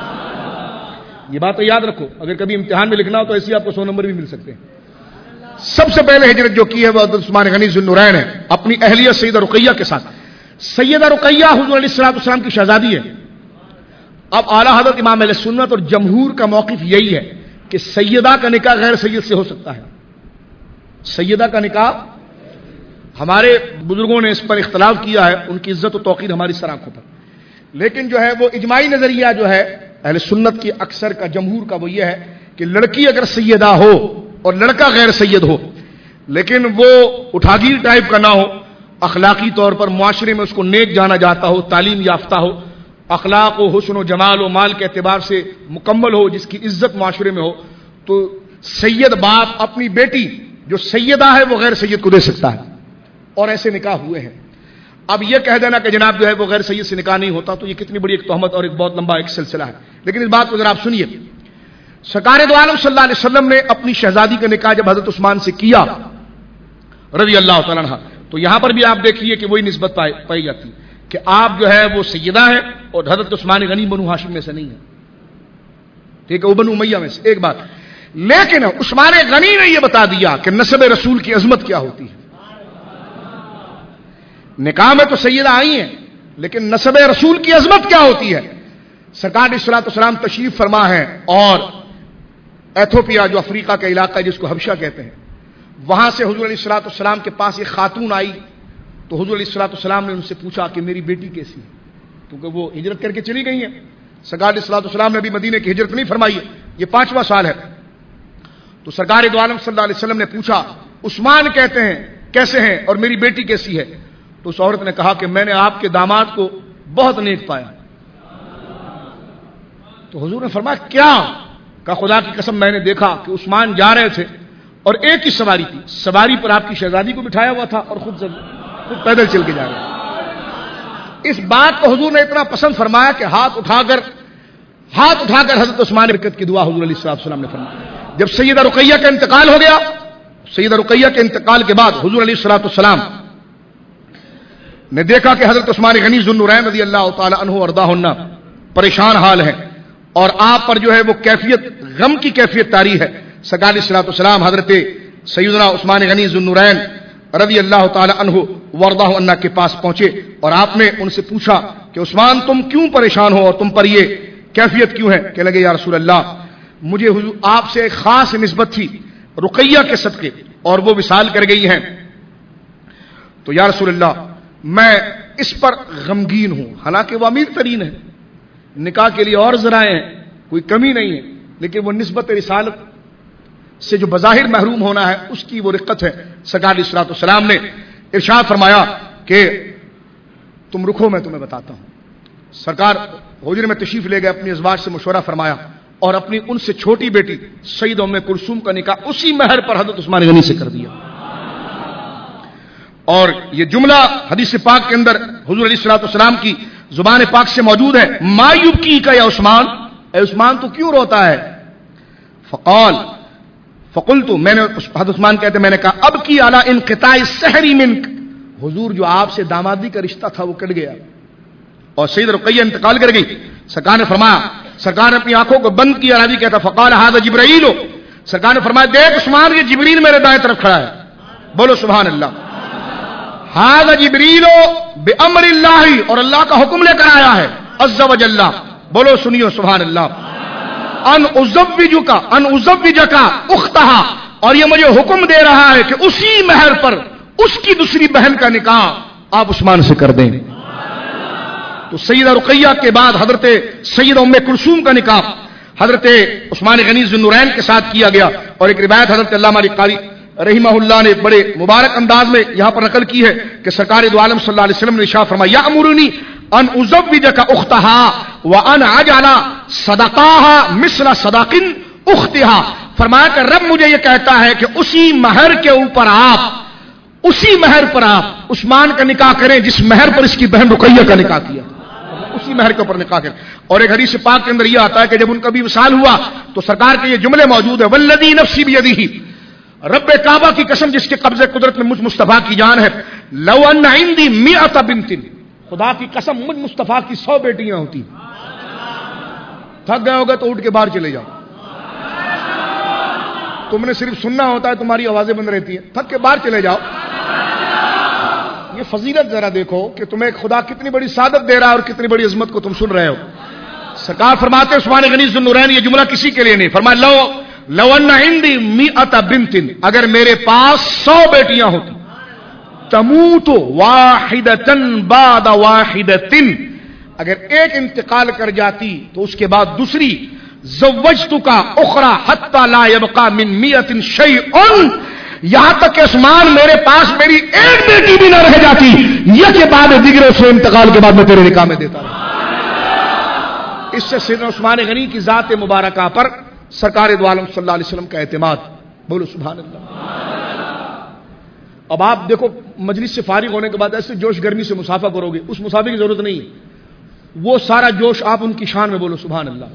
اللہ. یہ بات تو یاد رکھو، اگر کبھی امتحان میں لکھنا ہو تو ایسی آپ کو سو نمبر بھی مل سکتے ہیں. سب سے پہلے ہجرت جو کی ہے وہ حضرت عثمان غنی ذو النورین ہے اپنی اہلیہ سیدہ رقیہ کے ساتھ. سیدہ رقیہ حضور علیہ الصلوۃ والسلام کی شہزادی ہے. اب اعلیٰ حضرت امام اہل سنت اور جمہور کا موقف یہی ہے کہ سیدہ کا نکاح غیر سید سے ہو سکتا ہے. سیدہ کا نکاح، ہمارے بزرگوں نے اس پر اختلاف کیا ہے، ان کی عزت و توقیر ہماری سر آنکھوں پر، لیکن جو ہے وہ اجماعی نظریہ جو ہے اہل سنت کی اکثر کا جمہور کا وہ یہ ہے کہ لڑکی اگر سیدہ ہو اور لڑکا غیر سید ہو، لیکن وہ اٹھاگیر ٹائپ کا نہ ہو، اخلاقی طور پر معاشرے میں اس کو نیک جانا جاتا ہو، تعلیم یافتہ ہو، اخلاق و حسن و جمال و مال کے اعتبار سے مکمل ہو، جس کی عزت معاشرے میں ہو، تو سید باپ اپنی بیٹی جو سیدہ ہے وہ غیر سید کو دے سکتا ہے. اور ایسے نکاح ہوئے ہیں. اب یہ کہہ دینا کہ جناب جو ہے وہ غیر سید سے نکاح نہیں ہوتا، تو یہ کتنی بڑی ایک تہمت اور ایک بہت لمبا ایک سلسلہ ہے. لیکن اس بات کو ذرا آپ سنیے. سرکار دو عالم صلی اللہ علیہ وسلم نے اپنی شہزادی کا نکاح جب حضرت عثمان سے کیا رضی اللہ تعالیٰ عنہ، تو یہاں پر بھی آپ دیکھیے کہ وہی نسبت پائی جاتی کہ آپ جو ہے وہ سیدہ ہے اور حضرت عثمان غنی بنو ہاشم میں سے نہیں ہے. ٹھیک ہے، وہ بنو امیہ میں سے. ایک بات، لیکن عثمان غنی نے یہ بتا دیا کہ نسب رسول کی عظمت کیا ہوتی ہے. نکاح میں تو سیدہ آئی ہیں، لیکن نسب رسول کی عظمت کیا ہوتی ہے. سرکار علیہ الصلوۃ والسلام تشریف فرما ہے اور ایتھوپیا جو افریقہ کا علاقہ ہے جس کو حبشہ کہتے ہیں، وہاں سے حضور علیہ الصلوۃ والسلام کے پاس ایک خاتون آئی. تو حضور علیہ الصلوۃ والسلام نے ان سے پوچھا کہ میری بیٹی کیسی ہے، کیونکہ وہ ہجرت کر کے چلی گئی ہیں. سرکار علیہ الصلوۃ والسلام نے ابھی مدینے کی ہجرت نہیں فرمائی ہے، یہ پانچواں سال ہے. تو سرکار دو عالم صلی اللہ علیہ وسلم نے پوچھا عثمان کہتے ہیں کیسے ہیں اور میری بیٹی کیسی ہے. تو اس عورت نے کہا کہ میں نے آپ کے داماد کو بہت نیک پایا. تو حضور نے فرمایا کیا؟ کہا خدا کی قسم میں نے دیکھا کہ عثمان جا رہے تھے اور ایک ہی سواری تھی، سواری پر آپ کی شہزادی کو بٹھایا ہوا تھا اور خود خود پیدل چل کے جا رہے. اس بات کو حضور نے اتنا پسند فرمایا کہ ہاتھ اٹھا کر ہاتھ اٹھا کر حضرت عثمان برکت کی دعا حضور علیہ الصلوۃ والسلام نے فرمائی. جب سیدہ رقیہ کا انتقال ہو گیا، سیدہ رقیہ کے انتقال کے بعد حضور علیہ الصلوۃ والسلام نے دیکھا کہ حضرت عثمان غنی ذو النورین رضی اللہ تعالی عنہ وارضاہ پریشان حال ہے اور آپ پر جو ہے وہ کیفیت غم کی کیفیت طاری ہے. سرکار علیہ الصلوۃ والسلام حضرت سیدنا عثمان غنی ذو النورین رضی اللہ تعالی عنہ وردہ عنہ کے پاس پہنچے اور آپ نے ان سے پوچھا کہ عثمان تم کیوں پریشان ہو اور تم پر یہ کیفیت کیوں ہے؟ کہنے لگے یا رسول اللہ مجھے حضور آپ سے ایک خاص نسبت تھی رقیہ کے صدقے اور وہ وصال کر گئی ہیں، تو یا رسول اللہ میں اس پر غمگین ہوں، حالانکہ وہ امیر ترین ہے، نکاح کے لیے اور ذرائع ہیں، کوئی کمی نہیں ہے، لیکن وہ نسبت رسالت سے جو بظاہر محروم ہونا ہے اس کی وہ رقت ہے۔ سرکار علیہ الصلوۃ والسلام نے ارشاد فرمایا کہ تم رکو میں تمہیں بتاتا ہوں۔ سرکار حجرے میں تشریف لے گئے، اپنی ازواج سے مشورہ فرمایا اور اپنی ان سے چھوٹی بیٹی سیدہ ام کلثوم کا نکاح اسی مہر پر حضرت عثمان غنی سے کر دیا۔ اور یہ جملہ حدیث پاک کے اندر حضور علیہ الصلوۃ والسلام کی زبان پاک سے موجود ہے، ما یبکی کا یا عثمان، اے عثمان تو کیوں روتا ہے؟ فقال فقلت، میں نے حضرت عثمان کہتے میں نے کہا اب کی علی انقطاع السحر منک، حضور جو آپ سے دامادی کا رشتہ تھا وہ کٹ گیا اور سید رقیہ انتقال کر گئی۔ سرکار نے فرمایا، سرکار نے اپنی آنکھوں کو بند کیا، راضی کہتا فقال ھذا جبرائیل، سرکار نے فرمایا دیکھ عثمان یہ جبریل میرے دائیں طرف کھڑا ہے، بولو سبحان اللہ، ھذا جبریل بامر اللہ، اور اللہ کا حکم لے کر آیا ہے عز وجل، بولو سنیو سبحان اللہ، ان ازوجک ان ازوجک اختہا، اور یہ مجھے حکم دے رہا ہے کہ اسی مہر پر اس کی دوسری بہن کا نکاح آپ عثمان سے کر دیں۔ تو سیدہ رقیہ کے بعد حضرت سیدہ ام کلثوم کا نکاح حضرت عثمان غنی ذو النورین کے ساتھ کیا گیا، اور ایک روایت حضرت علامہ قاری رحمہ اللہ نے بڑے مبارک انداز میں یہاں پر نقل کی ہے کہ سرکار دو عالم صلی اللہ علیہ وسلم نے ارشاد فرمایا یامرنی ان ازوجک اختہا وان اجعل صدقاها مثل صداق اختہا، فرمایا کہ رب مجھے یہ کہتا ہے کہ اسی مہر کے اوپر آپ اسی مہر پر آپ عثمان کا نکاح کریں جس مہر پر اس کی بہن رقیہ کا نکاح کیا، اسی مہر کے اوپر نکاح کریں۔ اور ایک حدیث پاک کے اندر یہ آتا ہے کہ جب ان کا بھی وصال ہوا تو سرکار کے یہ جملے موجود ہے والذی نفسی بیدہ، رب کعبہ کی قسم جس کے قبضے قدرت میں مجھ مصطفیٰ کی جان ہے، لو ان عندی مئۃ بنت، خدا کی قسم مجھ مصطفیٰ کی سو بیٹیاں ہوتی، تھک گئے ہوگا تو اٹھ کے باہر چلے جاؤ، تم نے صرف سننا ہوتا ہے تمہاری آوازیں بند رہتی ہیں، تھک کے باہر چلے جاؤ۔ یہ فضیلت ذرا دیکھو کہ تمہیں خدا کتنی بڑی سعادت دے رہا ہے اور کتنی بڑی عظمت کو تم سن رہے ہو۔ سرکار فرماتے عثمان غنی ذو النورین یہ جملہ کسی کے لیے نہیں، فرمایا لو لو ان عندی مئۃ بنت، اگر میرے پاس سو بیٹیاں ہوتی، تموت واحدۃ بعد واحدۃ، اگر ایک انتقال کر جاتی تو اس کے بعد دوسری، زوجتک اخرى حتى لا يبقى من مئۃ شیء، یہاں تک کہ عثمان میرے پاس میری ایک بیٹی بھی نہ رہ جاتی، یہ کے بعد دیگر سے انتقال کے بعد میں تیرے نکاح میں دیتا رہا۔ اس سے سیدنا عثمان غنی کی ذات مبارکہ پر سرکار دو عالم صلی اللہ علیہ وسلم کا اعتماد، بولو سبحان اللہ۔ اب آپ دیکھو مجلس سے فارغ ہونے کے بعد ایسے جوش گرمی سے مسافہ کرو گے، اس مسافے کی ضرورت نہیں ہے، وہ سارا جوش آپ ان کی شان میں بولو سبحان اللہ،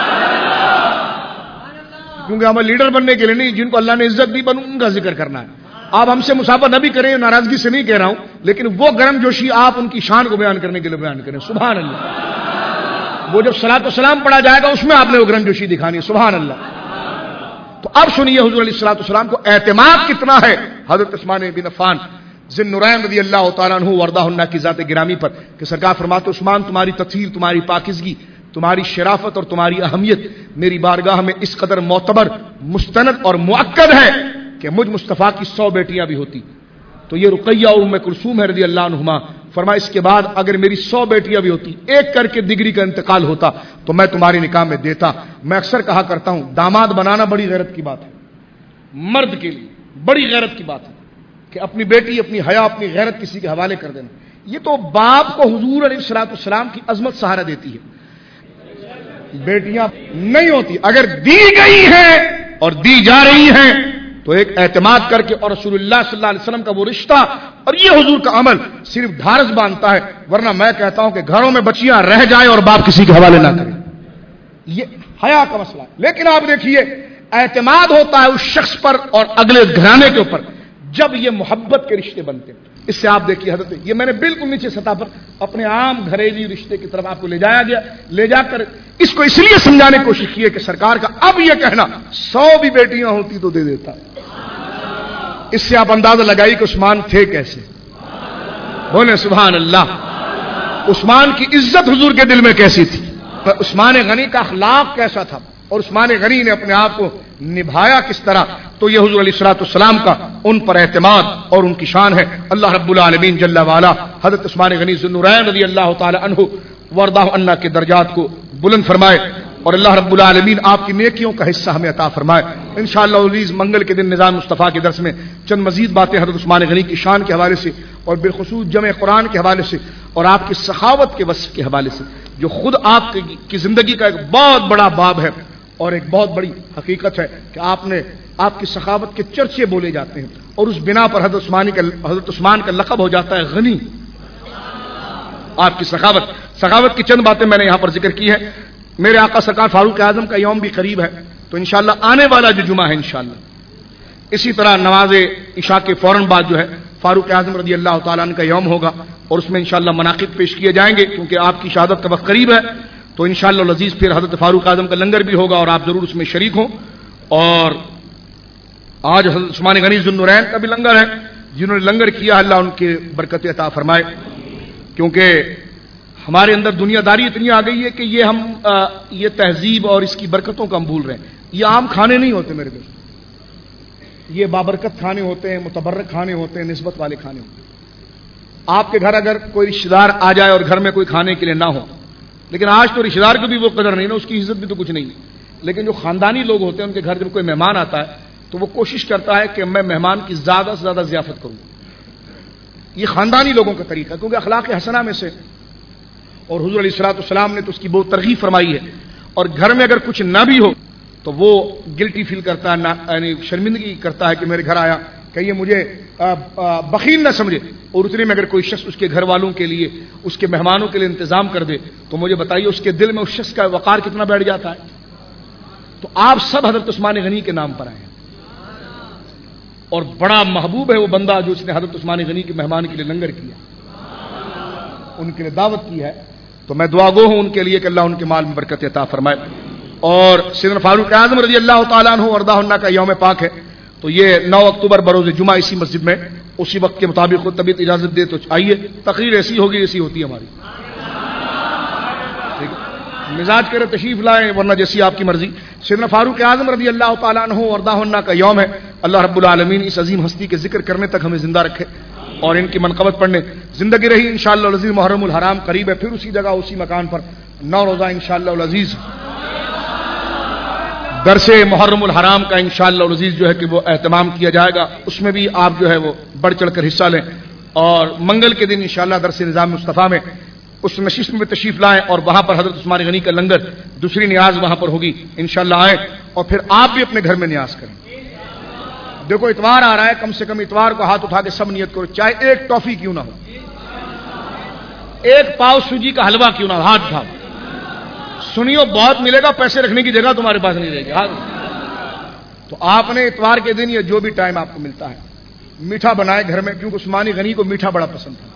کیونکہ ہمیں لیڈر بننے کے لیے نہیں، جن کو اللہ نے عزت دی بنوں ان کا ذکر کرنا ہے۔ آپ ہم سے مسافہ نہ بھی کریں، ناراضگی سے نہیں کہہ رہا ہوں، لیکن وہ گرم جوشی آپ ان کی شان کو بیان کرنے کے لیے بیان کریں سبحان اللہ۔ وہ جب صلاۃ و سلام پڑھا جائے گا اس میں آپ نے وہ گرم جوشی دکھانی ہے سبحان اللہ۔ تو اب سنیے حضور علیہ الصلوۃ والسلام کو اعتماد کتنا ہے حضرت عثمان بن عفان ذو النورین رضی اللہ تعالیٰ عنہ وردہ عنہ کی ذات گرامی پر کہ سرکار فرماتے عثمان تمہاری تطہیر، تمہاری پاکیزگی، تمہاری شرافت اور تمہاری اہمیت میری بارگاہ میں اس قدر معتبر، مستند اور مؤکد ہے کہ مجھ مصطفیٰ کی سو بیٹیاں بھی ہوتی تو یہ رقیہ اور ام کلثوم ہے رضی اللہ عنہما، فرمایا اس کے بعد اگر میری سو بیٹیاں بھی ہوتی، ایک کر کے دیگری کا انتقال ہوتا تو میں تمہاری نکاح میں دیتا۔ میں اکثر کہا کرتا ہوں داماد بنانا بڑی غیرت کی بات ہے، مرد کے لیے بڑی غیرت کی بات ہے کہ اپنی بیٹی، اپنی حیا، اپنی غیرت کسی کے حوالے کر دینا۔ یہ تو باپ کو حضور علیہ الصلوۃ والسلام کی عظمت سہارا دیتی ہے، بیٹیاں نہیں ہوتی، اگر دی گئی ہیں اور دی جا رہی ہیں تو ایک اعتماد کر کے، اور رسول اللہ صلی اللہ علیہ وسلم کا وہ رشتہ اور یہ حضور کا عمل صرف ڈھارس باندھتا ہے، ورنہ میں کہتا ہوں کہ گھروں میں بچیاں رہ جائیں اور باپ کسی کے حوالے نہ کریں، یہ حیا کا مسئلہ ہے۔ لیکن آپ دیکھیے اعتماد ہوتا ہے اس شخص پر اور اگلے گھرانے کے اوپر جب یہ محبت کے رشتے بنتے ہیں۔ اس سے آپ دیکھیے حضرت، یہ میں نے بالکل نیچے سطح پر اپنے عام گھریلو رشتے کی طرف آپ کو لے جایا گیا، لے جا کر اس کو اس لیے سمجھانے کی کوشش کی ہے کہ سرکار کا اب یہ کہنا سو بھی بیٹیاں ہوتی تو دے دیتا، اس سے آپ اندازہ لگائیے کہ عثمان تھے کیسے. بولے سبحان اللہ. عثمان کی عزت حضور کے دل میں کیسی تھی, عثمان غنی کا اخلاق کیسا تھا, اور عثمان غنی نے اپنے آپ کو نبھایا کس طرح. تو یہ حضور علیہ الصلوۃ والسلام کا ان پر اعتماد اور ان کی شان ہے. اللہ رب العالمین جل وعلا حضرت عثمان غنی ذو النورین رضی اللہ تعالی عنہ وارضاہ عنہ کے درجات کو بلند فرمائے, اور اللہ رب العالمین آپ کی نیکیوں کا حصہ ہمیں عطا فرمائے. انشاءاللہ عزیز منگل کے دن نظام مصطفیٰ کے درس میں چند مزید باتیں حضرت عثمان غنی کی شان کے حوالے سے, اور بالخصوص جمع قرآن کے حوالے سے, اور آپ کی سخاوت کے وصف کے حوالے سے, جو خود آپ کی زندگی کا ایک بہت بڑا باب ہے اور ایک بہت بڑی حقیقت ہے کہ آپ نے آپ کی سخاوت کے چرچے بولے جاتے ہیں, اور اس بنا پر حضرت عثمان کا حضرت عثمان کا لقب ہو جاتا ہے غنی. آپ کی سخاوت سخاوت کی چند باتیں میں نے یہاں پر ذکر کی ہے. میرے آقا سرکار فاروق اعظم کا یوم بھی قریب ہے, تو انشاءاللہ آنے والا جو جمعہ ہے انشاءاللہ اسی طرح نماز عشاء کے فوراً بعد جو ہے فاروق اعظم رضی اللہ تعالیٰ عنہ کا یوم ہوگا, اور اس میں انشاءاللہ مناقب پیش کیے جائیں گے کیونکہ آپ کی شہادت کا وقت قریب ہے. تو انشاءاللہ العزیز پھر حضرت فاروق اعظم کا لنگر بھی ہوگا, اور آپ ضرور اس میں شریک ہوں. اور آج حضرت عثمان غنی ذو النورین کا بھی لنگر ہے, جنہوں نے لنگر کیا اللہ ان کے برکت عطا فرمائے. کیونکہ ہمارے اندر دنیا داری اتنی آ گئی ہے کہ یہ ہم آ, یہ تہذیب اور اس کی برکتوں کو ہم بھول رہے ہیں. یہ عام کھانے نہیں ہوتے میرے دوست, یہ بابرکت کھانے ہوتے ہیں, متبرک کھانے ہوتے ہیں, نسبت والے کھانے ہوتے ہیں. آپ کے گھر اگر کوئی رشتہ دار آ جائے اور گھر میں کوئی کھانے کے لیے نہ ہو, لیکن آج تو رشتہ دار کو بھی وہ قدر نہیں نا, اس کی عزت بھی تو کچھ نہیں. لیکن جو خاندانی لوگ ہوتے ہیں ان کے گھر جب کوئی مہمان آتا ہے تو وہ کوشش کرتا ہے کہ میں مہمان کی زیادہ سے زیادہ ضیافت کروں. یہ خاندانی لوگوں کا طریقہ, کیونکہ اخلاق حسنہ میں سے, اور حضور علیہ الصلوۃ والسلام نے تو اس کی بہت ترغیب فرمائی ہے. اور گھر میں اگر کچھ نہ بھی ہو تو وہ گلٹی فیل کرتا ہے, یعنی شرمندگی کرتا ہے کہ میرے گھر آیا, کہ یہ مجھے بخیل نہ سمجھے. اور اتنے میں اگر کوئی شخص اس کے گھر والوں کے لیے, اس کے مہمانوں کے لیے انتظام کر دے تو مجھے بتائیے اس کے دل میں اس شخص کا وقار کتنا بیٹھ جاتا ہے. تو آپ سب حضرت عثمان غنی کے نام پر آئے ہیں, اور بڑا محبوب ہے وہ بندہ جو اس نے حضرت عثمان غنی کے مہمان کے لیے لنگر کیا, ان کے لیے دعوت کی ہے. تو میں دعا گو ہوں ان کے لیے کہ اللہ ان کے مال میں برکت عطا فرمائے. اور سیدنا فاروق اعظم رضی اللہ تعالیٰ عنہ وارضاہ عنہ کا یوم پاک ہے, تو یہ نو اکتوبر بروز جمعہ اسی مسجد میں اسی وقت کے مطابق خود طبیعت اجازت دے تو آئیے. تقریر ایسی ہوگی ایسی ہوتی ہے ہماری, مزاج کرے تشریف لائیں, ورنہ جیسی آپ کی مرضی. سیدنا فاروق اعظم رضی اللہ تعالیٰ عنہ وارضاہ عنہ کا یوم ہے. اللہ رب العالمین اس عظیم ہستی کے ذکر کرنے تک ہمیں زندہ رکھے اور ان کی منقبت پڑھنے زندگی رہی. انشاءاللہ العزیز محرم الحرام قریب ہے, پھر اسی جگہ اسی مکان پر نو روزہ انشاءاللہ العزیز درس محرم الحرام کا انشاءاللہ العزیز جو ہے کہ وہ اہتمام کیا جائے گا. اس میں بھی آپ جو ہے وہ بڑھ چڑھ کر حصہ لیں, اور منگل کے دن انشاءاللہ درس نظام مصطفیٰ میں اس نشست میں تشریف لائیں, اور وہاں پر حضرت عثمان غنی کا لنگر دوسری نیاز وہاں پر ہوگی انشاءاللہ آئیں, اور پھر آپ بھی اپنے گھر میں نیاز کریں. دیکھو اتوار آ رہا ہے, کم سے کم اتوار کو ہاتھ اٹھا کے سب نیت کرو, چاہے ایک ٹافی کیوں نہ ہو, ایک پاؤ سوجی کا حلوہ کیوں نہ ہو, ہاتھ اٹھاؤ. سنیو بہت ملے گا, پیسے رکھنے کی جگہ تمہارے پاس نہیں رہے گی. تو آپ نے اتوار کے دن یا جو بھی ٹائم آپ کو ملتا ہے میٹھا بنائے گھر میں, کیونکہ عثمان غنی کو میٹھا بڑا پسند تھا.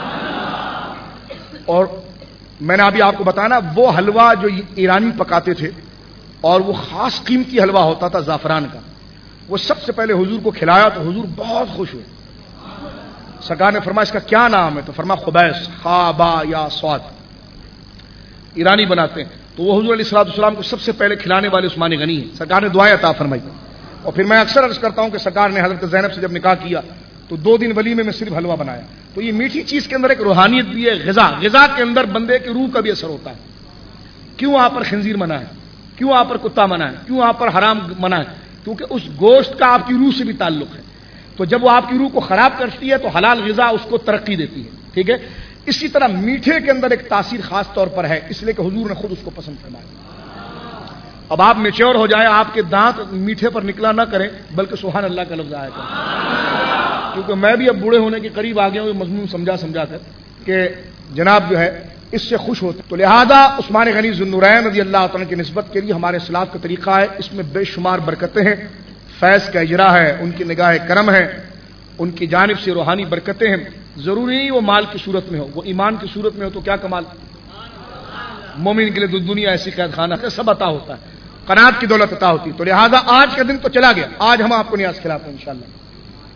اور میں نے ابھی آپ کو بتایا نا, وہ حلوہ جو ایرانی پکاتے تھے, اور وہ خاص قیمتی حلوہ ہوتا تھا زعفران کا, وہ سب سے پہلے حضور کو کھلایا تو حضور بہت خوش ہوئے. سرکار نے فرمایا اس کا کیا نام ہے, تو فرما خبیث, خا با یا سواد, ایرانی بناتے ہیں. تو وہ حضور علیہ الصلوۃ والسلام کو سب سے پہلے کھلانے والے عثمان غنی ہیں. سرکار نے دعائیں عطا فرمائی. اور پھر میں اکثر عرض کرتا ہوں کہ سرکار نے حضرت زینب سے جب نکاح کیا تو دو دن ولیمے میں صرف حلوہ بنایا. تو یہ میٹھی چیز کے اندر ایک روحانیت بھی ہے, غذا غذا کے اندر بندے کی روح کا بھی اثر ہوتا ہے. کیوں آپ پر خنزیر منع ہے, کیوں آپ پر کتا منع ہے, کیوں آپ پر حرام منع ہے, کیونکہ اس گوشت کا آپ کی روح سے بھی تعلق ہے. تو جب وہ آپ کی روح کو خراب کرتی ہے تو حلال غذا اس کو ترقی دیتی ہے. ٹھیک ہے, اسی طرح میٹھے کے اندر ایک تاثیر خاص طور پر ہے, اس لیے کہ حضور نے خود اس کو پسند فرمایا. اب آپ میچور ہو جائیں, آپ کے دانت میٹھے پر نکلا نہ کریں بلکہ سبحان اللہ کا لفظ آیا کریں, کیونکہ میں بھی اب بوڑھے ہونے کے قریب آ گیا ہوں مضمون سمجھا سمجھا کر کہ جناب جو ہے اس سے خوش ہوتے. تو لہذا عثمان غنی ذو النورین رضی اللہ تعالیٰ کی نسبت کے لیے ہمارے سلف کا طریقہ ہے, اس میں بے شمار برکتیں ہیں, فیض کا اجرا ہے, ان کی نگاہ کرم ہے, ان کی جانب سے روحانی برکتیں ہیں. ضروری نہیں وہ مال کی صورت میں ہو, وہ ایمان کی صورت میں ہو تو کیا کمال. مومن کے لیے دنیا ایسی قید خانہ ہے, سب عطا ہوتا ہے, قناعت کی دولت عطا ہوتی ہے. تو لہذا آج کا دن تو چلا گیا, آج ہم آپ کو نیاز کھلاتے ہیں انشاءاللہ.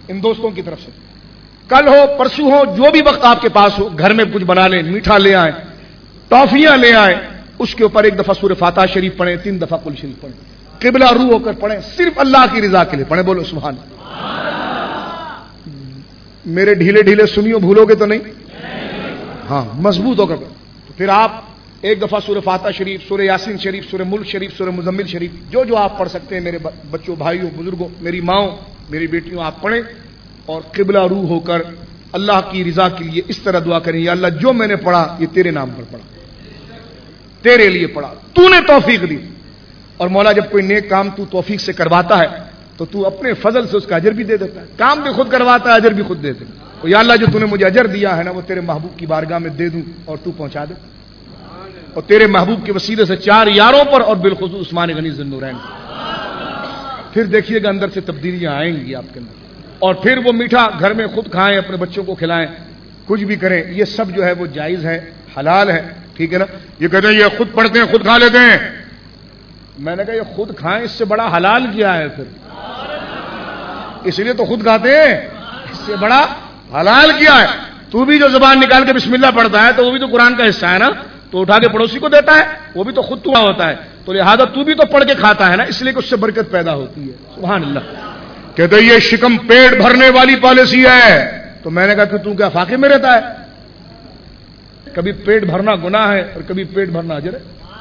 ان دوستوں کی طرف سے. کل ہو پرسوں ہو جو بھی وقت آپ کے پاس ہو گھر میں کچھ بنا لیں, میٹھا لے آئیں, ٹافیاں لے آئیں, اس کے اوپر ایک دفعہ سورہ فاتحہ شریف پڑھیں, تین دفعہ قل شریف پڑھیں, قبلہ رو ہو کر پڑھیں, صرف اللہ کی رضا کے لیے پڑھیں. بولو سبحان اللہ. میرے ڈھیلے ڈھیلے سنیو بھولو گے تو نہیں, ہاں مضبوط ہو کر. تو پھر آپ ایک دفعہ سورہ فاتحہ شریف, سورہ یاسین شریف, سورہ ملک شریف, سورہ مزمل شریف, جو جو آپ پڑھ سکتے ہیں میرے بچوں, بھائیوں, بزرگوں, میری ماؤں, میری بیٹیوں, آپ پڑھیں اور قبلہ رو ہو کر اللہ کی رضا کے لیے اس طرح دعا کریں, یا اللہ جو میں نے پڑھا یہ تیرے نام پر پڑھا, تیرے لیے پڑھا, تو نے توفیق دی. اور مولا جب کوئی نیک کام تو توفیق سے کرواتا ہے تو تو اپنے فضل سے اس کا اجر بھی دے دیتا ہے. کام بھی خود کرواتا ہے, اجر بھی خود دے دیتا ہے. یا اللہ جو تو نے مجھے اجر دیا ہے نا وہ تیرے محبوب کی بارگاہ میں دے دوں اور تو پہنچا دے, اور تیرے محبوب کے وسیلے سے چار یاروں پر اور بالخصوص عثمان غنی ذی النورین, پھر دیکھیے گا اندر سے تبدیلیاں آئیں گی آپ کے اندر. اور پھر وہ میٹھا گھر میں خود کھائیں, اپنے بچوں کو کھلائیں, کچھ بھی کریں, یہ سب جو ہے وہ جائز ہے, حلال ہے, ٹھیک ہے نا. یہ کہتے ہیں یہ خود پڑھتے ہیں خود کھا لیتے ہیں, میں نے کہا یہ خود کھائیں اس سے بڑا حلال کیا ہے, پھر اس لیے تو خود کھاتے ہیں, اس سے بڑا حلال کیا ہے. تو بھی جو زبان نکال کے بسم اللہ پڑھتا ہے تو وہ بھی تو قرآن کا حصہ ہے نا, تو اٹھا کے پڑوسی کو دیتا ہے, وہ بھی تو خود تو ہوتا ہے, تو لہذا تو بھی تو پڑھ کے کھاتا ہے نا, اس لیے کہ اس سے برکت پیدا ہوتی ہے. سبحان اللہ. کہتے یہ شکم پیٹ بھرنے والی پالیسی ہے. تو میں نے کہا کہ تو کیا فاقے میں رہتا ہے, کبھی پیٹ بھرنا گناہ ہے اور کبھی پیٹ بھرنا اجر ہے.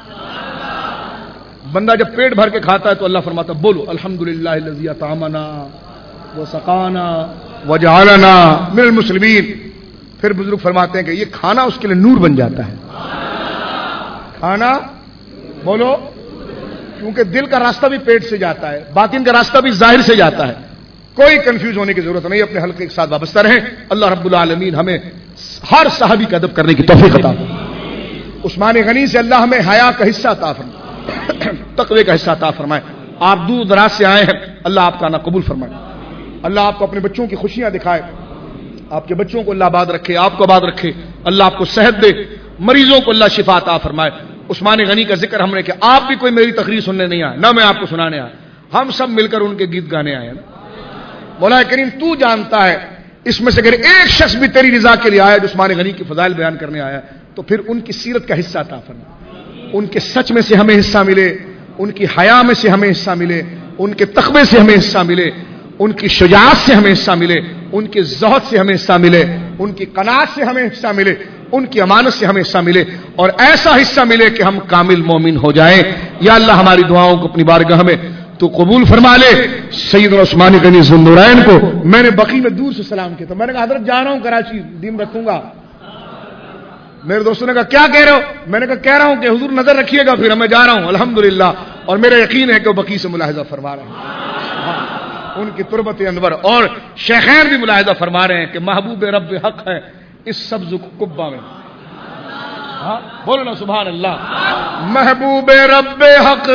بندہ جب پیٹ بھر کے کھاتا ہے تو اللہ فرماتا بولو الحمدللہ الذی اطعمنا وسقانا وجعلنا من المسلمین. پھر بزرگ فرماتے ہیں کہ یہ کھانا اس کے لیے نور بن جاتا ہے. کھانا بولو, کیونکہ دل کا راستہ بھی پیٹ سے جاتا ہے, باطن کا راستہ بھی ظاہر سے جاتا ہے. کوئی کنفیوز ہونے کی ضرورت نہیں, اپنے حلقے کے ساتھ وابستہ رہیں. اللہ رب العالمین ہمیں ہر صحابی کا ادب کرنے کی توفیق عطا فرمائے. عثمان غنی سے اللہ ہمیں حیا کا حصہ عطا فرمائے, تقوی کا حصہ عطا فرمائے. آپ دور دراز سے آئے ہیں, اللہ آپ کا نہ قبول فرمائے. اللہ آپ کو اپنے بچوں کی خوشیاں دکھائے, آپ کے بچوں کو اللہ آباد رکھے, آپ کو آباد رکھے. اللہ آپ کو صحت دے, مریضوں کو اللہ شفا عطا فرمائے. عثمان غنی کا ذکر ہم نے کیا, آپ بھی کوئی میری تقریر سننے نہیں آئے, نہ میں آپ کو سنانے آیا, ہم سب مل کر ان کے گیت گانے آئے. مولا کریم تو جانتا ہے اس میں سے اگر ایک شخص بھی تیری رضا کے لیے آیا جو عثمان غنی کی فضائل بیان کرنے آیا تو پھر ان کی سیرت کا حصہ عطا فرما. ان کے سچ میں سے ہمیں حصہ ملے, ان کی حیا میں سے ہمیں حصہ ملے, ان کے تقوی سے ہمیں حصہ ملے, ان کی شجاعت سے ہمیں حصہ ملے, ان کے زہد سے ہمیں حصہ ملے, ان کی قناعت سے ہمیں حصہ ملے, ان کی امانت سے ہمیں حصہ ملے, اور ایسا حصہ ملے کہ ہم کامل مومن ہو جائیں. یا اللہ ہماری دعاؤں کو اپنی بارگاہ میں تو قبول فرما لے. سیدنا عثمان غنی ذی النورین کو میں نے بقی میں دور سے سلام کیا تھا, میں نے کہا حضرت جا رہا ہوں کراچی, دین رکھوں گا. میرے دوستوں نے کہا کیا کہہ رہے ہو, میں نے کہا کہہ رہا ہوں کہ حضور نظر رکھیے گا, پھر میں جا رہا ہوں الحمدللہ, اور میرا یقین ہے کہ وہ بقی سے ملاحظہ فرما رہے ہیں. ان کی تربت انور اور شیخین بھی ملاحظہ فرما رہے ہیں کہ محبوب رب حق ہے اس سبز قبہ میں. ہاں بولو نا سبحان اللہ. محبوب رب حق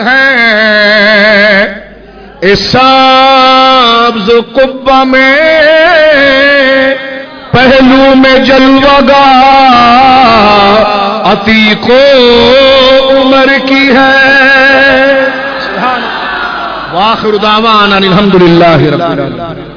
ہے اس سبز قبہ میں, پہلو میں جلوہ گاہ عتیق عمر کی ہے. وآخر دعوانا الحمدللہ رب العالمین.